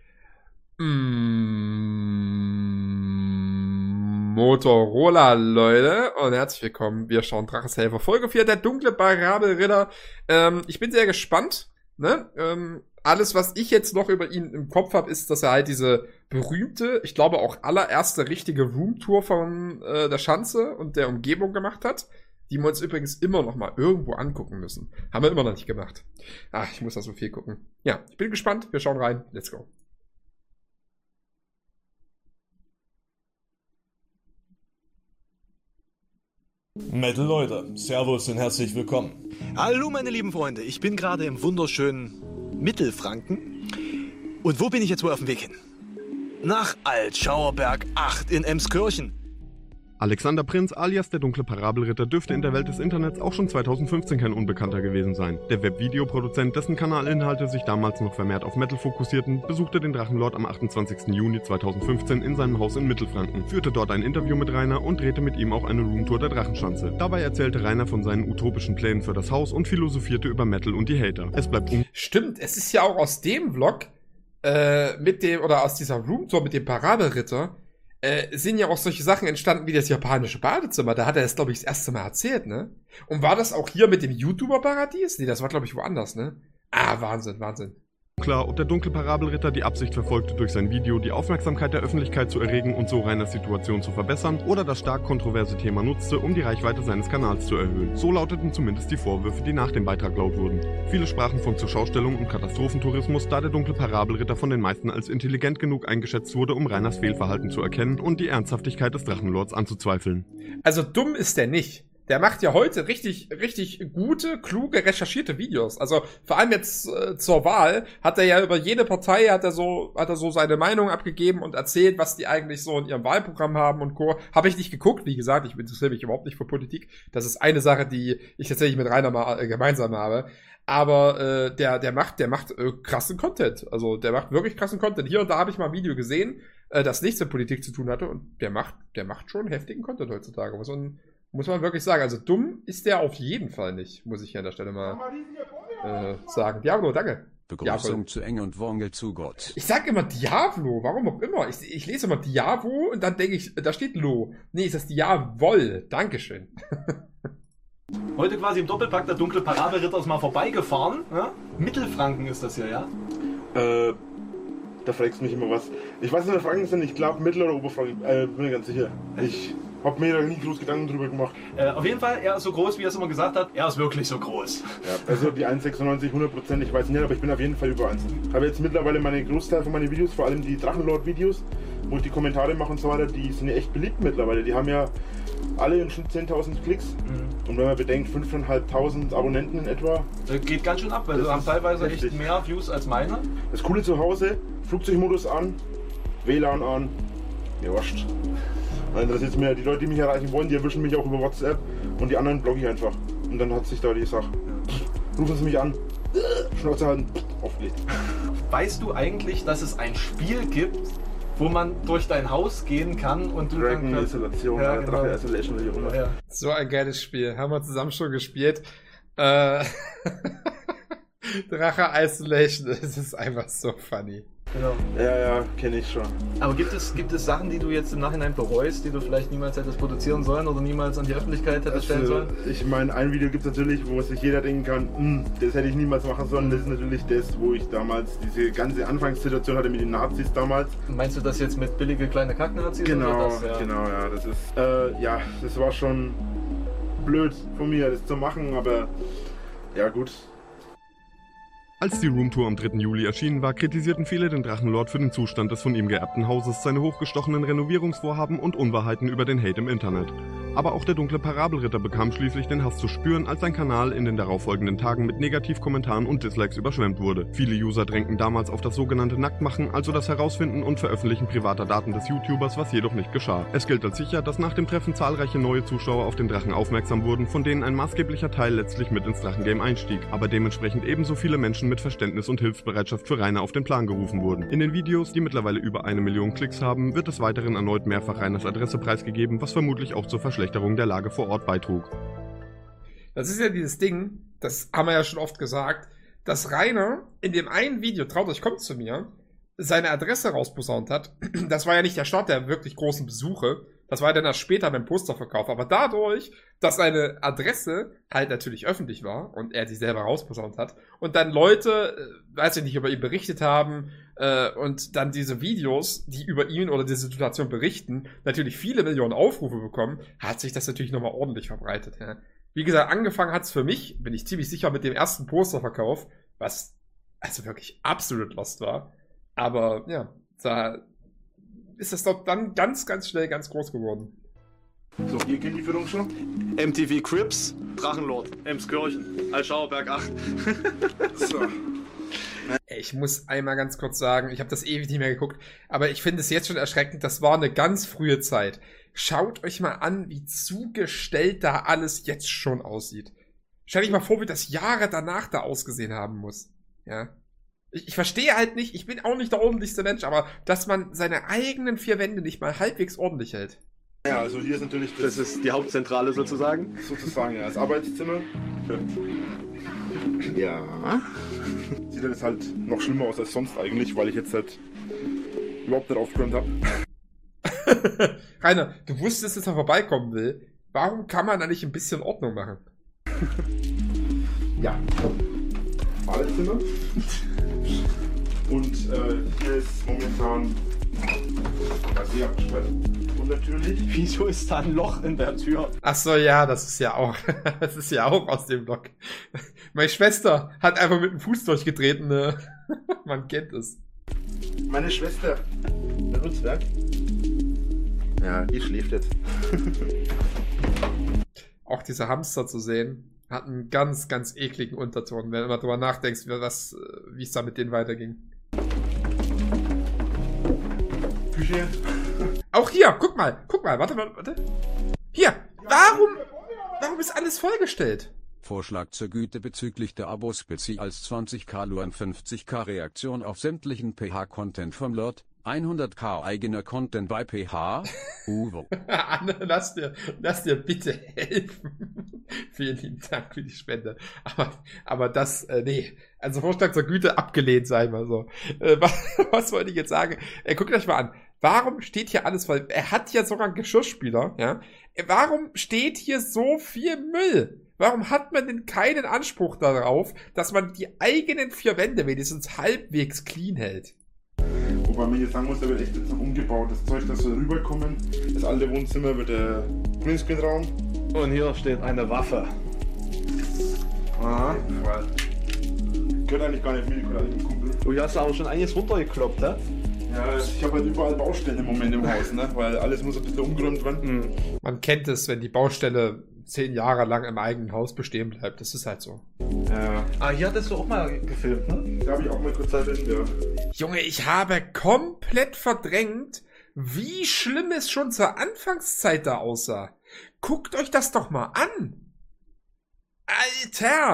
Motorola, Leute, und herzlich willkommen. Wir schauen Drachenshelfer Folge 4, der dunkle Parabelritter. Ich bin sehr gespannt. Ne? Alles, was ich jetzt noch über ihn im Kopf habe, ist, dass er halt diese berühmte, ich glaube auch allererste richtige Roomtour von der Schanze und der Umgebung gemacht hat, die wir uns übrigens immer noch mal irgendwo angucken müssen. Haben wir immer noch nicht gemacht. Ach, ich muss da so viel gucken. Ja, ich bin gespannt. Wir schauen rein. Let's go. Metal Leute, Servus und herzlich willkommen. Hallo meine lieben Freunde, ich bin gerade im wunderschönen Mittelfranken. Und wo bin ich jetzt wohl auf dem Weg hin? Nach Altschauerberg 8 in Emskirchen. Alexander Prinz alias der dunkle Parabelritter dürfte in der Welt des Internets auch schon 2015 kein Unbekannter gewesen sein. Der Webvideoproduzent, dessen Kanalinhalte sich damals noch vermehrt auf Metal fokussierten, besuchte den Drachenlord am 28. Juni 2015 in seinem Haus in Mittelfranken, führte dort ein Interview mit Rainer und drehte mit ihm auch eine Roomtour der Drachenschanze. Dabei erzählte Rainer von seinen utopischen Plänen für das Haus und philosophierte über Metal und die Hater. Es bleibt Stimmt, es ist ja auch aus dem Vlog aus dieser Roomtour mit dem Parabelritter sind ja auch solche Sachen entstanden wie das japanische Badezimmer. Da hat er es, glaube ich, das erste Mal erzählt, ne? Und war das auch hier mit dem YouTuber-Paradies? Nee, das war, glaube ich, woanders, ne? Ah, Wahnsinn. klar, ob der dunkle Parabelritter die Absicht verfolgte, durch sein Video die Aufmerksamkeit der Öffentlichkeit zu erregen und so Rainers Situation zu verbessern, oder das stark kontroverse Thema nutzte, um die Reichweite seines Kanals zu erhöhen. So lauteten zumindest die Vorwürfe, die nach dem Beitrag laut wurden. Viele sprachen von Zurschaustellung und Katastrophentourismus, da der dunkle Parabelritter von den meisten als intelligent genug eingeschätzt wurde, um Rainers Fehlverhalten zu erkennen und die Ernsthaftigkeit des Drachenlords anzuzweifeln. Also dumm ist der nicht. Der macht ja heute richtig gute, kluge, recherchierte Videos. Also vor allem jetzt zur Wahl hat er ja über jede Partei hat er so seine Meinung abgegeben und erzählt, was die eigentlich so in ihrem Wahlprogramm haben und Co. Habe ich nicht geguckt, wie gesagt, ich interessiere mich überhaupt nicht für Politik. Das ist eine Sache, die ich tatsächlich mit Rainer mal gemeinsam habe. Aber der macht krassen Content. Also der macht wirklich krassen Content. Hier und da habe ich mal ein Video gesehen, das nichts mit Politik zu tun hatte, und der macht schon heftigen Content heutzutage. Muss man wirklich sagen. Also dumm ist der auf jeden Fall nicht, muss ich hier an der Stelle mal sagen. Diablo, danke. Begrüßung Diablo. zu eng und Wongel zu Gott. Ich sag immer Diablo, warum auch immer. Ich lese immer Diavo und dann denke ich, da steht Lo. Nee, ist das Diavol. Dankeschön. Heute quasi im Doppelpack der dunkle Parabelritter ist mal vorbeigefahren. Ja? Mittelfranken ist das hier, ja? Da fragst du mich immer was. Ich weiß nicht, was Franken sind. Ich glaube Mittel- oder Oberfranken. Bin mir ganz sicher. Ich habe mir da nie groß Gedanken drüber gemacht. Auf jeden Fall, er ist so groß, wie er es immer gesagt hat. Er ist wirklich so groß. Ja, also die 1,96, 100%, ich weiß nicht, aber ich bin auf jeden Fall über 1. Ich habe jetzt mittlerweile meine Großteil von meinen Videos, vor allem die Drachenlord-Videos, wo ich die Kommentare mache und so weiter, die sind ja echt beliebt mittlerweile. Die haben ja alle im Schnitt 10.000 Klicks. Mhm. Und wenn man bedenkt, 5.500 Abonnenten in etwa. Geht ganz schön ab, weil sie haben teilweise heftig. Echt mehr Views als meine. Das Coole zu Hause, Flugzeugmodus an, WLAN an, mir wurscht. Also das ist mir, die Leute, die mich erreichen wollen, die erwischen mich auch über WhatsApp und die anderen blogge ich einfach. Und dann hat sich da die Sache. Ja. Rufen Sie mich an. Schnauze halten. Aufgelegt. Weißt du eigentlich, dass es ein Spiel gibt, wo man durch dein Haus gehen kann und du Dragon dann Isolation, ja, genau. Drache Isolation, wie auch immer. Ja. So ein geiles Spiel. Haben wir zusammen schon gespielt. Drache Isolation, es ist einfach so funny. Genau. Ja, kenne ich schon. Aber gibt es Sachen, die du jetzt im Nachhinein bereust, die du vielleicht niemals hättest produzieren sollen oder niemals an die Öffentlichkeit hättest stellen sollen? Ich meine, ein Video gibt es natürlich, wo sich jeder denken kann, das hätte ich niemals machen sollen. Das ist natürlich das, wo ich damals diese ganze Anfangssituation hatte mit den Nazis damals. Meinst du das jetzt mit billige kleine Kacknazis? Genau, oder das, ja? genau, ja. Das ist, das war schon blöd von mir, das zu machen, aber ja gut. Als die Roomtour am 3. Juli erschienen war, kritisierten viele den Drachenlord für den Zustand des von ihm geerbten Hauses, seine hochgestochenen Renovierungsvorhaben und Unwahrheiten über den Hate im Internet. Aber auch der dunkle Parabelritter bekam schließlich den Hass zu spüren, als sein Kanal in den darauffolgenden Tagen mit Negativkommentaren und Dislikes überschwemmt wurde. Viele User drängten damals auf das sogenannte Nacktmachen, also das Herausfinden und Veröffentlichen privater Daten des YouTubers, was jedoch nicht geschah. Es gilt als sicher, dass nach dem Treffen zahlreiche neue Zuschauer auf den Drachen aufmerksam wurden, von denen ein maßgeblicher Teil letztlich mit ins Drachengame einstieg, aber dementsprechend ebenso viele Menschen mit Verständnis und Hilfsbereitschaft für Rainer auf den Plan gerufen wurden. In den Videos, die mittlerweile über 1 Million Klicks haben, wird des Weiteren erneut mehrfach Rainers Adresse preisgegeben, was vermutlich auch zur Verschlechterung der Lage vor Ort beitrug. Das ist ja dieses Ding, das haben wir ja schon oft gesagt, dass Rainer in dem einen Video, traut euch, kommt zu mir, seine Adresse rausposaunt hat. Das war ja nicht der Start der wirklich großen Besuche, das war ja dann erst später beim Posterverkauf, aber dadurch, dass seine Adresse halt natürlich öffentlich war und er sie selber rausposaunt hat und dann Leute, weiß ich nicht, über ihn berichtet haben und dann diese Videos, die über ihn oder diese Situation berichten, natürlich viele Millionen Aufrufe bekommen, hat sich das natürlich nochmal ordentlich verbreitet. Ja. Wie gesagt, angefangen hat's für mich, bin ich ziemlich sicher, mit dem ersten Posterverkauf, was also wirklich absolut lost war, aber ja, da ist das doch dann ganz, ganz schnell ganz groß geworden. So, ihr kennt die Führung schon? MTV Crips, Drachenlord, Emskirchen, Altschauerberg 8. So. Ich muss einmal ganz kurz sagen, ich habe das ewig nicht mehr geguckt, aber ich finde es jetzt schon erschreckend, das war eine ganz frühe Zeit. Schaut euch mal an, wie zugestellt da alles jetzt schon aussieht. Stell dich mal vor, wie das Jahre danach da ausgesehen haben muss. Ja. Ich verstehe halt nicht, ich bin auch nicht der ordentlichste Mensch, aber dass man seine eigenen 4 Wände nicht mal halbwegs ordentlich hält. Ja, also hier ist natürlich Das ist die Hauptzentrale sozusagen. sozusagen ja, das Arbeitszimmer. Ja. Sieht jetzt halt noch schlimmer aus als sonst eigentlich, weil ich jetzt halt überhaupt nicht aufgeräumt habe. Rainer, du wusstest, dass er vorbeikommen will. Warum kann man da nicht ein bisschen Ordnung machen? Ja. Badezimmer. Und hier ist momentan das See abgesperrt. Und natürlich. Wieso ist da ein Loch in der Tür? Ach so, ja, das ist ja auch aus dem Block. Meine Schwester hat einfach mit dem Fuß durchgetreten. Ne? Man kennt es. Meine Schwester. Der Nutzwerk. Ja, die schläft jetzt. Auch diese Hamster zu sehen, hat einen ganz, ganz ekligen Unterton, wenn du mal drüber nachdenkst, wie es da mit denen weiterging. Küche. Auch hier, guck mal, warte. Hier, warum ist alles vollgestellt? Vorschlag zur Güte bezüglich der Abos bezieht als 20k Luan 50k Reaktion auf sämtlichen PH-Content vom Lord, 100k eigener Content bei PH, Uwe. Anne, lass dir bitte helfen. Vielen lieben Dank für die Spende. Aber das, nee. Also Vorschlag zur Güte abgelehnt, sei mal so. Was wollte ich jetzt sagen? Guckt euch mal an. Warum steht hier alles voll? Er hat ja sogar einen Geschirrspüler, ja. Warum steht hier so viel Müll? Warum hat man denn keinen Anspruch darauf, dass man die eigenen 4 Wände wenigstens halbwegs clean hält? Wobei man hier sagen muss, da wird echt jetzt noch umgebaut. Das Zeug, das soll rüberkommen. Das alte Wohnzimmer wird der Greenscreen-Raum. Und hier steht eine Waffe. Aha. Gehört eigentlich gar nicht mit, gehört eigentlich mit dem Kumpel. Du hast aber schon einiges runtergekloppt, hä? Ja, ich habe halt überall Baustellen im Moment im Haus, ne? Weil alles muss ein bisschen umgeräumt werden. Man kennt es, wenn die Baustelle 10 Jahre lang im eigenen Haus bestehen bleibt. Das ist halt so. Ja. Ah, hier hattest du auch mal gefilmt, ne? Da habe ich auch mal kurz Zeit drin, ja. Junge, ich habe komplett verdrängt, wie schlimm es schon zur Anfangszeit da aussah. Guckt euch das doch mal an. Alter!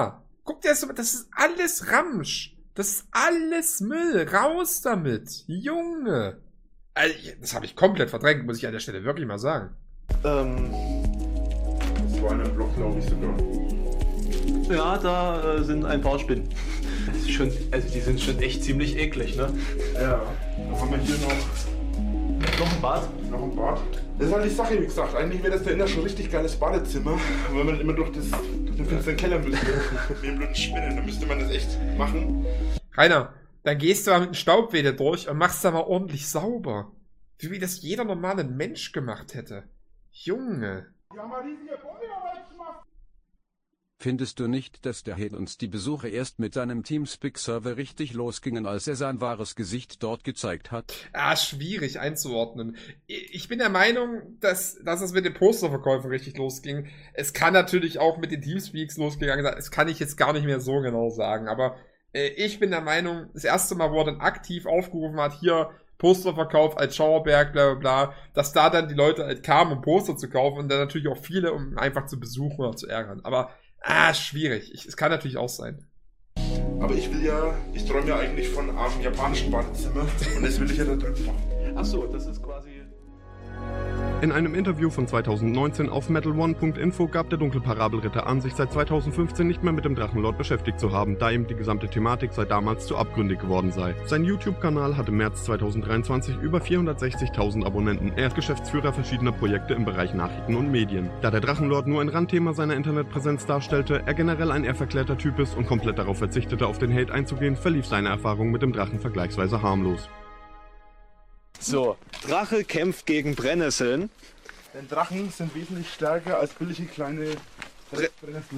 Guck dir das so, das ist alles Ramsch. Das ist alles Müll. Raus damit. Junge. Also, das habe ich komplett verdrängt, muss ich an der Stelle wirklich mal sagen. Das war in einem Blog, glaube ich sogar. Ja, da sind ein paar Spinnen. Das ist schon, also die sind schon echt ziemlich eklig, ne? Ja, dann haben wir hier noch ein Bad. Noch ein Bad. Das ist halt die Sache, wie gesagt. Eigentlich wäre das da innen schon ein richtig geiles Badezimmer. Aber wenn man immer durch den finsteren Keller müsste, mit den blöden Spinnen, dann müsste man das echt machen. Rainer, dann gehst du mal mit einem Staubwedel durch und machst da mal ordentlich sauber. Wie das jeder normale Mensch gemacht hätte. Junge. Wir haben eine riesige Bodyarbeit gemacht. Findest du nicht, dass der Hate uns die Besuche erst mit seinem Teamspeak-Server richtig losgingen, als er sein wahres Gesicht dort gezeigt hat? Schwierig einzuordnen. Ich bin der Meinung, dass es mit den Posterverkäufen richtig losging. Es kann natürlich auch mit den Teamspeaks losgegangen sein. Das kann ich jetzt gar nicht mehr so genau sagen. Aber ich bin der Meinung, das erste Mal, wo er dann aktiv aufgerufen hat, hier Posterverkauf als Schauerberg, bla bla bla, dass da dann die Leute halt kamen, um Poster zu kaufen und dann natürlich auch viele, um einfach zu besuchen oder zu ärgern. Aber schwierig. Es kann natürlich auch sein. Aber ich träume ja eigentlich von einem japanischen Badezimmer und das will ich ja da drüben machen. Achso, das ist quasi... In einem Interview von 2019 auf metalone.info gab der Dunkelparabelritter an, sich seit 2015 nicht mehr mit dem Drachenlord beschäftigt zu haben, da ihm die gesamte Thematik seit damals zu abgründig geworden sei. Sein YouTube-Kanal hat im März 2023 über 460.000 Abonnenten. Er ist Geschäftsführer verschiedener Projekte im Bereich Nachrichten und Medien. Da der Drachenlord nur ein Randthema seiner Internetpräsenz darstellte, er generell ein eher verklärter Typ ist und komplett darauf verzichtete, auf den Hate einzugehen, verlief seine Erfahrung mit dem Drachen vergleichsweise harmlos. So, Drache kämpft gegen Brennnesseln. Denn Drachen sind wesentlich stärker als billige kleine Brennnesseln.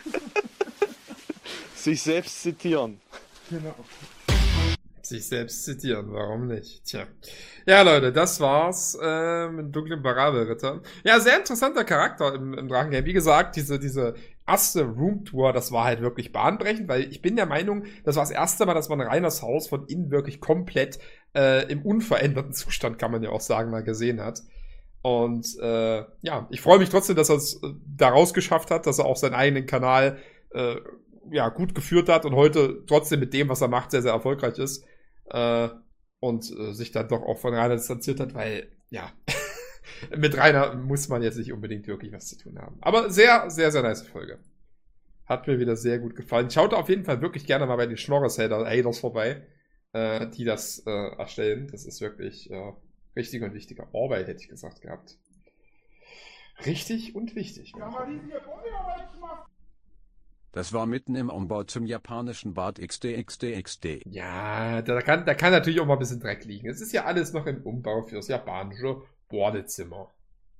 Sich selbst zitieren. Genau. Sich selbst zitieren, warum nicht? Tja. Ja, Leute, das war's mit dunklen Parabelritter. Ja, sehr interessanter Charakter im Drachengame. Wie gesagt, diese erste Roomtour, das war halt wirklich bahnbrechend, weil ich bin der Meinung, das war das erste Mal, dass man Rainers Haus von innen wirklich komplett im unveränderten Zustand, kann man ja auch sagen, mal gesehen hat. Und ja, ich freue mich trotzdem, dass er es da rausgeschafft hat, dass er auch seinen eigenen Kanal gut geführt hat und heute trotzdem mit dem, was er macht, sehr, sehr erfolgreich ist. Und sich dann doch auch von Rainer distanziert hat, weil, ja, mit Rainer muss man jetzt nicht unbedingt wirklich was zu tun haben. Aber sehr, sehr, sehr nice Folge. Hat mir wieder sehr gut gefallen. Schaut auf jeden Fall wirklich gerne mal bei den Schnorres-Haters vorbei, die das erstellen. Das ist wirklich richtig und wichtiger Arbeit, hätte ich gesagt gehabt. Richtig und wichtig. Wir haben eine riesige Bodyarbeit gemacht. Das war mitten im Umbau zum japanischen Bad XD. Ja, da kann natürlich auch mal ein bisschen Dreck liegen. Es ist ja alles noch im Umbau fürs japanische Badezimmer.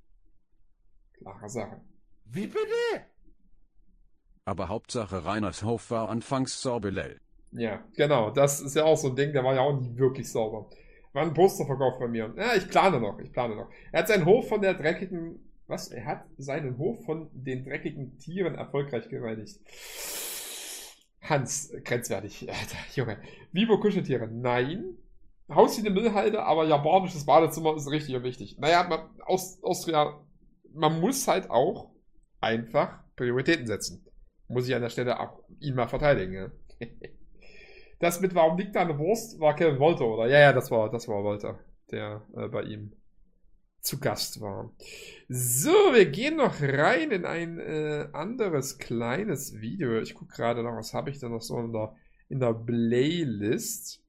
Klare Sache. Wie bitte? Aber Hauptsache Rainers Hof war anfangs sauber. Ja, genau. Das ist ja auch so ein Ding, der war ja auch nicht wirklich sauber. War ein Posterverkauf bei mir. Ja, ich plane noch. Er hat seinen Hof von der dreckigen... Was? Er hat seinen Hof von den dreckigen Tieren erfolgreich gereinigt. Hans, grenzwertig. Alter, Junge. Vivo Kuscheltiere? Nein. Haus wie eine Müllhalde, aber japanisches Badezimmer ist richtig und wichtig. Naja, Austria, man muss halt auch einfach Prioritäten setzen. Muss ich an der Stelle auch ihn mal verteidigen. Ja? Das mit warum liegt da eine Wurst war Kevin Wolter, oder? Ja, das war Wolter, der bei ihm zu Gast war. So, wir gehen noch rein in ein anderes kleines Video. Ich gucke gerade noch, was habe ich denn noch so in der Playlist?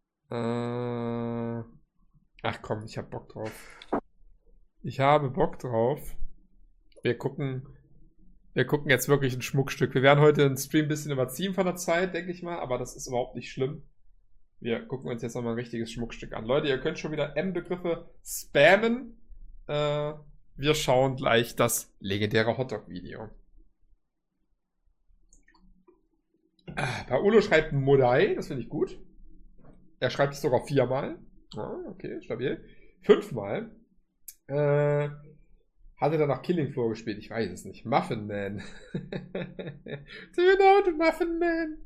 Ach komm, ich habe Bock drauf. Ich habe Bock drauf. Wir gucken jetzt wirklich ein Schmuckstück. Wir werden heute den Stream ein bisschen überziehen von der Zeit, denke ich mal, aber das ist überhaupt nicht schlimm. Wir gucken uns jetzt nochmal ein richtiges Schmuckstück an. Leute, ihr könnt schon wieder M-Begriffe spammen. Wir schauen gleich das legendäre Hotdog-Video. Paolo schreibt Modai, das finde ich gut. Er schreibt es sogar 4-mal. Okay, stabil. 5-mal. Hat er danach Killing Floor gespielt? Ich weiß es nicht. Muffin Man. Do you know the Muffin Man?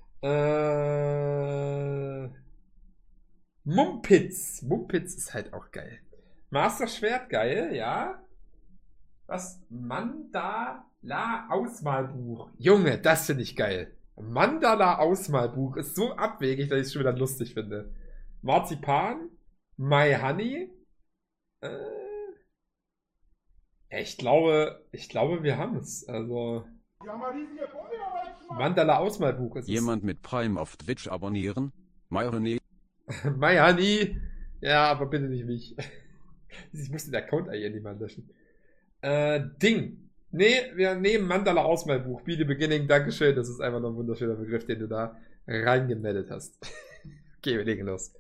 Mumpitz. Mumpitz ist halt auch geil. Master Schwert, geil, ja. Was? Manda Mandala-Ausmalbuch. Junge, das finde ich geil. Mandala-Ausmalbuch ist so abwegig, dass ich es schon wieder lustig finde. Marzipan, My Honey. Ich glaube, wir haben es. Also. Mandala-Ausmalbuch ist Jemand mit Prime auf Twitch abonnieren? My Honey. My Honey. Ja, aber bitte nicht mich. Ich muss den Account eigentlich niemand löschen. Ding. Nee, wir nehmen Mandala-Ausmalbuch. Be the Beginning. Dankeschön. Das ist einfach noch ein wunderschöner Begriff, den du da reingemeldet hast. Okay, wir legen los.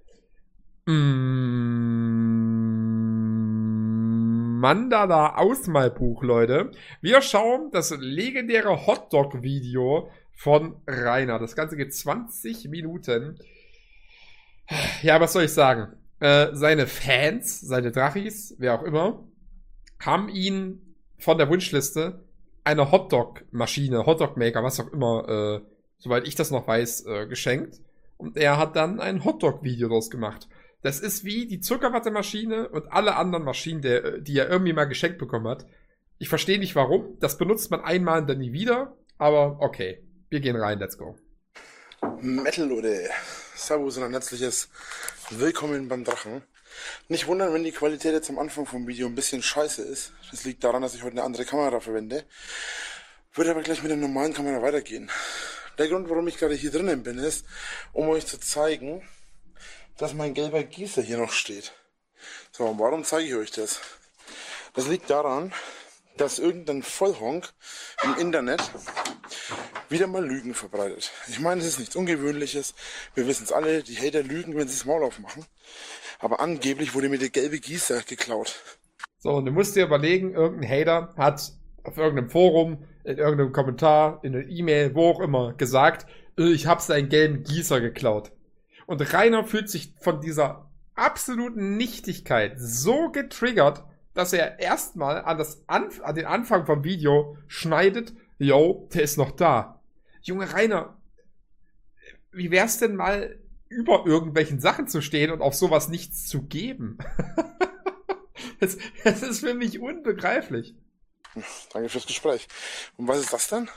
Mandala-Ausmalbuch, Leute. Wir schauen das legendäre Hotdog-Video von Rainer. Das Ganze geht 20 Minuten. Ja, was soll ich sagen? Seine Fans, seine Drachis, wer auch immer, haben ihn von der Wunschliste eine Hotdog-Maschine, Hotdog-Maker, was auch immer, soweit ich das noch weiß, geschenkt. Und er hat dann ein Hotdog-Video daraus gemacht. Das ist wie die Zuckerwattemaschine und alle anderen Maschinen, die er irgendwie mal geschenkt bekommen hat. Ich verstehe nicht warum. Das benutzt man einmal und dann nie wieder. Aber okay, wir gehen rein, let's go. Metal, Leute. Servus und ein herzliches Willkommen beim Drachen. Nicht wundern, wenn die Qualität jetzt am Anfang vom Video ein bisschen scheiße ist. Das liegt daran, dass ich heute eine andere Kamera verwende. Würde aber gleich mit der normalen Kamera weitergehen. Der Grund, warum ich gerade hier drinnen bin, ist, um euch zu zeigen, dass mein gelber Gießer hier noch steht. So, und warum zeige ich euch das? Das liegt daran, dass irgendein Vollhonk im Internet wieder mal Lügen verbreitet. Ich meine, es ist nichts Ungewöhnliches. Wir wissen es alle, die Hater lügen, wenn sie das Maul aufmachen. Aber angeblich wurde mir der gelbe Gießer geklaut. So, und du musst dir überlegen, irgendein Hater hat auf irgendeinem Forum, in irgendeinem Kommentar, in einer E-Mail, wo auch immer, gesagt, ich habe seinen gelben Gießer geklaut. Und Rainer fühlt sich von dieser absoluten Nichtigkeit so getriggert, dass er erstmal an den Anfang vom Video schneidet, yo, der ist noch da. Junge Rainer, wie wär's denn mal, über irgendwelchen Sachen zu stehen und auf sowas nichts zu geben? Das ist für mich unbegreiflich. Danke fürs Gespräch. Und was ist das denn?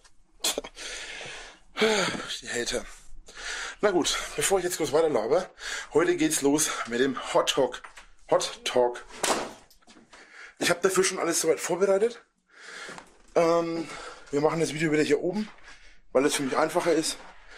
Die Hater. Na gut, bevor ich jetzt kurz weiterlaber, heute geht's los mit dem Hot Talk. Ich habe dafür schon alles soweit vorbereitet. Wir machen das Video wieder hier oben, weil es für mich einfacher ist.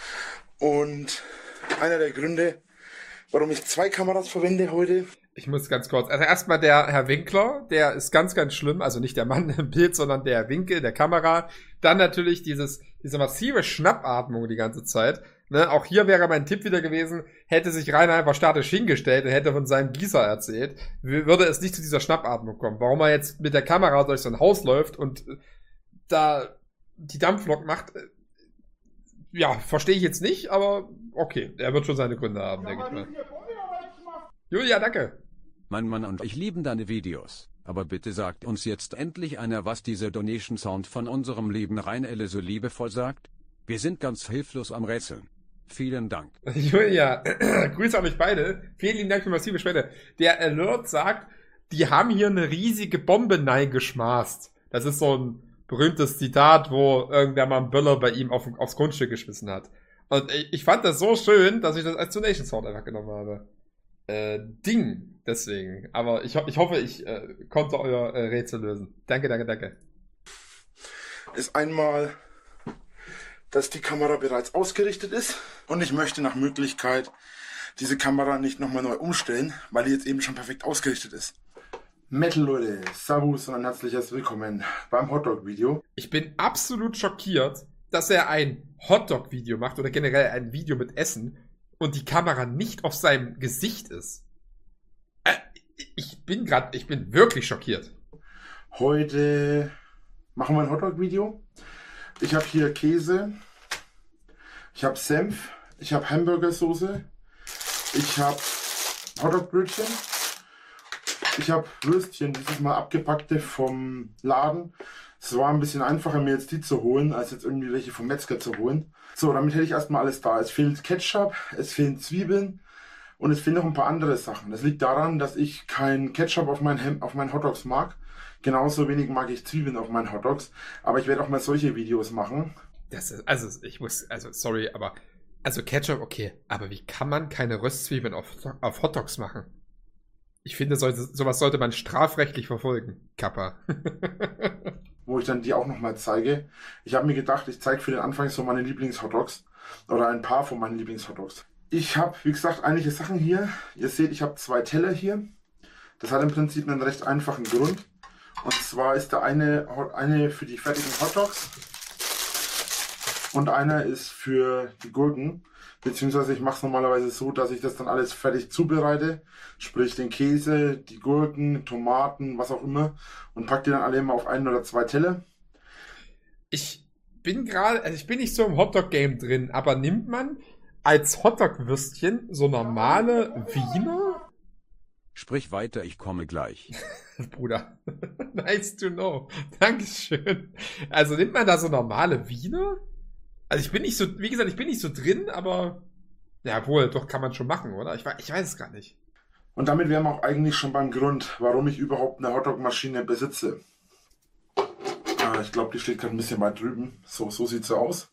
Und einer der Gründe, warum ich 2 Kameras verwende heute. Ich muss ganz kurz, also erstmal der Herr Winkler, der ist ganz, ganz schlimm, also nicht der Mann im Bild, sondern der Winkel, der Kamera. Dann natürlich diese massive Schnappatmung die ganze Zeit. Ne, auch hier wäre mein Tipp wieder gewesen, hätte sich Rainer einfach statisch hingestellt und hätte von seinem Gießer erzählt, würde es nicht zu dieser Schnappatmung kommen. Warum er jetzt mit der Kamera durch so ein Haus läuft und da die Dampflok macht, ja, verstehe ich jetzt nicht, aber okay, er wird schon seine Gründe haben, denke ich mal. Julia, danke. Mein Mann und ich lieben deine Videos, aber bitte sagt uns jetzt endlich einer, was dieser Donation Sound von unserem lieben Rainer so liebevoll sagt. Wir sind ganz hilflos am Rätseln. Vielen Dank. Julia, Grüße an euch beide. Vielen lieben Dank für massive Spende. Der Alert sagt, die haben hier eine riesige Bombe geschmaßt. Das ist so ein berühmtes Zitat, wo irgendwer mal einen Böller bei ihm aufs Grundstück geschmissen hat. Und ich fand das so schön, dass ich das als Donation Sound einfach genommen habe. Ding, deswegen. Aber ich hoffe, ich konnte euer Rätsel lösen. Danke. Ist einmal, dass die Kamera bereits ausgerichtet ist und ich möchte nach Möglichkeit diese Kamera nicht nochmal neu umstellen, weil die jetzt eben schon perfekt ausgerichtet ist. Metal, Leute, servus und ein herzliches Willkommen beim Hotdog-Video. Ich bin absolut schockiert, dass er ein Hotdog-Video macht oder generell ein Video mit Essen und die Kamera nicht auf seinem Gesicht ist. Ich bin wirklich schockiert. Heute machen wir ein Hotdog-Video. Ich habe hier Käse, ich habe Senf, ich habe Hamburgersoße, ich habe Hotdogbrötchen, ich habe Würstchen, dieses Mal abgepackte vom Laden. Es war ein bisschen einfacher, mir jetzt die zu holen, als jetzt irgendwie welche vom Metzger zu holen. So, damit hätte ich erstmal alles da. Es fehlt Ketchup, es fehlen Zwiebeln Und es fehlen noch ein paar andere Sachen. Das liegt daran, dass ich kein Ketchup auf meinen Hotdogs mag. Genauso wenig mag ich Zwiebeln auf meinen Hotdogs. Aber ich werde auch mal solche Videos machen. Sorry, aber Ketchup, okay. Aber wie kann man keine Röstzwiebeln auf Hotdogs machen? Ich finde, sowas sollte man strafrechtlich verfolgen, Kappa. Wo ich dann die auch nochmal zeige. Ich habe mir gedacht, ich zeige für den Anfang so meine Lieblingshotdogs. Oder ein paar von meinen Lieblingshotdogs. Ich habe, wie gesagt, einige Sachen hier. Ihr seht, ich habe 2 Teller hier. Das hat im Prinzip einen recht einfachen Grund. Und zwar ist der eine für die fertigen Hotdogs. Und einer ist für die Gurken. Beziehungsweise ich mache es normalerweise so, dass ich das dann alles fertig zubereite. Sprich den Käse, die Gurken, Tomaten, was auch immer. Und packe die dann alle immer auf 1 oder 2 Teller. Ich bin nicht so im Hotdog-Game drin, aber nimmt man als Hotdog-Würstchen so normale Wiener? Sprich weiter, ich komme gleich. Bruder, nice to know. Dankeschön. Also nimmt man da so normale Wiener? Also ich bin nicht so drin, aber ja, wohl, doch kann man schon machen, oder? Ich weiß es gar nicht. Und damit wären wir auch eigentlich schon beim Grund, warum ich überhaupt eine Hotdog-Maschine besitze. Ich glaube, die steht gerade ein bisschen weit drüben. So sieht sie aus.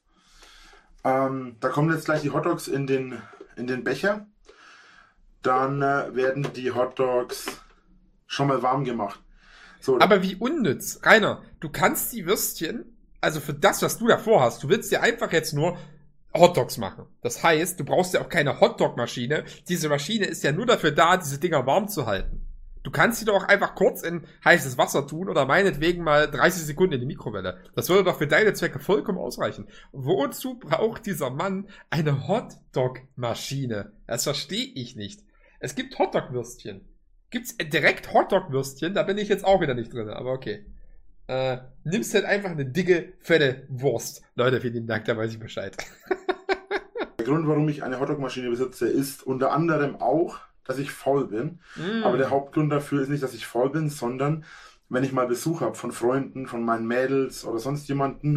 Da kommen jetzt gleich die Hotdogs in den Becher. Dann werden die Hotdogs schon mal warm gemacht. So. Aber wie unnütz. Rainer, du kannst die Würstchen, also für das, was du davor hast, du willst dir einfach jetzt nur Hotdogs machen. Das heißt, du brauchst ja auch keine Hotdog-Maschine. Diese Maschine ist ja nur dafür da, diese Dinger warm zu halten. Du kannst sie doch auch einfach kurz in heißes Wasser tun oder meinetwegen mal 30 Sekunden in die Mikrowelle. Das würde doch für deine Zwecke vollkommen ausreichen. Wozu braucht dieser Mann eine Hotdog-Maschine? Das verstehe ich nicht. Es gibt Hotdog-Würstchen. Gibt's direkt Hotdog-Würstchen? Da bin ich jetzt auch wieder nicht drin, aber okay. Nimmst halt einfach eine dicke, fette Wurst. Leute, vielen Dank, da weiß ich Bescheid. Der Grund, warum ich eine Hotdog-Maschine besitze, ist unter anderem auch, dass ich faul bin. Aber der Hauptgrund dafür ist nicht, dass ich faul bin, sondern wenn ich mal Besuch habe von Freunden, von meinen Mädels oder sonst jemanden,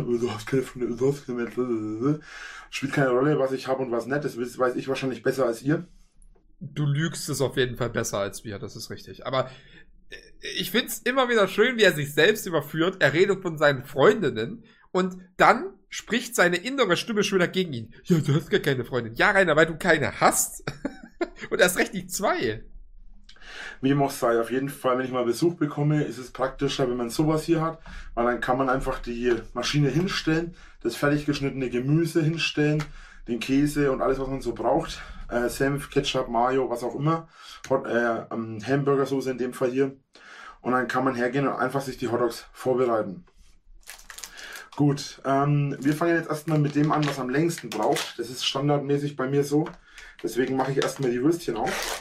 spielt keine Rolle, was ich habe und was nicht, das weiß ich wahrscheinlich besser als ihr. Du lügst es auf jeden Fall besser als wir, das ist richtig. Aber ich find's immer wieder schön, wie er sich selbst überführt. Er redet von seinen Freundinnen und dann spricht seine innere Stimme schon dagegen ihn. Ja, du hast gar keine Freundin. Ja, Rainer, weil du keine hast. Und erst recht nicht 2. Wie dem auch sei, auf jeden Fall, wenn ich mal Besuch bekomme, ist es praktischer, wenn man sowas hier hat, weil dann kann man einfach die Maschine hinstellen, das fertig geschnittene Gemüse hinstellen, den Käse und alles, was man so braucht, Senf, Ketchup, Mayo, was auch immer, Hamburgersoße in dem Fall hier, und dann kann man hergehen und einfach sich die Hotdogs vorbereiten. Gut, wir fangen jetzt erstmal mit dem an, was am längsten braucht. Das ist standardmäßig bei mir so. Deswegen mache ich erstmal die Würstchen auf.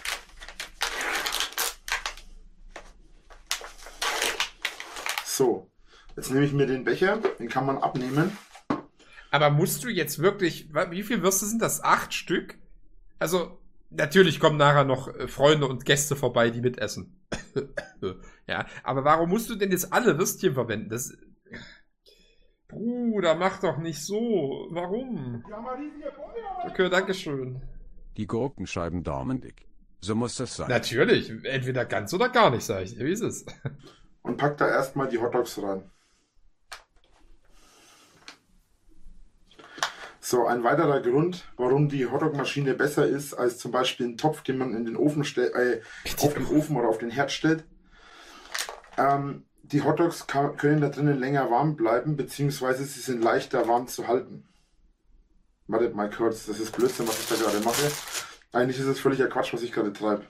So, jetzt nehme ich mir den Becher, den kann man abnehmen. Aber musst du jetzt wirklich, wie viele Würste sind das? 8 Stück? Also, natürlich kommen nachher noch Freunde und Gäste vorbei, die mitessen. Ja, aber warum musst du denn jetzt alle Würstchen verwenden? Das... Bruder, mach doch nicht so. Warum? Okay, dankeschön. Die Gurkenscheiben daumendick. So muss das sein. Natürlich. Entweder ganz oder gar nicht, sag ich dir. Wie ist es? Und pack da erstmal die Hotdogs rein. So, ein weiterer Grund, warum die Hotdog-Maschine besser ist als zum Beispiel ein Topf, den man in den Ofen stellt, auf den Ofen oder auf den Herd stellt. Die Hotdogs können da drinnen länger warm bleiben, beziehungsweise sie sind leichter warm zu halten. Wartet mal kurz, das ist Blödsinn, was ich da gerade mache. Eigentlich ist es völliger Quatsch, was ich gerade treibe.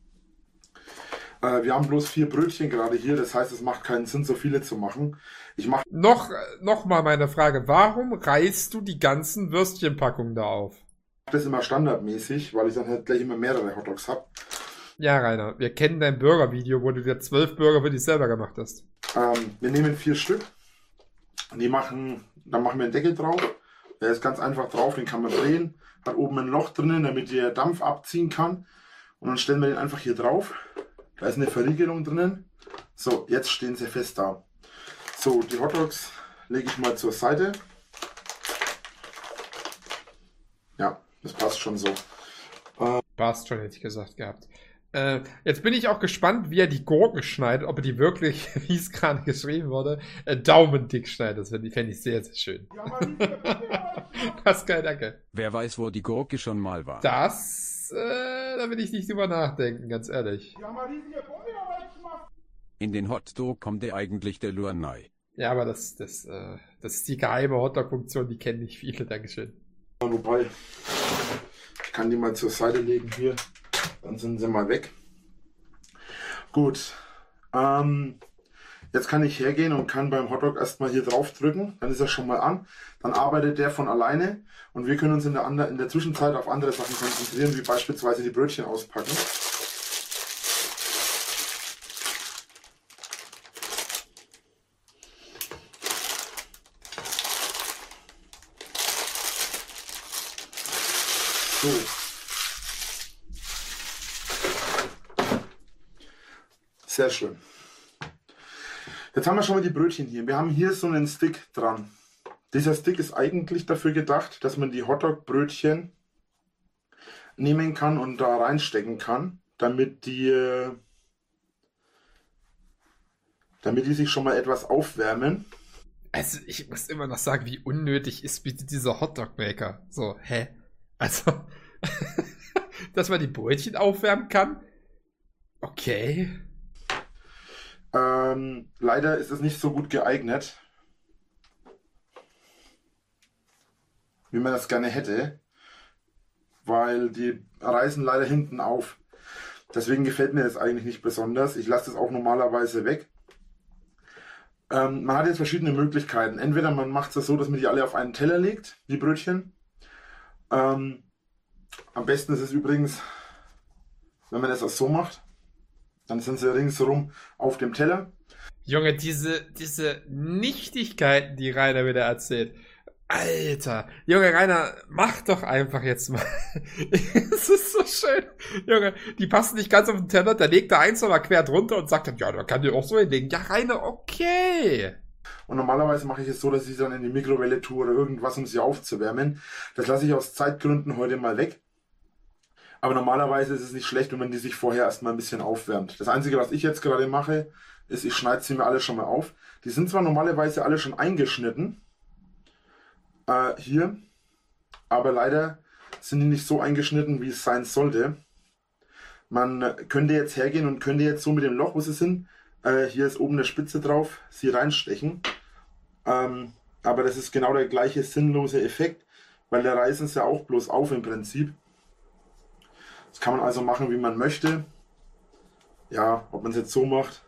Wir haben bloß 4 Brötchen gerade hier, das heißt, es macht keinen Sinn, so viele zu machen. Ich mache noch mal meine Frage, warum reißt du die ganzen Würstchenpackungen da auf? Das immer standardmäßig, weil ich dann halt gleich immer mehrere Hotdogs habe. Ja, Rainer, wir kennen dein Burger-Video, wo du dir 12 Burger für dich selber gemacht hast. Wir nehmen 4 Stück. Dann machen wir einen Deckel drauf. Der ist ganz einfach drauf, den kann man drehen. Hat oben ein Loch drinnen, damit der Dampf abziehen kann. Und dann stellen wir den einfach hier drauf. Da ist eine Verriegelung drinnen. So, jetzt stehen sie fest da. So, die Hotdogs lege ich mal zur Seite. Ja, das passt schon so. Passt schon, hätte ich gesagt gehabt. Jetzt bin ich auch gespannt, wie er die Gurken schneidet, ob er die wirklich, wie es gerade geschrieben wurde, daumendick schneidet. Das fände ich sehr, sehr schön. Pascal, danke. Wer weiß, wo die Gurke schon mal war. Da will ich nicht drüber nachdenken, ganz ehrlich. In den Hotdog kommt eigentlich der Luanai. Ja, aber das ist die geheime Hotdog-Funktion, die kennen nicht viele, Dankeschön. Wobei, ich kann die mal zur Seite legen hier, dann sind sie mal weg. Gut, jetzt kann ich hergehen und kann beim Hotdog erstmal hier drauf drücken, dann ist er schon mal an, dann arbeitet der von alleine und wir können uns in der Zwischenzeit auf andere Sachen konzentrieren, wie beispielsweise die Brötchen auspacken. So. Sehr schön. Jetzt haben wir schon mal die Brötchen hier. Wir haben hier so einen Stick dran. Dieser Stick ist eigentlich dafür gedacht, dass man die Hotdog-Brötchen nehmen kann und da reinstecken kann, damit die sich schon mal etwas aufwärmen. Also ich muss immer noch sagen, wie unnötig ist bitte dieser Hotdog-Maker. So, hä? Also, dass man die Brötchen aufwärmen kann? Okay. Leider ist es nicht so gut geeignet, wie man das gerne hätte, weil die reißen leider hinten auf. Deswegen gefällt mir das eigentlich nicht besonders. Ich lasse das auch normalerweise weg. Man hat jetzt verschiedene Möglichkeiten. Entweder man macht es so, dass man die alle auf einen Teller legt, die Brötchen. Am besten ist es übrigens, wenn man das auch so macht, dann sind sie ringsherum auf dem Teller. Junge, diese Nichtigkeiten, die Rainer wieder erzählt. Alter, Junge, Rainer, mach doch einfach jetzt mal. Es ist so schön. Junge, die passen nicht ganz auf den Teller, da legt der eins aber quer drunter und sagt dann, ja, da kann die auch so hinlegen. Ja, Rainer, okay. Und normalerweise mache ich es so, dass ich sie dann in die Mikrowelle tue oder irgendwas, um sie aufzuwärmen. Das lasse ich aus Zeitgründen heute mal weg. Aber normalerweise ist es nicht schlecht, wenn man die sich vorher erstmal ein bisschen aufwärmt. Das Einzige, was ich jetzt gerade mache, ist, ich schneide sie mir alle schon mal auf. Die sind zwar normalerweise alle schon eingeschnitten, hier, aber leider sind die nicht so eingeschnitten, wie es sein sollte. Man könnte jetzt hergehen und könnte jetzt so mit dem Loch, wo sie sind, hier ist oben eine Spitze drauf, sie reinstechen. Aber das ist genau der gleiche sinnlose Effekt, weil da reißen sie ja auch bloß auf im Prinzip. Das kann man also machen, wie man möchte. Ja, ob man es jetzt so macht.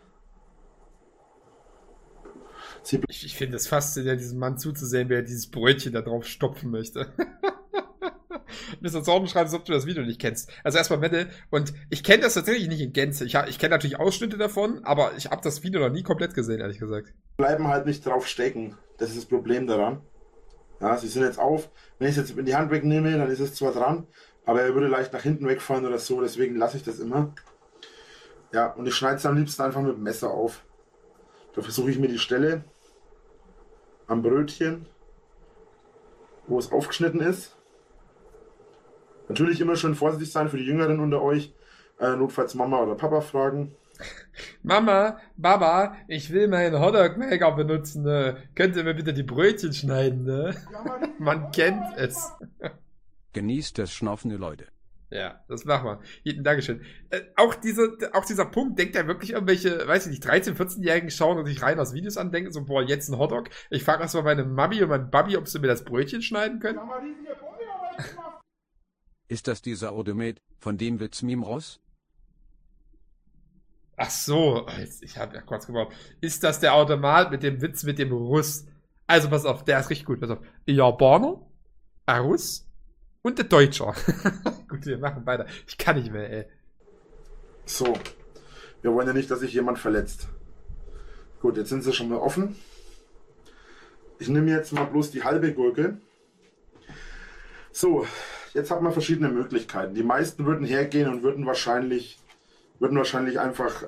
Ich finde es faszinierend, diesem Mann zuzusehen, wie er dieses Brötchen da drauf stopfen möchte. Mr. Zorn schreibt, als ob du das Video nicht kennst. Also erstmal Mette, und ich kenne das tatsächlich nicht in Gänze. Ich kenne natürlich Ausschnitte davon, aber ich habe das Video noch nie komplett gesehen, ehrlich gesagt. Bleiben halt nicht drauf stecken. Das ist das Problem daran. Ja, sie sind jetzt auf. Wenn ich es jetzt in die Hand wegnehme, dann ist es zwar dran, aber er würde leicht nach hinten wegfallen oder so, deswegen lasse ich das immer. Ja, und ich schneide es am liebsten einfach mit dem Messer auf. Da versuche ich mir die Stelle am Brötchen, wo es aufgeschnitten ist. Natürlich immer schön vorsichtig sein für die Jüngeren unter euch. Notfalls Mama oder Papa fragen. Mama, Baba, ich will meinen Hotdog-Maker benutzen. Könnt ihr mir bitte die Brötchen schneiden? Ne? Man kennt es. Genießt das schnaufende Leute. Ja, das machen wir. Dankeschön. Auch dieser Punkt, denkt ja wirklich irgendwelche, weiß ich nicht, 13-, 14-Jährigen schauen und sich rein aus Videos andenken, so, boah, jetzt ein Hotdog. Ich frage erstmal meine Mami und meinen Babi, ob sie mir das Brötchen schneiden können. Ist das dieser Automat, von dem will's Meme raus? Ach so, ich habe ja kurz gebraucht. Ist das der Automat mit dem Witz mit dem Russ? Also pass auf, der ist richtig gut. Pass auf. Japaner, ein Russ und der Deutscher. Gut, wir machen weiter. Ich kann nicht mehr, ey. So, wir wollen ja nicht, dass sich jemand verletzt. Gut, jetzt sind sie schon mal offen. Ich nehme jetzt mal bloß die halbe Gurke. So, jetzt hat man verschiedene Möglichkeiten. Die meisten würden hergehen und würden wahrscheinlich einfach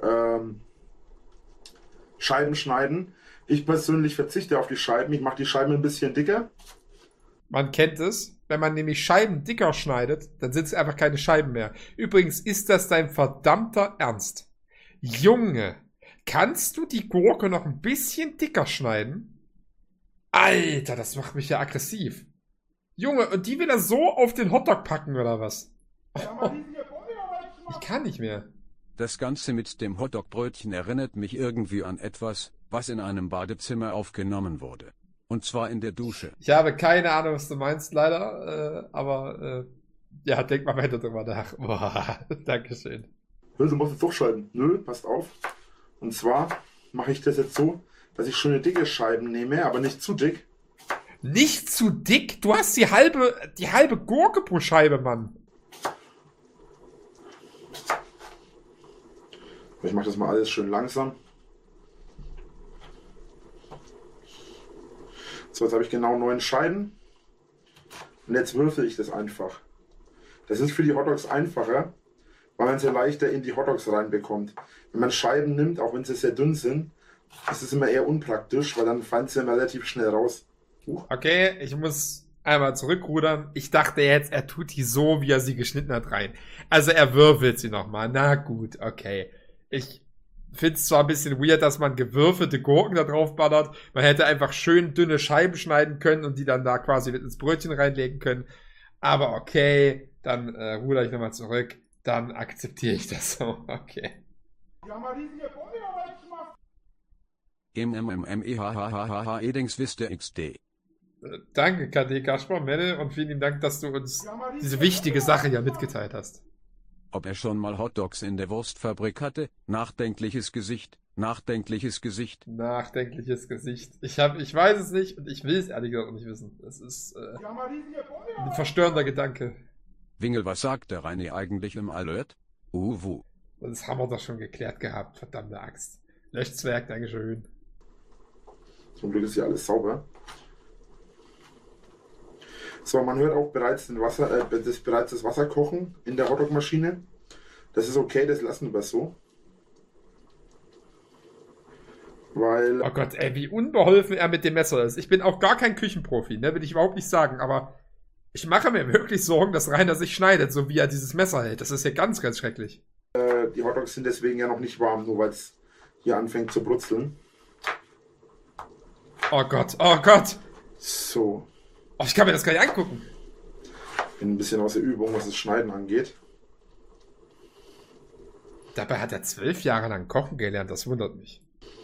Scheiben schneiden. Ich persönlich verzichte auf die Scheiben. Ich mache die Scheiben ein bisschen dicker. Man kennt es. wenn man nämlich Scheiben dicker schneidet, dann sind es einfach keine Scheiben mehr. Übrigens, ist das dein verdammter Ernst? Junge, kannst du die Gurke noch ein bisschen dicker schneiden? Alter, das macht mich ja aggressiv. Junge, und die wieder so auf den Hotdog packen, oder was? Oh, ich kann nicht mehr. Das Ganze mit dem Hotdog-Brötchen erinnert mich irgendwie an etwas, was in einem Badezimmer aufgenommen wurde. Und zwar in der Dusche. Ich habe keine Ahnung, was du meinst, leider. Aber, ja, denk mal weiter drüber nach. Boah, Dankeschön. Du musst jetzt doch schreiben. Nö, passt auf. Und zwar mache ich das jetzt so, dass ich schöne dicke Scheiben nehme, aber nicht zu dick. Nicht zu dick? Du hast die halbe Gurke pro Scheibe, Mann. Ich mache das mal alles schön langsam. So, jetzt habe ich genau 9 Scheiben. Und jetzt würfel ich das einfach. Das ist für die Hotdogs einfacher, weil man sie leichter in die Hotdogs reinbekommt. Wenn man Scheiben nimmt, auch wenn sie sehr dünn sind, ist es immer eher unpraktisch, weil dann fallen sie immer relativ schnell raus. Okay, ich muss einmal zurückrudern. Ich dachte jetzt, er tut die so, wie er sie geschnitten hat, rein. Also er würfelt sie nochmal. Na gut, okay. Ich finde es zwar ein bisschen weird, dass man gewürfelte Gurken da drauf ballert. Man hätte einfach schön dünne Scheiben schneiden können und die dann da quasi mit ins Brötchen reinlegen können. Aber okay, dann ruder ich nochmal zurück. Dann akzeptiere ich das so. Okay. Edings Vista XD. Danke, KD Kasper, Melle, und vielen Dank, dass du uns diese wichtige Sache ja mitgeteilt hast. Ob er schon mal Hotdogs in der Wurstfabrik hatte? Nachdenkliches Gesicht, nachdenkliches Gesicht. Nachdenkliches Gesicht. Ich weiß es nicht und ich will es ehrlich gesagt auch nicht wissen. Das ist ein verstörender Gedanke. Wingel, was sagt der Reini eigentlich im Alert? Uwu. Das haben wir doch schon geklärt gehabt, verdammte Axt. Löschzwerg, Dankeschön. Zum Glück ist hier alles sauber. So, man hört auch bereits das Wasser kochen in der Hotdog-Maschine. Das ist okay, das lassen wir so. Weil... Oh Gott, ey, wie unbeholfen er mit dem Messer ist. Ich bin auch gar kein Küchenprofi, ne, will ich überhaupt nicht sagen, aber ich mache mir wirklich Sorgen, dass Rainer sich schneidet, so wie er dieses Messer hält. Das ist ja ganz, ganz schrecklich. Die Hotdogs sind deswegen ja noch nicht warm, nur weil es hier anfängt zu brutzeln. Oh Gott, oh Gott. So. Oh, ich kann mir das gar nicht angucken. Bin ein bisschen aus der Übung, was das Schneiden angeht. Dabei hat er 12 Jahre lang kochen gelernt, das wundert mich.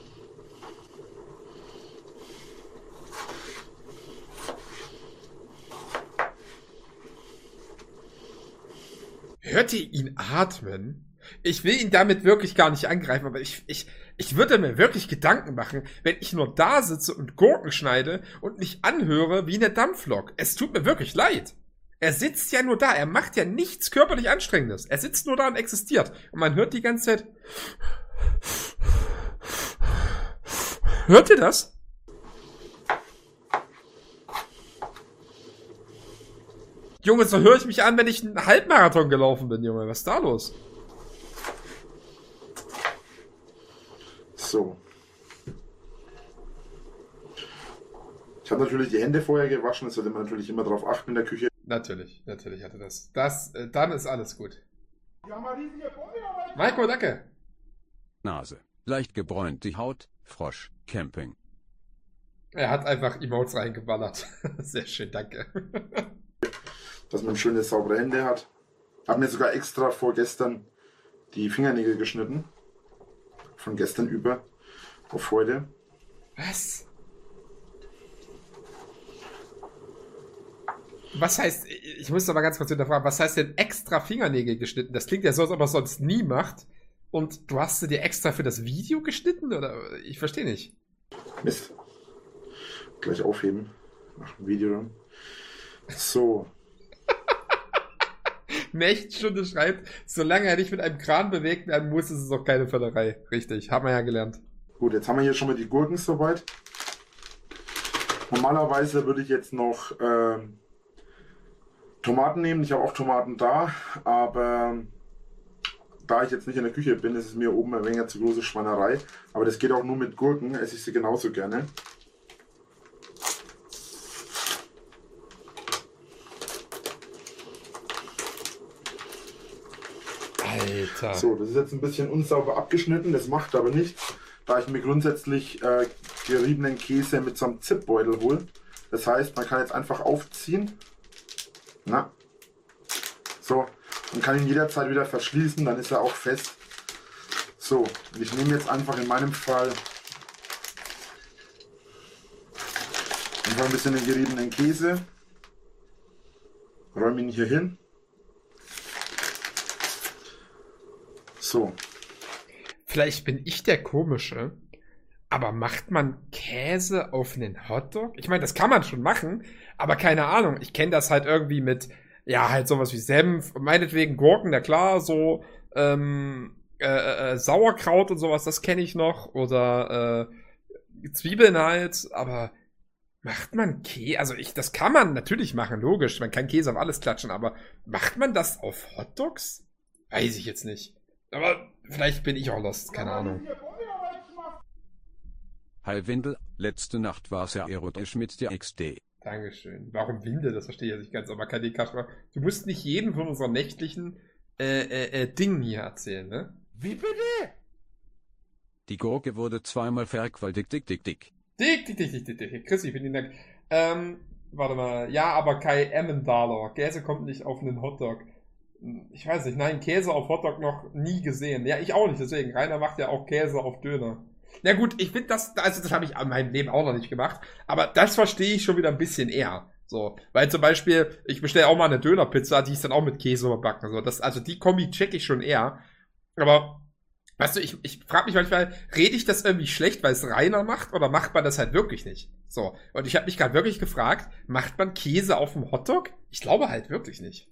Hört ihr ihn atmen? Ich will ihn damit wirklich gar nicht angreifen, aber ich würde mir wirklich Gedanken machen, wenn ich nur da sitze und Gurken schneide und mich anhöre wie eine Dampflok. Es tut mir wirklich leid. Er sitzt ja nur da, er macht ja nichts körperlich Anstrengendes. Er sitzt nur da und existiert. Und man hört die ganze Zeit... Hört ihr das? Junge, so höre ich mich an, wenn ich einen Halbmarathon gelaufen bin, Junge. Was ist da los? So. Ich habe natürlich die Hände vorher gewaschen, das sollte man natürlich immer darauf achten in der Küche. Natürlich hatte das. Dann ist alles gut. Maiko, danke. Nase, leicht gebräunt die Haut, Frosch, Camping. Er hat einfach Emotes reingeballert. Sehr schön, danke. Dass man schöne, saubere Hände hat. Hab mir sogar extra vorgestern die Fingernägel geschnitten. Von gestern über auf heute. Was? Was heißt, ich muss doch mal ganz kurz hinterfragen, was heißt denn extra Fingernägel geschnitten? Das klingt ja so, als ob er es sonst nie macht. Und du hast sie dir extra für das Video geschnitten? Oder? Ich verstehe nicht. Mist. Gleich aufheben. Nach dem Video dann. So. Nächtsstunde schreibt, solange er nicht mit einem Kran bewegt werden muss, ist es auch keine Völlerei. Richtig, haben wir ja gelernt. Gut, jetzt haben wir hier schon mal die Gurken soweit. Normalerweise würde ich jetzt noch Tomaten nehmen. Ich habe auch Tomaten da, aber da ich jetzt nicht in der Küche bin, ist es mir oben ein wenig zu große Schweinerei. Aber das geht auch nur mit Gurken, esse ich sie genauso gerne. Alter. So, das ist jetzt ein bisschen unsauber abgeschnitten, das macht aber nichts, da ich mir grundsätzlich geriebenen Käse mit so einem Zipbeutel hole. Das heißt, man kann jetzt einfach aufziehen. Na. So, und kann ihn jederzeit wieder verschließen, dann ist er auch fest. So, und ich nehme jetzt einfach in meinem Fall einfach ein bisschen den geriebenen Käse, räume ihn hier hin. So. Vielleicht bin ich der Komische, aber macht man Käse auf einen Hotdog? Ich meine, das kann man schon machen, aber keine Ahnung. Ich kenne das halt irgendwie mit, ja, halt sowas wie Senf, meinetwegen Gurken, na klar, so, Sauerkraut und sowas, das kenne ich noch. Oder Zwiebeln halt, aber macht man Käse? Also das kann man natürlich machen, logisch. Man kann Käse auf alles klatschen, aber macht man das auf Hotdogs? Weiß ich jetzt nicht. Aber vielleicht bin ich auch lost, keine Ahnung. Hi Windel, letzte Nacht war sehr erotisch mit der XD. Dankeschön. Warum Windel? Das verstehe ich jetzt nicht ganz, aber kann die Kasper. Du musst nicht jeden von unseren nächtlichen Dingen hier erzählen, ne? Wie bitte? Die Gurke wurde zweimal vergewaltigt, dick. Dick. Chrissy, vielen Dank. Warte mal. Ja, aber Kai Emmentaler. Käse kommt nicht auf einen Hotdog. Ich weiß nicht, nein, Käse auf Hotdog noch nie gesehen. Ja, ich auch nicht, deswegen. Rainer macht ja auch Käse auf Döner. Na gut, ich finde das habe ich an meinem Leben auch noch nicht gemacht. Aber das verstehe ich schon wieder ein bisschen eher. So, weil zum Beispiel, ich bestelle auch mal eine Dönerpizza, die ist dann auch mit Käse überbacken. So, also die Kombi check ich schon eher. Aber, weißt du, ich frage mich manchmal, rede ich das irgendwie schlecht, weil es Rainer macht, oder macht man das halt wirklich nicht? So, und ich habe mich gerade wirklich gefragt, macht man Käse auf dem Hotdog? Ich glaube halt wirklich nicht.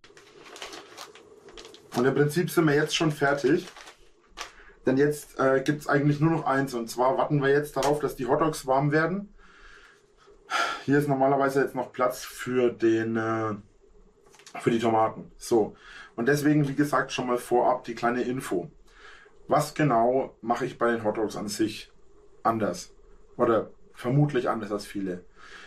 Und im Prinzip sind wir jetzt schon fertig. Denn jetzt gibt es eigentlich nur noch eins. Und zwar warten wir jetzt darauf, dass die Hotdogs warm werden. Hier ist normalerweise jetzt noch Platz für die Tomaten. So. Und deswegen, wie gesagt, schon mal vorab die kleine Info. Was genau mache ich bei den Hotdogs an sich anders? Oder vermutlich anders als viele.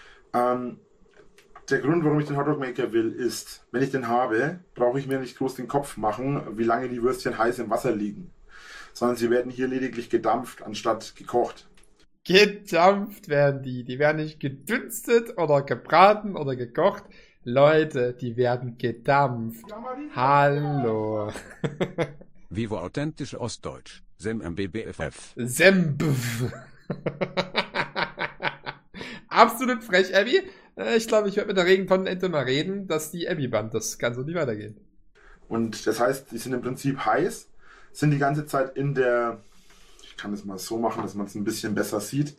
Der Grund, warum ich den Hotdog Maker will, ist, wenn ich den habe, brauche ich mir nicht groß den Kopf machen, wie lange die Würstchen heiß im Wasser liegen. Sondern sie werden hier lediglich gedampft, anstatt gekocht. Gedampft werden die. Die werden nicht gedünstet oder gebraten oder gekocht. Leute, die werden gedampft. Hallo. Vivo authentisch Ostdeutsch. Sem MBBFF. Sembf. Absolut frech, Abby. Ich glaube, ich werde mit der Regentonnenente mal reden, dass die Abby bannt. Das kann so nicht weitergehen. Und das heißt, die sind im Prinzip heiß, sind die ganze Zeit in der... Ich kann das mal so machen, dass man es ein bisschen besser sieht.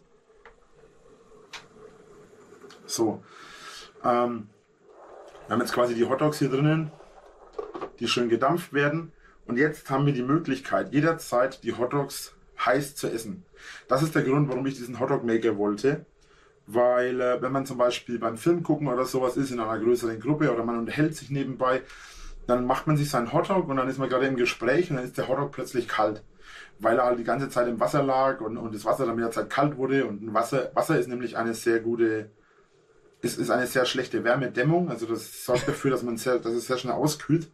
So. Wir haben jetzt quasi die Hotdogs hier drinnen, die schön gedampft werden. Und jetzt haben wir die Möglichkeit, jederzeit die Hotdogs heiß zu essen. Das ist der Grund, warum ich diesen Hotdog Maker wollte. Weil wenn man zum Beispiel beim Film gucken oder sowas ist, in einer größeren Gruppe oder man unterhält sich nebenbei, dann macht man sich seinen Hotdog und dann ist man gerade im Gespräch und dann ist der Hotdog plötzlich kalt. Weil er halt die ganze Zeit im Wasser lag und das Wasser dann mit der Zeit kalt wurde. Und Wasser ist nämlich eine sehr gute, ist eine sehr schlechte Wärmedämmung. Also das sorgt dafür, dass es sehr schnell auskühlt.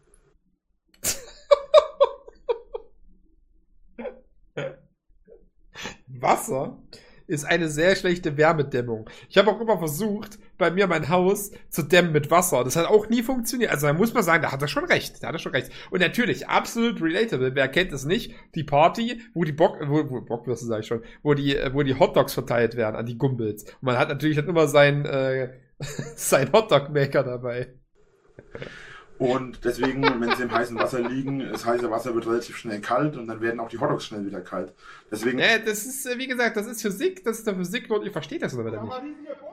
Wasser ist eine sehr schlechte Wärmedämmung. Ich habe auch immer versucht, bei mir mein Haus zu dämmen mit Wasser. Das hat auch nie funktioniert. Also da muss man sagen, da hat er schon recht. Und natürlich, absolut relatable. Wer kennt es nicht? Die Party, wo die Bockwürste sage ich schon, wo die Hotdogs verteilt werden an die Gumbels. Und man hat natürlich dann immer sein Hotdog-Maker dabei. Und deswegen, wenn sie im heißen Wasser liegen, das heiße Wasser wird relativ schnell kalt und dann werden auch die Hotdogs schnell wieder kalt. Deswegen. Das ist, wie gesagt, das ist Physik, das ist der Physiklot, ihr versteht das oder nicht?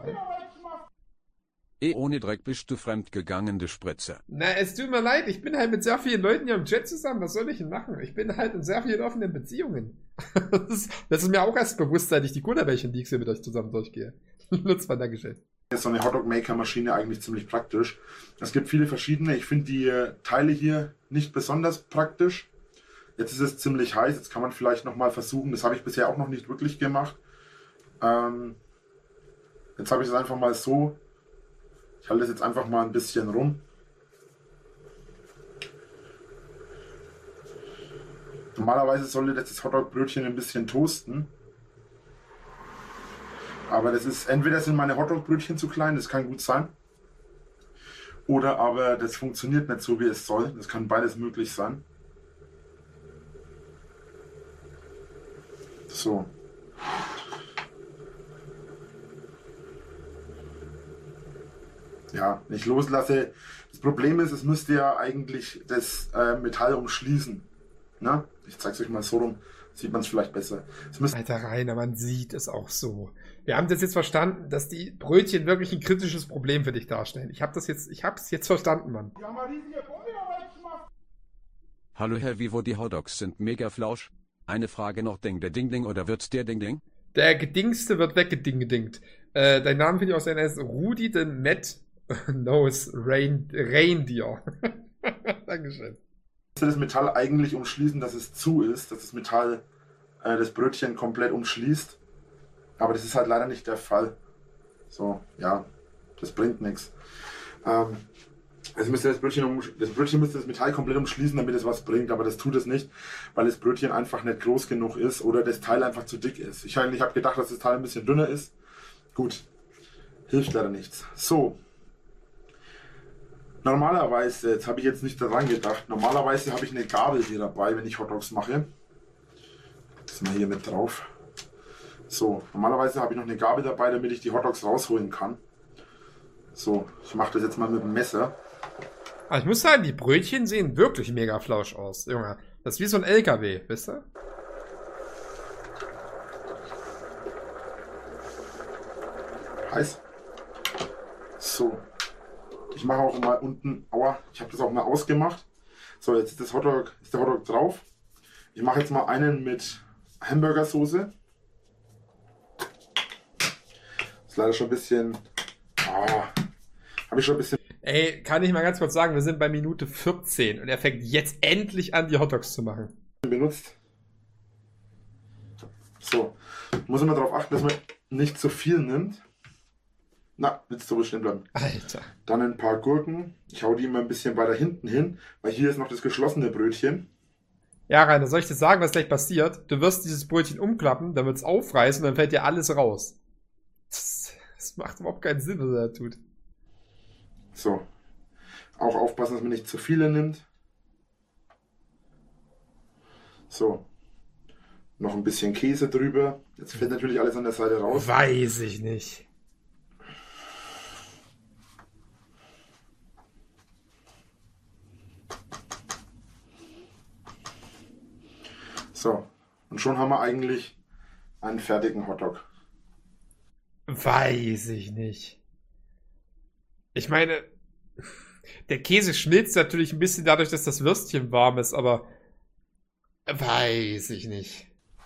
Ohne Dreck bist du fremdgegangen, du Spritze. Na, es tut mir leid, ich bin halt mit sehr vielen Leuten hier im Chat zusammen, was soll ich denn machen? Ich bin halt in sehr vielen offenen Beziehungen. Das ist mir auch erst bewusst, seit ich die Cola-Bällchen-Leaks hier mit euch zusammen durchgehe. Nutzt mal, Dankeschön. Ist so eine Hotdog-Maker-Maschine eigentlich ziemlich praktisch. Es gibt viele verschiedene. Ich finde die Teile hier nicht besonders praktisch. Jetzt ist es ziemlich heiß. Jetzt kann man vielleicht nochmal versuchen. Das habe ich bisher auch noch nicht wirklich gemacht. Jetzt habe ich es einfach mal so. Ich halte es jetzt einfach mal ein bisschen rum. Normalerweise sollte das Hotdog-Brötchen ein bisschen toasten. Aber das ist, entweder sind meine Hotdog-Brötchen zu klein, das kann gut sein. Oder aber das funktioniert nicht so, wie es soll. Das kann beides möglich sein. So. Ja, nicht loslasse. Das Problem ist, es müsste ja eigentlich das Metall umschließen. Na? Ich zeig's euch mal so rum. Sieht man es vielleicht besser. Alter Rainer, man sieht es auch so. Wir haben das jetzt verstanden, dass die Brötchen wirklich ein kritisches Problem für dich darstellen. Ich hab's jetzt verstanden, Mann. Hallo Herr Vivo, die Hotdogs sind mega flausch. Eine Frage noch, Ding der Ding Ding oder wird's der Ding Ding? Der Gedingste wird weggedingt. Dein Name finde ich auch sehr nice. Rudi the Mad Nose Reindeer. Dankeschön. Das Metall eigentlich umschließen, dass es zu ist, dass das Metall das Brötchen komplett umschließt. Aber das ist halt leider nicht der Fall. So, ja, das bringt nichts. Also müsste das Brötchen müsste das Metall komplett umschließen, damit es was bringt, aber das tut es nicht, weil das Brötchen einfach nicht groß genug ist oder das Teil einfach zu dick ist. Ich habe gedacht, dass das Teil ein bisschen dünner ist. Gut, hilft leider nichts. So. Normalerweise, jetzt habe ich jetzt nicht daran gedacht, normalerweise habe ich eine Gabel hier dabei, wenn ich Hotdogs mache. Das ist mal hier mit drauf. So, normalerweise habe ich noch eine Gabel dabei, damit ich die Hotdogs rausholen kann. So, ich mache das jetzt mal mit dem Messer. Aber ich muss sagen, die Brötchen sehen wirklich mega flausch aus, Junge. Das ist wie so ein LKW, wisst ihr? Heiß. So. Ich mache auch mal unten, aua, ich habe das auch mal ausgemacht. So, jetzt ist der Hotdog drauf. Ich mache jetzt mal einen mit Hamburgersoße. Ist leider schon ein bisschen, habe ich schon ein bisschen. Ey, kann ich mal ganz kurz sagen, wir sind bei Minute 14 und er fängt jetzt endlich an, die Hotdogs zu machen. Benutzt. So, muss immer darauf achten, dass man nicht zu viel nimmt. Na, willst du wohl stehen bleiben. Alter. Dann ein paar Gurken. Ich hau die immer ein bisschen weiter hinten hin, weil hier ist noch das geschlossene Brötchen. Ja, Rainer, soll ich dir sagen, was gleich passiert? Du wirst dieses Brötchen umklappen, dann wird es aufreißen und dann fällt dir alles raus. Das macht überhaupt keinen Sinn, was er da tut. So. Auch aufpassen, dass man nicht zu viele nimmt. So. Noch ein bisschen Käse drüber. Jetzt fällt natürlich alles an der Seite raus. Weiß ich nicht. So, und schon haben wir eigentlich einen fertigen Hotdog. Weiß ich nicht. Ich meine, der Käse schmilzt natürlich ein bisschen dadurch, dass das Würstchen warm ist, aber weiß ich nicht.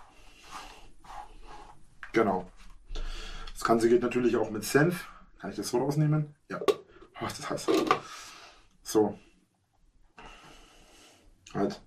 Genau. Das Ganze geht natürlich auch mit Senf. Kann ich das so rausnehmen? Ja. Ach, das heißt. So. Halt.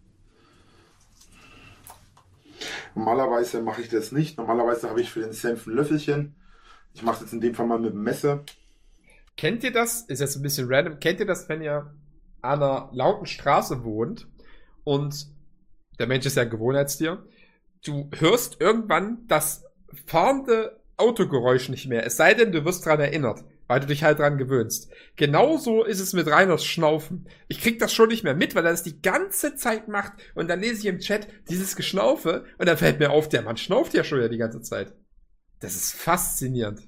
Normalerweise mache ich das nicht. Normalerweise habe ich für den Senf ein Löffelchen. Ich mache es jetzt in dem Fall mal mit dem Messer. Kennt ihr das? Ist jetzt ein bisschen random. Kennt ihr das, wenn ihr an einer lauten Straße wohnt und der Mensch ist ja ein Gewohnheitstier. Du hörst irgendwann das fahrende Autogeräusch nicht mehr. Es sei denn, du wirst daran erinnert, weil du dich halt dran gewöhnst. Genauso ist es mit Rainers Schnaufen. Ich krieg das schon nicht mehr mit, weil er das die ganze Zeit macht. Und dann lese ich im Chat dieses Geschnaufe und dann fällt mir auf, der Mann schnauft ja schon die ganze Zeit. Das ist faszinierend.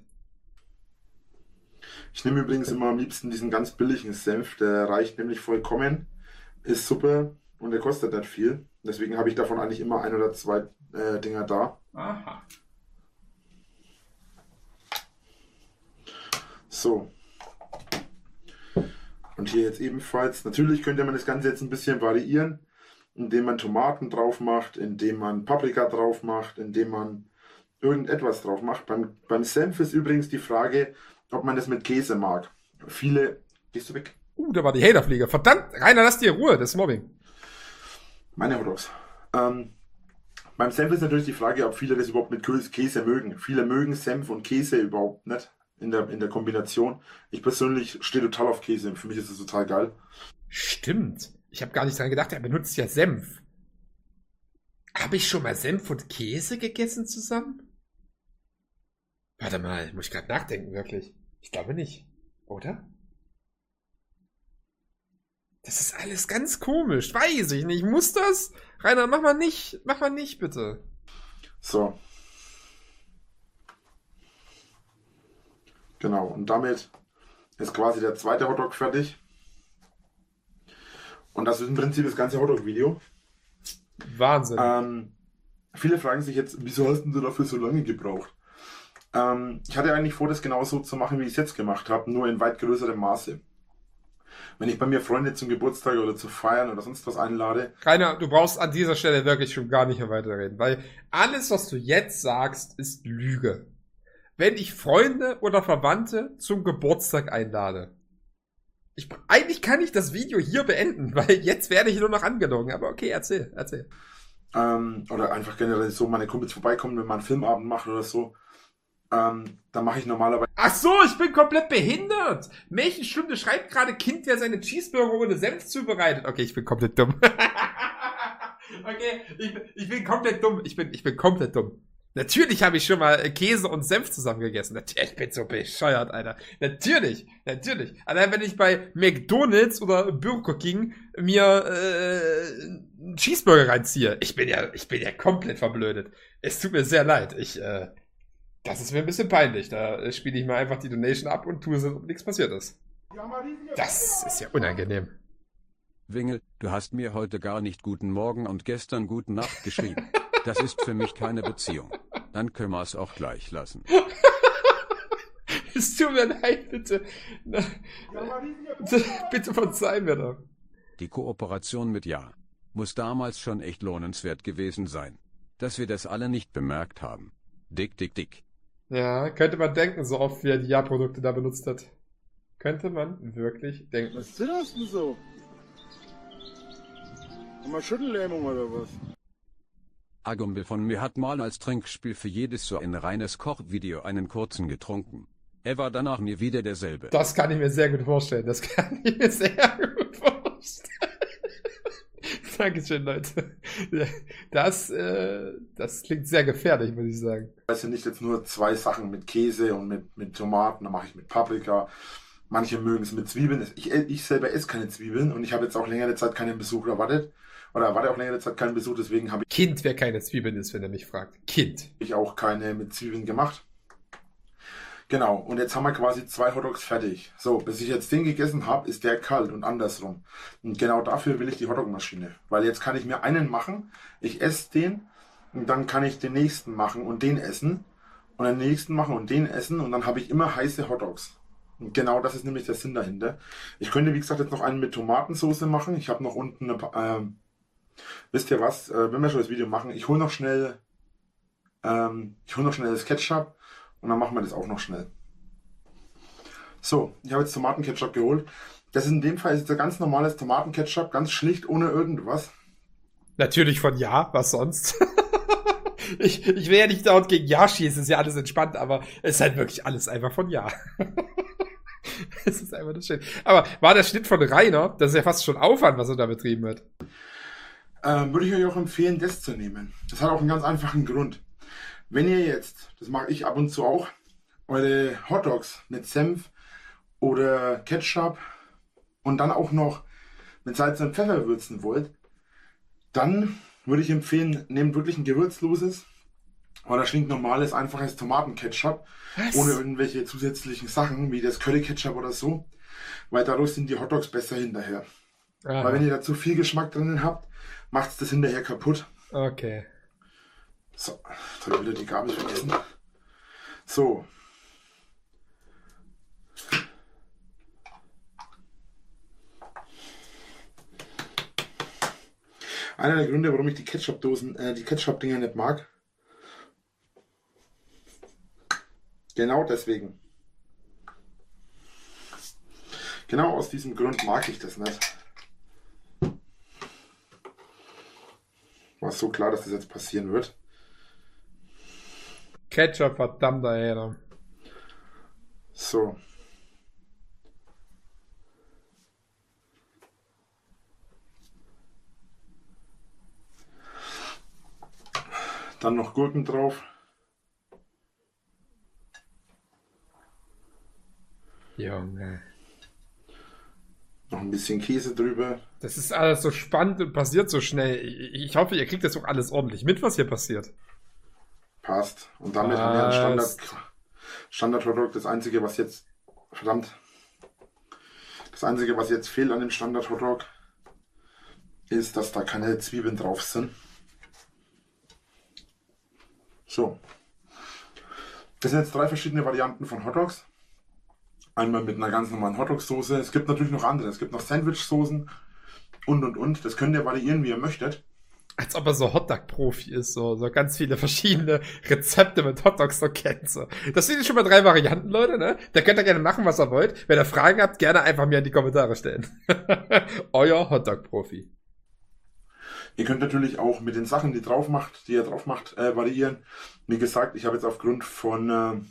Ich nehme übrigens immer am liebsten diesen ganz billigen Senf. Der reicht nämlich vollkommen. Ist super und der kostet nicht viel. Deswegen habe ich davon eigentlich immer 1 oder 2 Dinger da. Aha. So. Und hier jetzt ebenfalls. Natürlich könnte man das Ganze jetzt ein bisschen variieren, indem man Tomaten drauf macht, indem man Paprika drauf macht, indem man irgendetwas drauf macht. Beim Senf ist übrigens die Frage, ob man das mit Käse mag. Viele... Gehst du weg? Da war die Haterfliege. Verdammt, Rainer, lass dir Ruhe, das ist Mobbing. Meine Hotdogs. Beim Senf ist natürlich die Frage, ob viele das überhaupt mit Käse mögen. Viele mögen Senf und Käse überhaupt nicht in der Kombination. Ich persönlich stehe total auf Käse. Für mich ist das total geil. Stimmt. Ich habe gar nicht dran gedacht, er benutzt ja Senf. Habe ich schon mal Senf und Käse gegessen zusammen? Warte mal, muss ich gerade nachdenken, wirklich. Ich glaube nicht, oder? Das ist alles ganz komisch. Weiß ich nicht. Muss das? Rainer, mach mal nicht. Mach mal nicht, bitte. So. Genau, und damit ist quasi der zweite Hotdog fertig. Und das ist im Prinzip das ganze Hotdog-Video. Wahnsinn. Viele fragen sich jetzt, wieso hast du dafür so lange gebraucht? Ich hatte eigentlich vor, das genauso zu machen, wie ich es jetzt gemacht habe, nur in weit größerem Maße. Wenn ich bei mir Freunde zum Geburtstag oder zu feiern oder sonst was einlade. Rainer, du brauchst an dieser Stelle wirklich schon gar nicht mehr weiterreden, weil alles, was du jetzt sagst, ist Lüge. Wenn ich Freunde oder Verwandte zum Geburtstag einlade. Eigentlich kann ich das Video hier beenden, weil jetzt werde ich nur noch angelogen. Aber okay, erzähl. Oder einfach generell so, meine Kumpels vorbeikommen, wenn man einen Filmabend macht oder so. Dann mache ich normalerweise... Ach so, ich bin komplett behindert. Märchenstunde schreibt gerade Kind, der seine Cheeseburger ohne Senf zubereitet. Okay, ich bin komplett dumm. Okay, ich bin komplett dumm. Ich bin komplett dumm. Natürlich habe ich schon mal Käse und Senf zusammen gegessen. Ich bin so bescheuert, Alter. Natürlich. Allein wenn ich bei McDonald's oder Burger King mir einen Cheeseburger reinziehe. Ich bin ja komplett verblödet. Es tut mir sehr leid. Das ist mir ein bisschen peinlich. Da spiele ich mal einfach die Donation ab und tue so, ob nichts passiert ist. Das ist ja unangenehm. Wingel, du hast mir heute gar nicht guten Morgen und gestern guten Nacht geschrieben. Das ist für mich keine Beziehung. Dann können wir es auch gleich lassen. Es tut mir leid, bitte. Bitte verzeih mir doch. Die Kooperation mit Ja muss damals schon echt lohnenswert gewesen sein. Dass wir das alle nicht bemerkt haben. Dick. Ja, könnte man denken, so oft wie er die Ja-Produkte da benutzt hat. Könnte man wirklich denken. Was ist das denn so? Haben wir Schüttellähmung oder was? Agumbel von mir hat mal als Trinkspiel für jedes so ein reines Kochvideo einen kurzen getrunken. Er war danach nie wieder derselbe. Das kann ich mir sehr gut vorstellen. Dankeschön, Leute. Das klingt sehr gefährlich, muss ich sagen. Das sind nicht jetzt nur 2 Sachen mit Käse und mit Tomaten, dann mache ich mit Paprika. Manche mögen es mit Zwiebeln. Ich selber esse keine Zwiebeln und ich habe jetzt auch längere Zeit keinen Besuch erwartet. Oder erwarte auch längere Zeit keinen Besuch, deswegen habe ich... Kind, wer keine Zwiebeln isst, wenn er mich fragt. Kind. Ich auch keine mit Zwiebeln gemacht. Genau, und jetzt haben wir quasi 2 Hotdogs fertig. So, bis ich jetzt den gegessen habe, ist der kalt und andersrum. Und genau dafür will ich die Hotdog-Maschine. Weil jetzt kann ich mir einen machen, ich esse den und dann kann ich den nächsten machen und den essen. Und den nächsten machen und den essen und dann habe ich immer heiße Hotdogs. Und genau das ist nämlich der Sinn dahinter. Ich könnte, wie gesagt, jetzt noch einen mit Tomatensauce machen. Ich habe noch unten eine... wisst ihr was, wenn wir schon das Video machen, ich hole noch schnell das Ketchup und dann machen wir das auch noch schnell. So, ich habe jetzt Tomatenketchup geholt. Das ist in dem Fall jetzt ein ganz normales Tomatenketchup, ganz schlicht, ohne irgendwas. Natürlich von Ja, was sonst? ich will ja nicht dauernd gegen Ja schießen, ist ja alles entspannt, aber es ist halt wirklich alles einfach von Ja. Es ist einfach das Schön. Aber war der Schnitt von Rainer, das ist ja fast schon Aufwand, was er da betrieben hat. Würde ich euch auch empfehlen, das zu nehmen. Das hat auch einen ganz einfachen Grund. Wenn ihr jetzt, das mache ich ab und zu auch, eure Hotdogs mit Senf oder Ketchup und dann auch noch mit Salz und Pfeffer würzen wollt, dann würde ich empfehlen, nehmt wirklich ein gewürzloses oder stinknormales, einfaches Tomatenketchup, ohne irgendwelche zusätzlichen Sachen wie das Curry-Ketchup oder so, weil dadurch sind die Hotdogs besser hinterher. Aha. Weil wenn ihr da zu viel Geschmack drinnen habt, macht es das hinterher kaputt. Okay. So, jetzt habe ich wieder die Gabel vergessen. So. Einer der Gründe, warum ich die Ketchup-Dinger nicht mag. Genau deswegen. Genau aus diesem Grund mag ich das nicht. War so klar, dass das jetzt passieren wird. Ketchup, verdammter Hähner. So. Dann noch Gurken drauf. Junge. Noch ein bisschen Käse drüber. Das ist alles so spannend und passiert so schnell. Ich hoffe, ihr kriegt das auch alles ordentlich mit, was hier passiert. Passt. Und damit haben wir einen Standard-Hotdog. Das Einzige, was jetzt... Verdammt. Das Einzige, was jetzt fehlt an dem Standard-Hotdog, ist, dass da keine Zwiebeln drauf sind. So. Das sind jetzt 3 verschiedene Varianten von Hotdogs. Einmal mit einer ganz normalen Hotdog-Soße. Es gibt natürlich noch andere. Es gibt noch Sandwich-Soßen und. Das könnt ihr variieren, wie ihr möchtet. Als ob er so Hotdog-Profi ist, so ganz viele verschiedene Rezepte mit Hotdogs so kennt. So. Das sind schon mal 3 Varianten, Leute, ne? Da könnt ihr gerne machen, was ihr wollt. Wenn ihr Fragen habt, gerne einfach mir in die Kommentare stellen. Euer Hotdog-Profi. Ihr könnt natürlich auch mit den Sachen, die ihr drauf macht, variieren. Wie gesagt, ich habe jetzt aufgrund von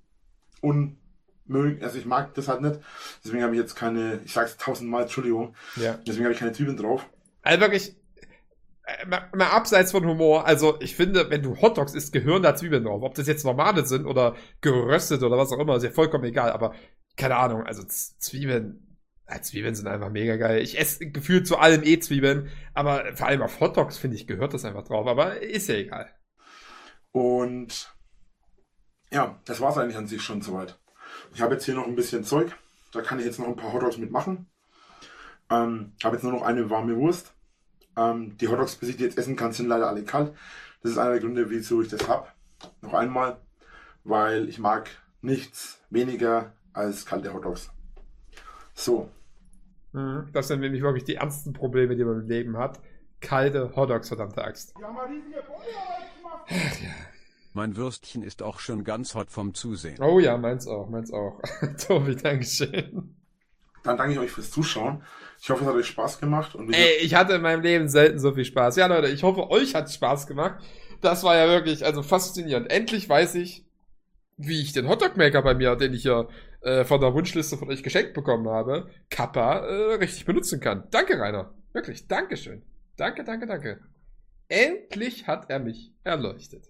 also ich mag das halt nicht. Deswegen habe ich jetzt keine, ich sag's 1000-mal, Entschuldigung. Ja. Deswegen habe ich keine Zwiebeln drauf. Also wirklich, mal abseits von Humor, also ich finde, wenn du Hotdogs isst, gehören da Zwiebeln drauf. Ob das jetzt normale sind oder geröstet oder was auch immer, ist ja vollkommen egal. Aber keine Ahnung, also Zwiebeln sind einfach mega geil. Ich esse gefühlt zu allem Zwiebeln, aber vor allem auf Hotdogs, finde ich, gehört das einfach drauf. Aber ist ja egal. Und ja, das war's eigentlich an sich schon soweit. Ich habe jetzt hier noch ein bisschen Zeug. Da kann ich jetzt noch ein paar Hotdogs mitmachen. Habe jetzt nur noch eine warme Wurst. Die Hotdogs, bis ich die jetzt essen kann, sind leider alle kalt. Das ist einer der Gründe, wieso ich das habe. Noch einmal, weil ich mag nichts weniger als kalte Hotdogs. So. Das sind nämlich wirklich die ernsten Probleme, die man im Leben hat. Kalte Hotdogs, verdammte Axt. Ach ja. Mein Würstchen ist auch schon ganz hot vom Zusehen. Oh ja, meins auch. Tobi, Dankeschön. Dann danke ich euch fürs Zuschauen. Ich hoffe, es hat euch Spaß gemacht. Und ich hatte in meinem Leben selten so viel Spaß. Ja, Leute, ich hoffe, euch hat es Spaß gemacht. Das war ja wirklich, also faszinierend. Endlich weiß ich, wie ich den Hotdog-Maker bei mir, den ich ja von der Wunschliste von euch geschenkt bekommen habe, Kappa, richtig benutzen kann. Danke, Rainer. Wirklich, Dankeschön. Danke. Endlich hat er mich erleuchtet.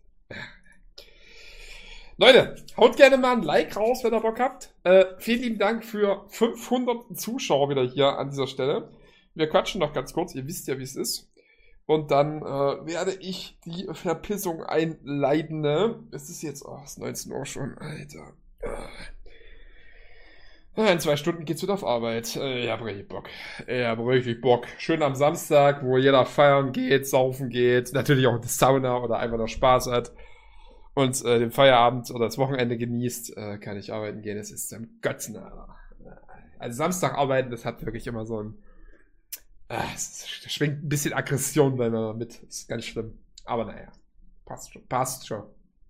Leute, haut gerne mal ein Like raus, wenn ihr Bock habt. Vielen lieben Dank für 500 Zuschauer wieder hier an dieser Stelle. Wir quatschen noch ganz kurz, ihr wisst ja, wie es ist. Und dann werde ich die Verpissung einleiten. Es ist jetzt, es ist 19 Uhr schon, Alter. In 2 Stunden geht's wieder auf Arbeit. Ich hab richtig Bock. Schön am Samstag, wo jeder feiern geht, saufen geht, natürlich auch in die Sauna oder einfach noch Spaß hat. Und den Feierabend oder das Wochenende genießt, kann ich arbeiten gehen. Es ist am Götzen, Alter. Also Samstag arbeiten, das hat wirklich immer so ein... es schwingt ein bisschen Aggression bei mir mit. Das ist ganz schlimm. Aber naja, passt schon.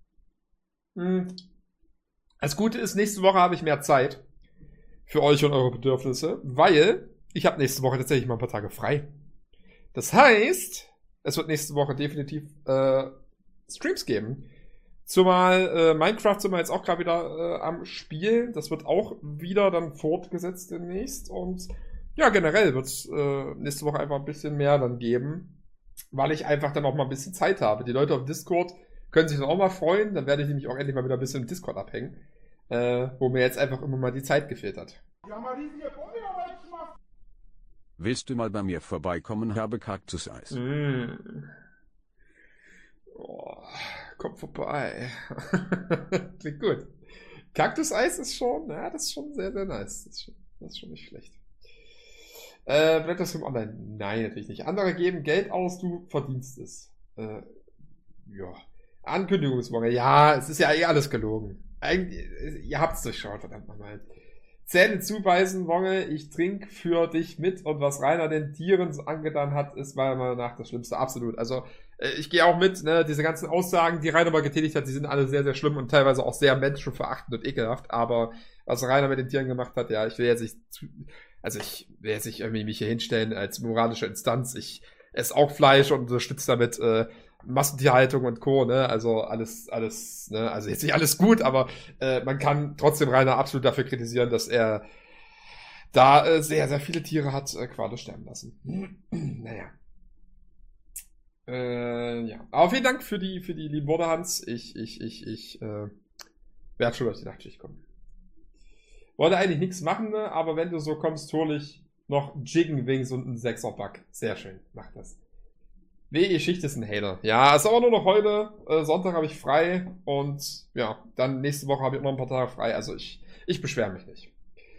Das Gute ist, nächste Woche habe ich mehr Zeit für euch und eure Bedürfnisse, weil ich habe nächste Woche tatsächlich mal ein paar Tage frei. Das heißt, es wird nächste Woche definitiv Streams geben. Zumal Minecraft sind wir jetzt auch gerade wieder am Spielen. Das wird auch wieder dann fortgesetzt demnächst. Und ja, generell wird es nächste Woche einfach ein bisschen mehr dann geben, weil ich einfach dann auch mal ein bisschen Zeit habe. Die Leute auf Discord können sich dann auch mal freuen. Dann werde ich nämlich auch endlich mal wieder ein bisschen im Discord abhängen, wo mir jetzt einfach immer mal die Zeit gefehlt hat. Willst du mal bei mir vorbeikommen, habe Kaktuseis. Komm vorbei. Klingt gut. Kaktuseis ist schon, ja, das ist schon sehr, sehr nice. Das ist schon nicht schlecht. Bleibt das Film online? Nein, natürlich nicht. Andere geben Geld aus, du verdienst es. Ja. Ankündigungswoche. Ja, es ist ja eh alles gelogen. Eigentlich, ihr habt's durchschaut, verdammt nochmal. Zähne zubeißen, Wonge, ich trink für dich mit und was Rainer den Tieren so angetan hat, ist meiner Meinung nach das Schlimmste. Absolut. Also, ich gehe auch mit, ne, diese ganzen Aussagen, die Rainer mal getätigt hat, die sind alle sehr, sehr schlimm und teilweise auch sehr menschenverachtend und ekelhaft, aber was Rainer mit den Tieren gemacht hat, ja, ich will jetzt nicht irgendwie mich hier hinstellen als moralische Instanz. Ich esse auch Fleisch und unterstütze damit Massentierhaltung und Co., ne, also alles, ne, also jetzt nicht alles gut, aber man kann trotzdem Rainer absolut dafür kritisieren, dass er da sehr, sehr viele Tiere hat quallos sterben lassen. Naja. Ja. Aber vielen Dank für die lieben Worte, Hans. Ich werde schon auf die Nachtschicht kommen. Wollte eigentlich nichts machen, ne? Aber wenn du so kommst, hole ich noch Chicken Wings und einen 6er-Back. Sehr schön, mach das. WE Schicht ist ein Hater. Ja, ist aber nur noch heute. Sonntag habe ich frei. Und ja, dann nächste Woche habe ich noch ein paar Tage frei. Also ich beschwere mich nicht.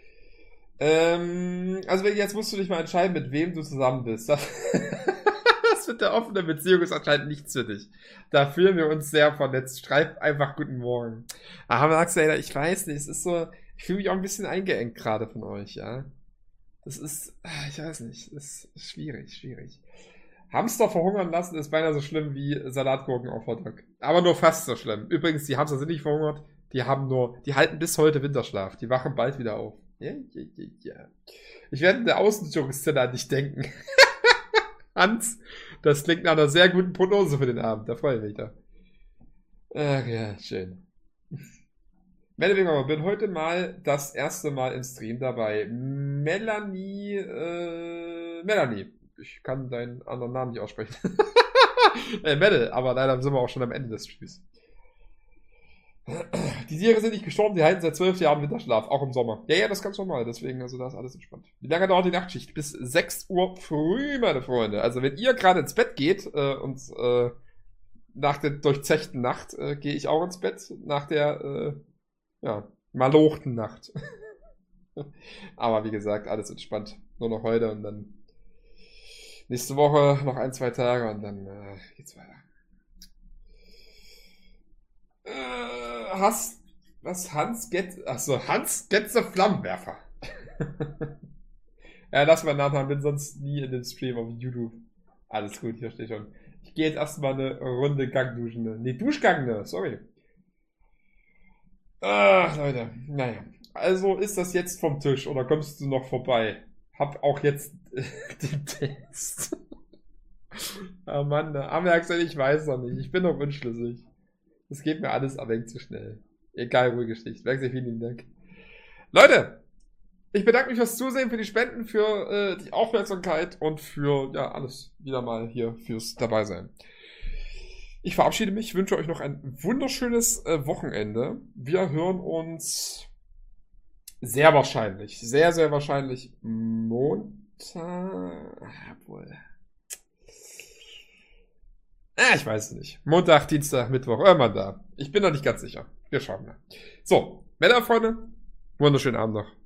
Also jetzt musst du dich mal entscheiden, mit wem du zusammen bist. Das mit der offenen Beziehung ist anscheinend nichts für dich. Da fühlen wir uns sehr vernetzt. Schreib einfach guten Morgen. Aber Axel, ich weiß nicht, es ist so, ich fühle mich auch ein bisschen eingeengt gerade von euch, ja. Das ist, ich weiß nicht, das ist schwierig. Hamster verhungern lassen ist beinahe so schlimm wie Salatgurken auf Hotdog. Aber nur fast so schlimm. Übrigens, die Hamster sind nicht verhungert, die halten bis heute Winterschlaf. Die wachen bald wieder auf. Ja. Ich werde in der Außentürkszene an dich denken. Hans, das klingt nach einer sehr guten Prognose für den Abend. Da freue ich mich da. Ach ja, schön. Meldewinger, bin heute mal das erste Mal im Stream dabei. Melanie. Ich kann deinen anderen Namen nicht aussprechen. Melle, aber leider sind wir auch schon am Ende des Streams. Die Tiere sind nicht gestorben, die halten seit 12 Jahren Winterschlaf, auch im Sommer. Ja, das ist ganz normal, deswegen, also da ist alles entspannt. Wie lange dauert die Nachtschicht? Bis 6 Uhr früh, meine Freunde. Also wenn ihr gerade ins Bett geht und nach der durchzechten Nacht gehe ich auch ins Bett, nach der malochten Nacht. Aber wie gesagt, alles entspannt. Nur noch heute und dann nächste Woche noch 1-2 Tage und dann geht's weiter. Hans gets the Flammenwerfer. Ja, lass mal nachher, bin sonst nie in dem Stream auf YouTube. Alles gut, hier steht schon. Ich gehe jetzt erstmal eine Runde Gangduschen. Ne, Duschgang, sorry. Ach, Leute, naja. Also ist das jetzt vom Tisch oder kommst du noch vorbei? Hab auch jetzt den Test. Oh Mann, Amerksel, ich weiß noch nicht. Ich bin noch unschlüssig. Das geht mir alles ein wenig zu schnell. Egal, ruhige Geschichte. Merkt vielen lieben Dank. Leute, ich bedanke mich fürs Zusehen, für die Spenden, für die Aufmerksamkeit und für alles wieder mal hier fürs Dabeisein. Ich verabschiede mich, wünsche euch noch ein wunderschönes Wochenende. Wir hören uns sehr wahrscheinlich, sehr, sehr wahrscheinlich Montag. Obwohl. Ich weiß es nicht. Montag, Dienstag, Mittwoch, irgendwann da. Ich bin noch nicht ganz sicher. Wir schauen mal. So, Männer, Freunde, wunderschönen Abend noch.